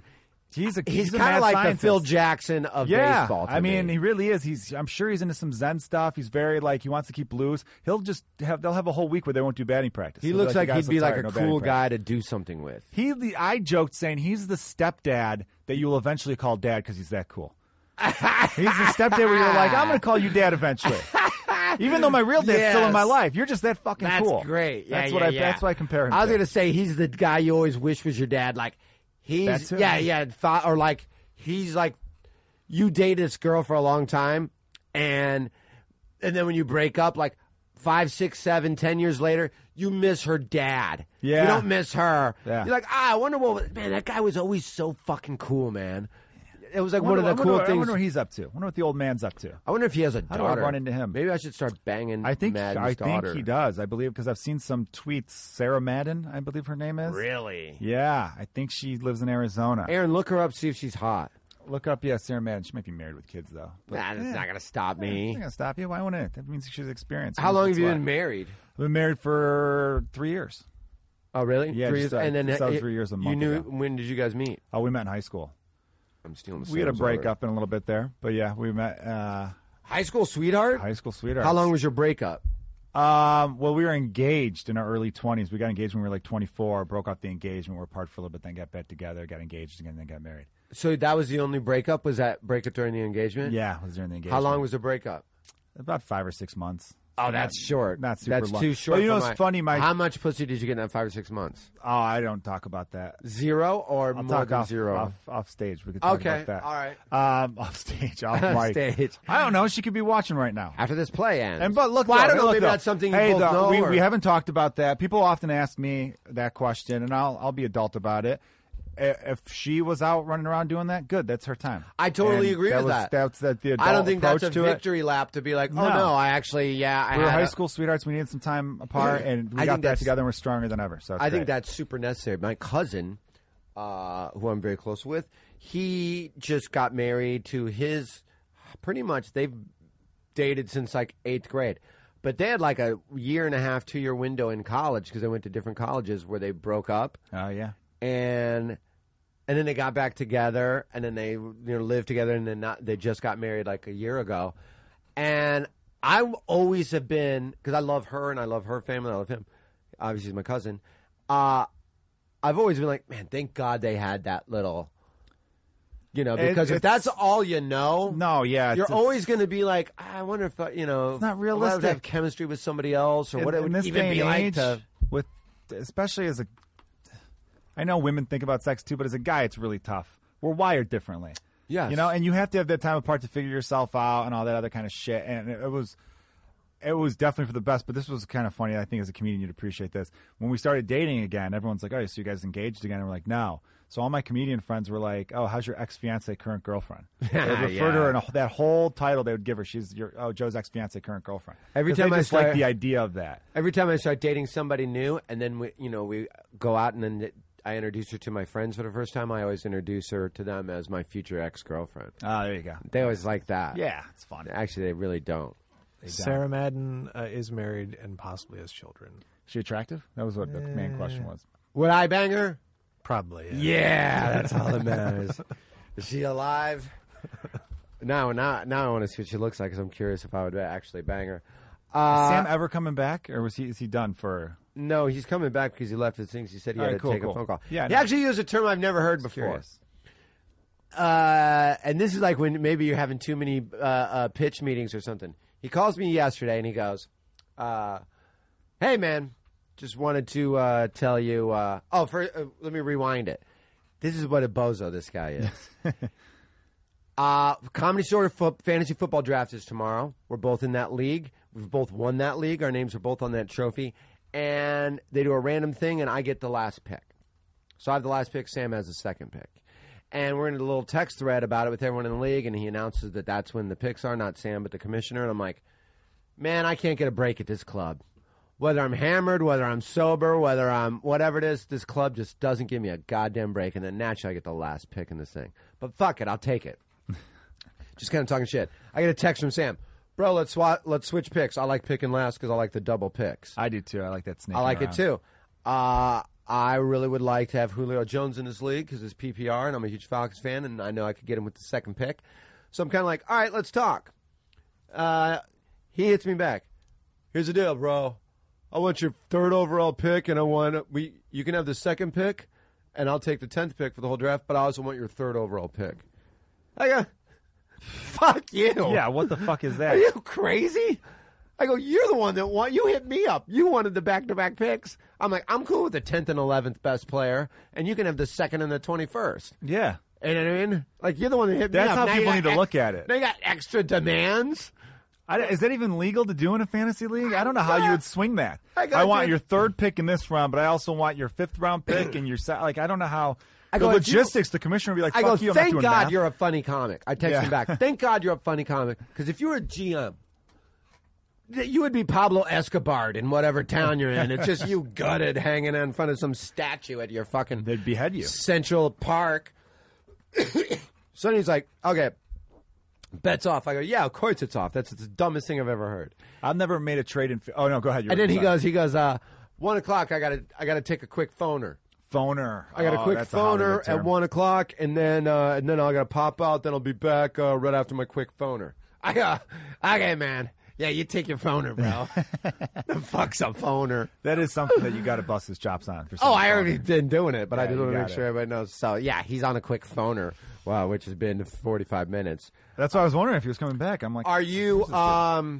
he's kind of like scientist. the Phil Jackson of baseball. I mean, he really is. I'm sure he's into some Zen stuff. He's very he wants to keep loose. They'll have a whole week where they won't do batting practice. He looks like he'd be like a cool guy to do something with. I joked saying he's the stepdad that you will eventually call dad because he's that cool. He's the stepdad where you're like, I'm going to call you dad eventually. Even though my real dad's still in my life, you're just that fucking cool. That's great. Yeah, that's why I compare him. I was going to say he's the guy you always wish was your dad. Like he's or like he's like you date this girl for a long time, and then when you break up, like 5, 6, 7, 10 years later, you miss her dad. Yeah, you don't miss her. Yeah. You're like, I wonder that guy was always so fucking cool, man. It was like one of the cool things. I wonder what he's up to. I wonder what the old man's up to. I wonder if he has a daughter. How do I run into him? Maybe I should start banging. I think daughter. he does. I believe because I've seen some tweets. Sarah Madden, I believe her name is. Really? Yeah, I think she lives in Arizona. Aaron, look her up. See if she's hot. Look up, Sarah Madden. She might be married with kids though. But, that's not gonna stop me. It's not gonna stop you. Why wouldn't it? That means she's experienced. How long have you been married? I've been married for 3 years. Oh, really? Yeah, 3 years. And then 3 years a month. You knew ago. When did you guys meet? Oh, we met in high school. I'm stealing the We had a breakup in a little bit there, but yeah, we met. High school sweetheart? High school sweetheart. How long was your breakup? Well, we were engaged in our early 20s. We got engaged when we were like 24, broke off the engagement, were apart for a little bit, then got back together, got engaged again, then got married. So that was the only breakup? Was that breakup during the engagement? Yeah, it was during the engagement. How long was the breakup? About 5 or 6 months. Oh, that's short. Not super That's long. too short. Well, what's funny, Mike? How much pussy did you get in that 5 or 6 months? Oh, I don't talk about that. 0 or I'll more talk than 0? Off stage. We could talk about that. All right. Off stage. Off mic. Stage. I don't know. She could be watching right now. After this play ends. But look, well, I don't know. look, Maybe though. that's something you both know. We haven't talked about that. People often ask me that question, and I'll be adult about it. If she was out running around doing that, good. That's her time. I totally agree with that. That's the adult I don't think that's a to victory lap to be like, oh, no, I actually, we were high school sweethearts. We needed some time apart, and we got that together, and we're stronger than ever. So I think that's super necessary. My cousin, who I'm very close with, he just got married to his, pretty much, they've dated since like 8th grade. But they had like a 1.5, 2-year window in college because they went to different colleges where they broke up. Oh, yeah. And then they got back together, and then they lived together, and then they just got married like a year ago. And I always have been, because I love her and I love her family, I love him. Obviously, he's my cousin. I've always been like, man, thank God they had that little, because if that's all you know, you're always going to be like, I wonder if it's not realistic. I would have chemistry with somebody else, or what it would this even day be and like age, to, especially as a. I know women think about sex too, but as a guy, it's really tough. We're wired differently. Yes. And you have to have that time apart to figure yourself out and all that other kind of shit. And it was definitely for the best, but this was kind of funny. I think as a comedian, you'd appreciate this. When we started dating again, everyone's like, oh, so you guys engaged again? And we're like, no. So all my comedian friends were like, oh, how's your ex-fiancée, current girlfriend? They would refer to her in that whole title they would give her. She's Joe's ex-fiancée, current girlfriend. Every time I just like the idea of that. Every time I start dating somebody new, and then we go out, and then I introduce her to my friends for the first time, I always introduce her to them as my future ex-girlfriend. Oh, there you go. They always like that. Yeah, it's fun. Actually, they really don't. Sarah Madden is married and possibly has children. Is she attractive? That was what the main question was. Would I bang her? Probably. Yeah, that's all that matters. Is she alive? Now I want to see what she looks like because I'm curious if I would actually bang her. Is Sam ever coming back, or is he done for? No, he's coming back because he left his things. He said he had to take a phone call. Yeah, he actually used a term I've never heard before. And this is like when maybe you're having too many pitch meetings or something. He calls me yesterday and he goes, hey, man, just wanted to tell you. Let me rewind it. This is what a bozo this guy is. Comedy Store Fantasy Football Draft is tomorrow. We're both in that league. We've both won that league. Our names are both on that trophy. And they do a random thing, and I get the last pick. So I have the last pick. Sam has the second pick. And we're in a little text thread about it with everyone in the league, and he announces that that's when the picks are, not Sam, but the commissioner. And I'm like, man, I can't get a break at this club. Whether I'm hammered, whether I'm sober, whether I'm whatever it is, this club just doesn't give me a goddamn break. And then naturally I get the last pick in this thing. But fuck it, I'll take it. Just kind of talking shit. I get a text from Sam. Bro, let's switch picks. I like picking last because I like the double picks. I do too. I like that snake. I like it too. I really would like to have Julio Jones in this league because it's PPR, and I'm a huge Falcons fan, and I know I could get him with the second pick. So I'm kind of like, all right, let's talk. He hits me back. Here's the deal, bro. I want your third overall pick, and you can have the second pick, and I'll take the 10th pick for the whole draft, but I also want your third overall pick. I go, fuck you. Yeah, what the fuck is that? Are you crazy? I go, you're the one that you hit me up. You wanted the back-to-back picks. I'm like, I'm cool with the 10th and 11th best player, and you can have the 2nd and the 21st. Yeah. You know what I mean? Like, you're the one that hit me up. That's how Now people need to look at it. They got extra demands. Is that even legal to do in a fantasy league? I don't know how you would swing that. I want your third pick in this round, but I also want your 5th round pick and your I don't know how. The logistics, the commissioner would be like, fuck you, I'm not thank doing God math. you're a funny comic. I text him back. Thank God you're a funny comic. Because if you were a GM, you would be Pablo Escobar in whatever town you're in. It's just you gutted hanging in front of some statue at your fucking They'd behead you. Central Park. So then he's like, okay, bet's off. I go, yeah, of course it's off. That's the dumbest thing I've ever heard. I've never made a trade in. Oh no, go ahead. And then he goes, 1 o'clock. I gotta take a quick phoner. I got a quick phoner at 1 o'clock, and then I gotta pop out. Then I'll be back right after my quick phoner. I go, okay, man. Yeah, you take your phoner, bro. The fuck's a phoner? That is something that you got to bust his chops on. For I already been doing it, but I just want to make got sure everybody knows. So yeah, he's on a quick phoner. Wow, which has been 45 minutes. That's why I was wondering if he was coming back. I'm like, are you? I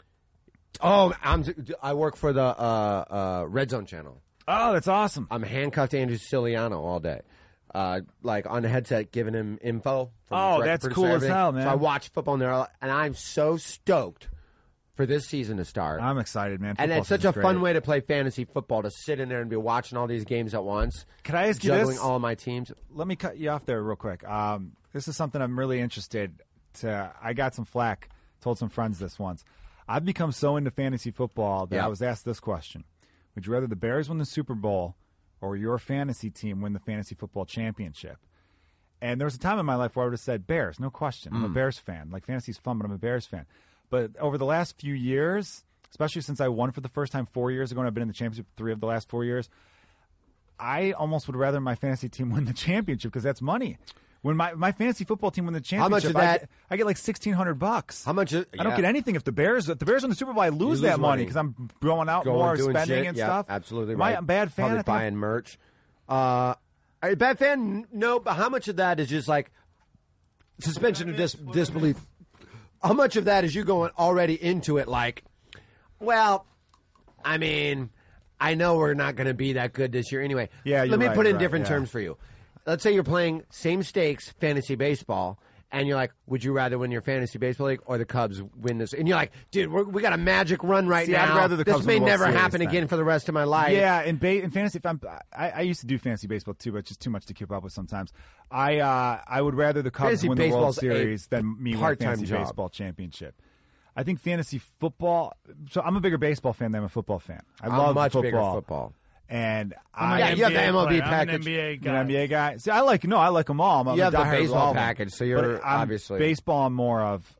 work for the Red Zone channel. Oh, that's awesome. I'm handcuffed to Andrew Siciliano all day. Like on the headset, giving him info. That's cool as hell, man. So I watch football in there, and I'm so stoked for this season to start. I'm excited, man. And it's such a fun way to play fantasy football, to sit in there and be watching all these games at once. Can I ask you this? Juggling all of my teams. Let me cut you off there real quick. This is something I'm really interested to. I got some flack, told some friends this once. I've become so into fantasy football that I was asked this question. Would you rather the Bears win the Super Bowl or your fantasy team win the fantasy football championship? And there was a time in my life where I would have said Bears, no question. I'm a Bears fan. Like, fantasy's fun, but I'm a Bears fan. But over the last few years, especially since I won for the first time 4 years ago and I've been in the championship 3 of the last 4 years, I almost would rather my fantasy team win the championship because that's money. When my fantasy football team win the championship, how much of that, I get like $1,600. How much? I don't get anything if the Bears win the Super Bowl. I lose that money because I'm going out more, spending shit. and stuff. Absolutely Am right. I a bad fan? Probably buying merch. Are you a bad fan? No, but how much of that is just like suspension of disbelief? How much of that is you going already into it like, well, I mean, I know we're not going to be that good this year anyway. Yeah, Let me put it in different yeah. terms for you. Let's say you're playing same stakes fantasy baseball, and you're like, would you rather win your fantasy baseball league or the Cubs win this? And you're like, dude, we got a magic run right See, now. I'd rather the this Cubs may win the World never Series happen then. again for the rest of my life. Yeah, in fantasy, I used to do fantasy baseball too, but it's just too much to keep up with sometimes. I would rather the Cubs Fantasy win the World baseball's Series than me win the part-time fantasy job. baseball championship. I think fantasy football. So I'm a bigger baseball fan than I'm a football fan. I'm love much football. bigger football. And Yeah, you have the MLB package. I'm an NBA You're guy. an NBA guy. See, I like them all. I'm You a have the diehard of all baseball of them. package, so you're But I'm obviously baseball. I'm more of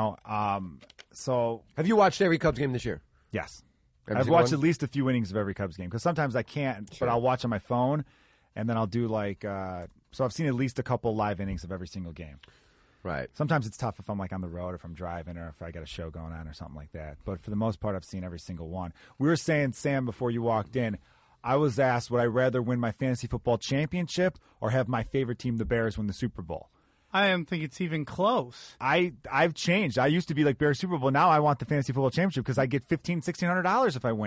So Have you watched every Cubs game this year? yes, Every I've single watched one? at least a few innings of every Cubs game because sometimes I can't, but I'll watch on my phone, and then I'll do like. So I've seen at least a couple live innings of every single game. Right. Sometimes it's tough if I'm like on the road, or if I'm driving, or if I got a show going on or something like that. But for the most part, I've seen every single one. We were saying, Sam, before you walked in, I was asked, would I rather win my fantasy football championship or have my favorite team, the Bears, win the Super Bowl? I don't think it's even close. I've changed. I used to be like Bears Super Bowl. Now I want the fantasy football championship because I get $1,500, $1,600 if I win it all.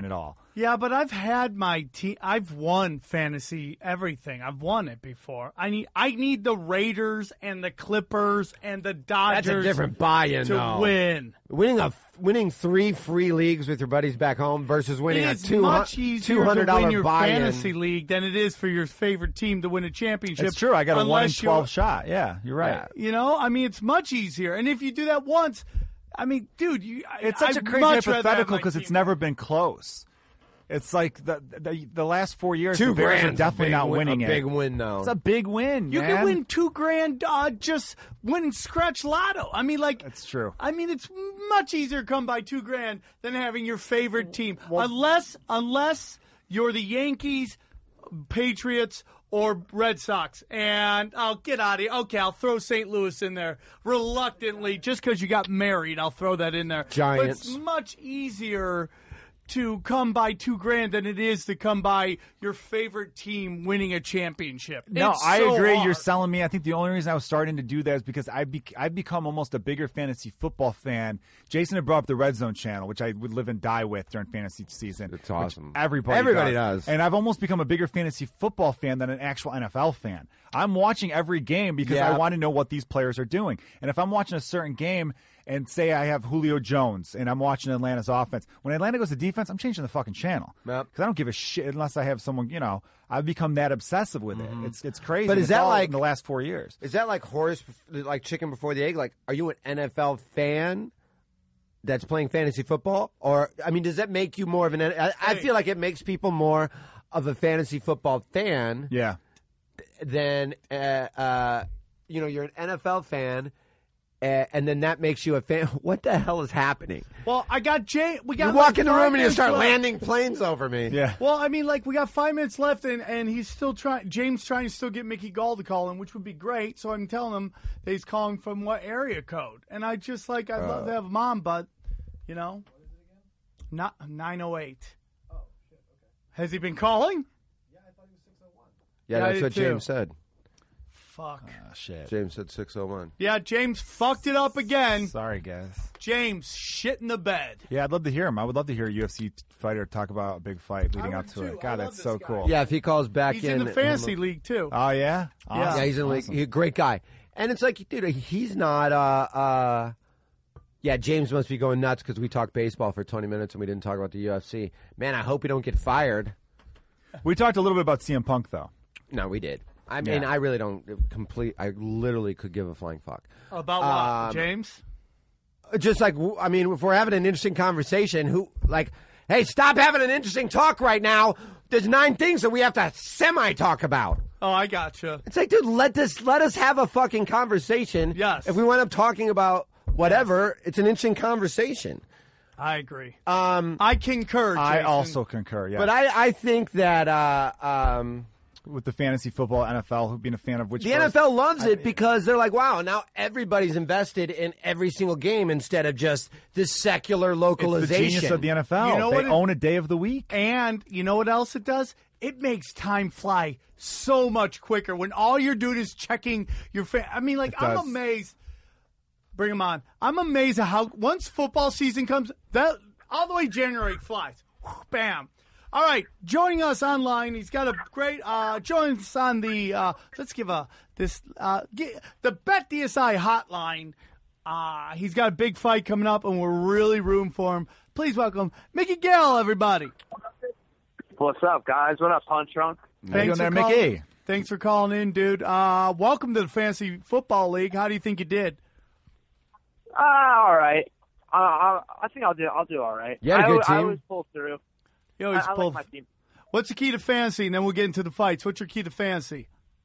Yeah, but I've had my team. I've won fantasy everything. I've won it before. I need the Raiders and the Clippers and the Dodgers. That's a different buy-in, to though. Winning 3 free leagues with your buddies back home versus winning a much easier $200 to win your buy-in. fantasy league than it is for your favorite team to win a championship. It's true. I got a 1 in unless 12 shot. Yeah, you're right. It's much easier. And if you do that once, dude, It's such a crazy hypothetical because it's never been close. It's like the last 4 years, the Bears are definitely not winning it. A big win, though. It's a big win. You man. can win $2,000 just winning scratch lotto. That's true. It's much easier to come by $2,000 than having your favorite team, unless you're the Yankees, Patriots, or Red Sox. And I'll get out of here. Okay, I'll throw St. Louis in there reluctantly, just because you got married. I'll throw that in there. Giants. But it's much easier to come by $2,000 than it is to come by your favorite team winning a championship. No, It's I so agree. hard. You're selling me. I think the only reason I was starting to do that is because I've become almost a bigger fantasy football fan. Jason had brought up the Red Zone channel, which I would live and die with during fantasy season. It's awesome. Everybody does. And I've almost become a bigger fantasy football fan than an actual NFL fan. I'm watching every game because I want to know what these players are doing. And if I'm watching a certain game and say I have Julio Jones and I'm watching Atlanta's offense, when Atlanta goes to defense, I'm changing the fucking channel. Yep. Because I don't give a shit unless I have someone, I've become that obsessive with it. It's crazy. But is It's that all like in the last 4 years? Is that like chicken before the egg? Like, are you an NFL fan that's playing fantasy football? Or, does that make you more of an... I feel like it makes people more of a fantasy football fan Yeah. than, you're an NFL fan, and then that makes you a fan. What the hell is happening? Well, I got Jay. We got You walk in the 5 room and you minutes start left. landing planes over me. Yeah. Well, we got 5 minutes left, and he's still trying. James trying to still get Mickey Gall to call him, which would be great. So I'm telling him that he's calling from what area code, and I'd love to have him on, but not 908. Oh shit! Okay. Has he been calling? Yeah, Yeah, I that's did what too. James said. Fuck. Oh, shit. James said 601. Yeah, James fucked it up again. Sorry, guys. James shit in the bed. Yeah, I'd love to hear him. I would love to hear a UFC fighter talk about a big fight leading I up would to too. it. I God, love that's this so guy. cool. Yeah, if he calls back He's in the fantasy league too. Oh, yeah? Awesome. Yeah, he's in the league. He's a great guy. And it's like, dude, he's not, yeah, James must be going nuts because we talked baseball for 20 minutes and we didn't talk about the UFC. Man, I hope we don't get fired. We talked a little bit about CM Punk, though. No, we did. I mean, I really don't I literally could give a flying fuck. About what, James? Just like, if we're having an interesting conversation, hey, stop having an interesting talk right now. There's 9 things that we have to semi-talk about. Oh, I gotcha. It's like, dude, let us have a fucking conversation. Yes. If we wind up talking about whatever, it's an interesting conversation. I agree. I concur, Jason. I also concur, yeah. But I think that with the fantasy football NFL, being a fan of which the NFL loves it because they're like, wow, now everybody's invested in every single game instead of just this secular localization. It's the genius of the NFL. You know they own a day of the week. And you know what else it does? It makes time fly so much quicker when all you're doing is checking your I'm does. amazed. Bring them on. I'm amazed at how once football season comes, that all the way January flies. Bam. All right, joining us online, he's got a great join us on the let's give the Bet DSI hotline. He's got a big fight coming up, and we're really rooting for him. Please welcome Mickey Gall, everybody. What's up, guys? What up, Punch Drunk? Thanks there, for Mickey. calling. Thanks for calling in, dude. Welcome to the Fantasy Football League. How do you think you did? All right. I think I'll do all right. You had a good I team. always pull through. You always I pull. like my team. What's the key to fantasy? And then we'll get into the fights. What's your key to fantasy?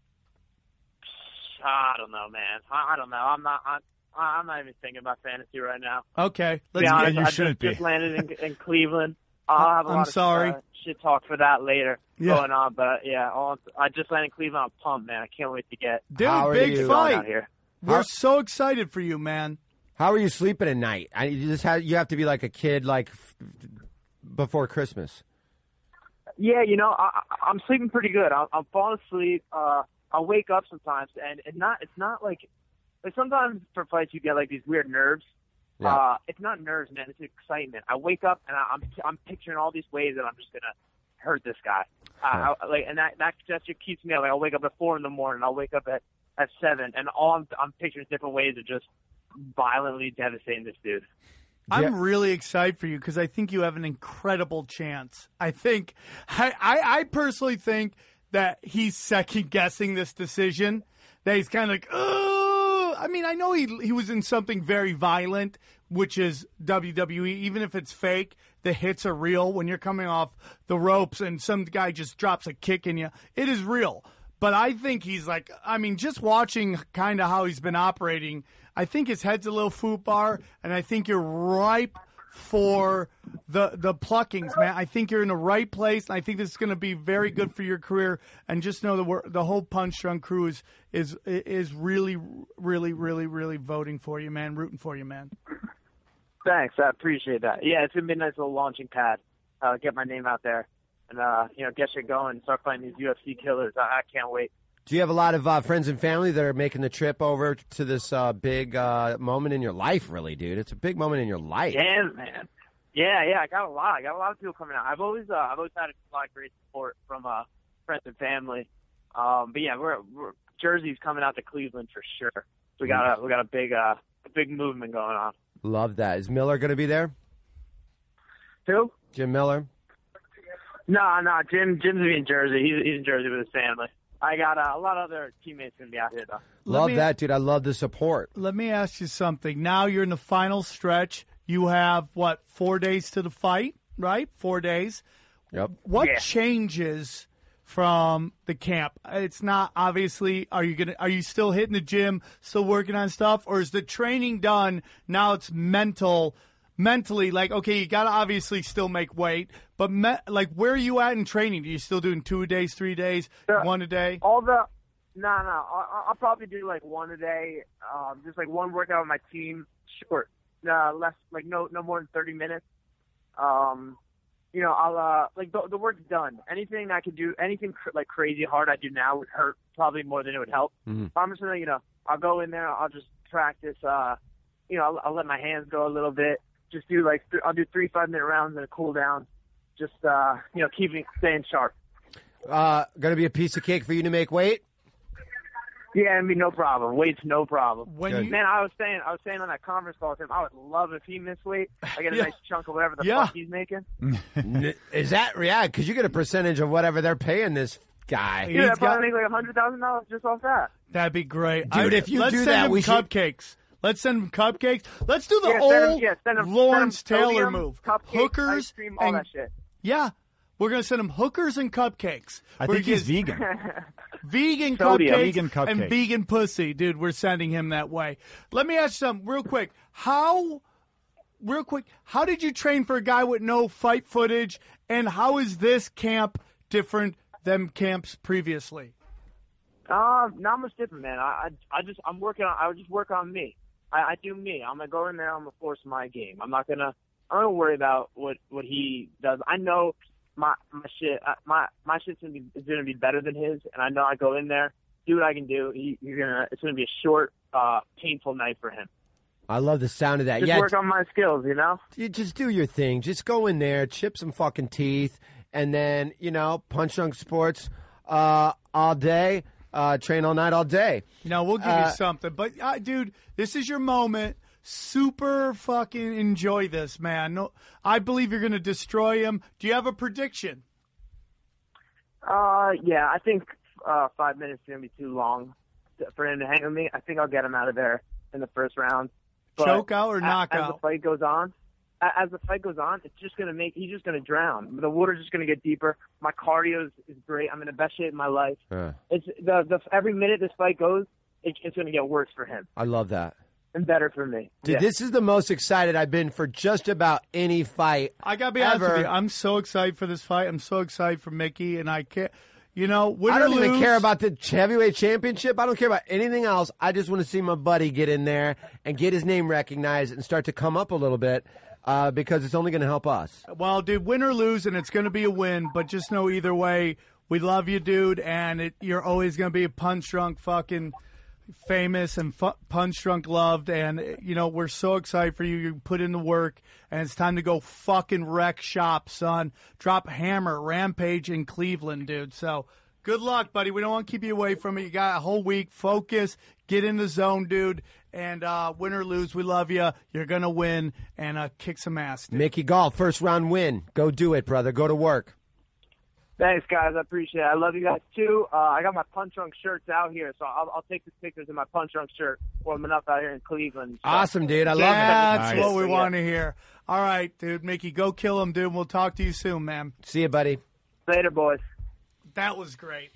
I don't know, man. I don't know. I'm not even thinking about fantasy right now. Okay, To be let's honest, get. you I shouldn't just be. landed in Cleveland. I'll have a I'm lot sorry. of shit talk for that later Yeah. going on. But yeah, I just landed in Cleveland. I'm pumped, man. I can't wait to get Dude, How are big you? going out fight. here. We're so excited for you, man. How are you sleeping at night? You have to be like a kid, before Christmas. Yeah, I'm sleeping pretty good. I'm falling asleep. I'll wake up sometimes, and it's not like sometimes for fights you get like these weird nerves, Yeah. It's not nerves, man. It's excitement. I wake up and I'm picturing all these ways that I'm just gonna hurt this guy. And that just keeps me up. Like, I'll wake up at 4 a.m. I'll wake up at 7, and all I'm picturing different ways of just violently devastating this dude. I'm really excited for you because I think you have an incredible chance. I personally think that he's second guessing this decision. That he's kind of like, oh, I mean, I know he was in something very violent, which is WWE. Even if it's fake, the hits are real. When you're coming off the ropes and some guy just drops a kick in you, it is real. But I think he's like, I mean, just watching kind of how he's been operating, I think his head's a little FUBAR, and I think you're ripe for the pluckings, man. I think you're in the right place, and I think this is going to be very good for your career. And just know the whole Punch Drunk crew is really, really, really, really voting for you, man, rooting for you, man. Thanks, I appreciate that. Yeah, it's gonna be a nice little launching pad. Get my name out there, and get shit going. Start fighting these UFC killers. I can't wait. Do you have a lot of friends and family that are making the trip over to this big moment in your life, really, dude? It's a big moment in your life. Yeah, man. Yeah, I got a lot. I got a lot of people coming out. I've always had a lot of great support from friends and family. But yeah, we're Jersey's coming out to Cleveland for sure. So we got a big movement going on. Love that. Is Miller going to be there? Who? Jim Miller? No, Jim's gonna be in Jersey. He's in Jersey with his family. I got a lot of other teammates going to be out here, though. Love that, dude. I love the support. Let me ask you something. Now you're in the final stretch. You have, 4 days to the fight, right? 4 days. Yep. What changes from the camp? It's not, obviously, are you still hitting the gym, still working on stuff, or is the training done? Now it's mentally, like, okay, you got to obviously still make weight, but where are you at in training? Are you still doing 2 days, 3 days, 1 a day? No. I'll probably do like 1 a day, just like one workout with my team, short, less, like no more than 30 minutes. I'll the work's done. Anything I could do, anything like crazy hard I do now would hurt probably more than it would help. Mm-hmm. I'm just gonna, I'll go in there, I'll just practice. I'll let my hands go a little bit. Just do I'll do 3 5-minute rounds and a cool down. Just staying sharp. Going to be a piece of cake for you to make weight? Yeah, I mean, no problem. Weight's no problem. Man, I was saying on that conference call with him, I would love if he missed weight. I get a nice chunk of whatever the fuck he's making. Is that because you get a percentage of whatever they're paying this guy? Yeah, I'd probably make like $100,000 just off that. That'd be great, dude. If you do that, we should cupcakes. Let's send him cupcakes. Let's do the send him Lawrence Taylor sodium, move. Cupcakes, Hookers, ice cream, all that shit. Yeah, we're gonna send him hookers and cupcakes. I think he's vegan. Vegan cupcakes and vegan pussy, dude. We're sending him that way. Let me ask you something real quick. How did you train for a guy with no fight footage, and how is this camp different than camps previously? Not much different, man. I just work on me. I do me. I'm gonna go in there. I'm gonna force my game. I'm not gonna worry about what he does. I know my shit's gonna be better than his, and I know I go in there, do what I can do. It's gonna be a short, painful night for him. I love the sound of that. Just work on my skills, You just do your thing. Just go in there, chip some fucking teeth, and then Punch Drunk Sports all day. Train all night, all day. We'll give you something. But, dude, this is your moment. Super fucking enjoy this, man. No, I believe you're going to destroy him. Do you have a prediction? Yeah, I think 5 minutes is going to be too long for him to hang with me. I think I'll get him out of there in the first round. But choke out or knockout? As the fight goes on, it's just going to he's just going to drown. The water's just going to get deeper. My cardio is great. I'm in the best shape of my life. It's every minute this fight goes, it's going to get worse for him. I love that. And better for me. Dude, this is the most excited I've been for just about any fight. I got to be honest with you. I'm so excited for this fight. I'm so excited for Mickey, and I can't. Win I don't or even lose, care about the heavyweight championship. I don't care about anything else. I just want to see my buddy get in there and get his name recognized and start to come up a little bit. Because it's only going to help us. Well, dude, win or lose, and it's going to be a win. But just know either way, we love you, dude, and you're always going to be a punch drunk fucking famous and Punch Drunk loved, and we're so excited for you. You put in the work, and it's time to go fucking wreck shop, son. Drop Hammer, Rampage in Cleveland, dude. So good luck, buddy. We don't want to keep you away from it. You got a whole week. Focus. Get in the zone, dude. And win or lose, we love you. You're gonna win and kick some ass, dude. Mickey Gall, first round win. Go do it, brother. Go to work. Thanks, guys. I appreciate it. I love you guys, too. I got my Punch Drunk shirts out here, so I'll take the pictures in my Punch Drunk shirt warming up out here in Cleveland. So. Awesome, dude. I love it. That's what we want to hear. All right, dude. Mickey, go kill him, dude. We'll talk to you soon, man. See you, buddy. Later, boys. That was great.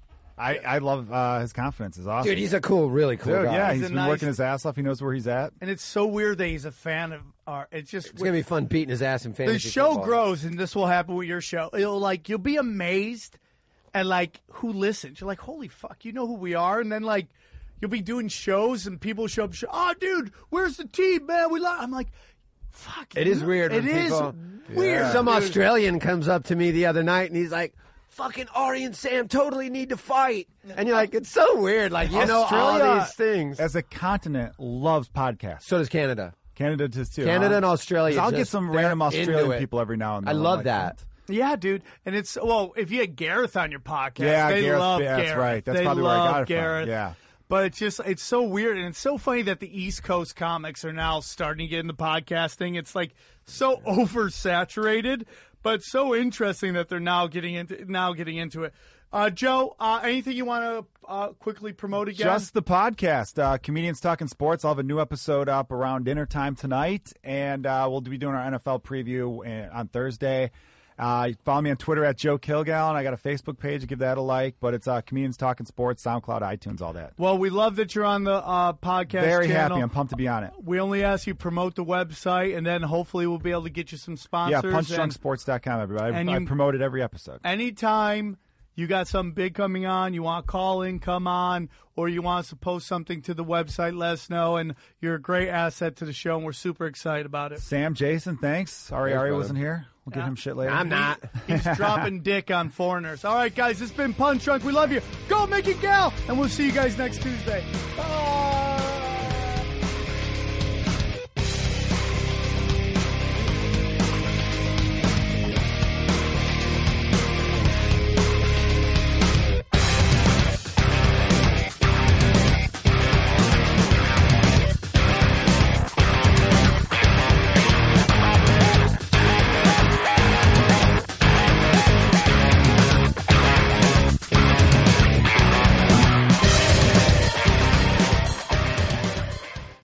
I love his confidence. It's awesome. Dude, he's a really cool Dude, guy. yeah, he's been working his ass off. He knows where he's at. And it's so weird that he's a fan of art. It's going to be fun beating his ass in fantasy The show football. grows, and this will happen with your show. You'll be amazed at, who listens. You're like, holy fuck, you know who we are? And then, you'll be doing shows, and people show up, oh, dude, where's the team, man? I'm like, fuck. It is weird. It when is people, weird. Some dude. Australian comes up to me the other night, and he's like, fucking Ari and Sam totally need to fight. And you're like, it's so weird. Australia, all these things. As a continent, loves podcasts. So does Canada. Canada does too. Canada and Australia. I'll get some random Australian people every now and then. I love that. Yeah, dude. And it's, if you had Gareth on your podcast, they Gareth, love yeah, Gareth. That's right. That's they probably love where I got it Gareth. from. Yeah. But it's so weird, and it's so funny that the East Coast comics are now starting to get into podcasting. It's so oversaturated, but so interesting that they're now getting into it. Joe, anything you want to quickly promote again? Just the podcast, Comedians Talking Sports. I'll have a new episode up around dinner time tonight, and we'll be doing our NFL preview on Thursday. Follow me on Twitter at Joe Kilgallen. I got a Facebook page. Give that a like. But it's Comedians Talking Sports, SoundCloud, iTunes, all that. Well, we love that you're on the podcast Very channel. happy. I'm pumped to be on it. We only ask you promote the website, and then hopefully we'll be able to get you some sponsors. Yeah, punchdrunksports.com, everybody. I promoted every episode. Anytime you got something big coming on, you want to call in, come on, or you want us to post something to the website, let us know. And you're a great asset to the show, and we're super excited about it. Sam, Jason, thanks. Ari wasn't here. We'll give him shit later. I'm not. He's dropping dick on foreigners. All right, guys, this has been Punch Drunk. We love you. Go Mickey Gal, and we'll see you guys next Tuesday. Bye.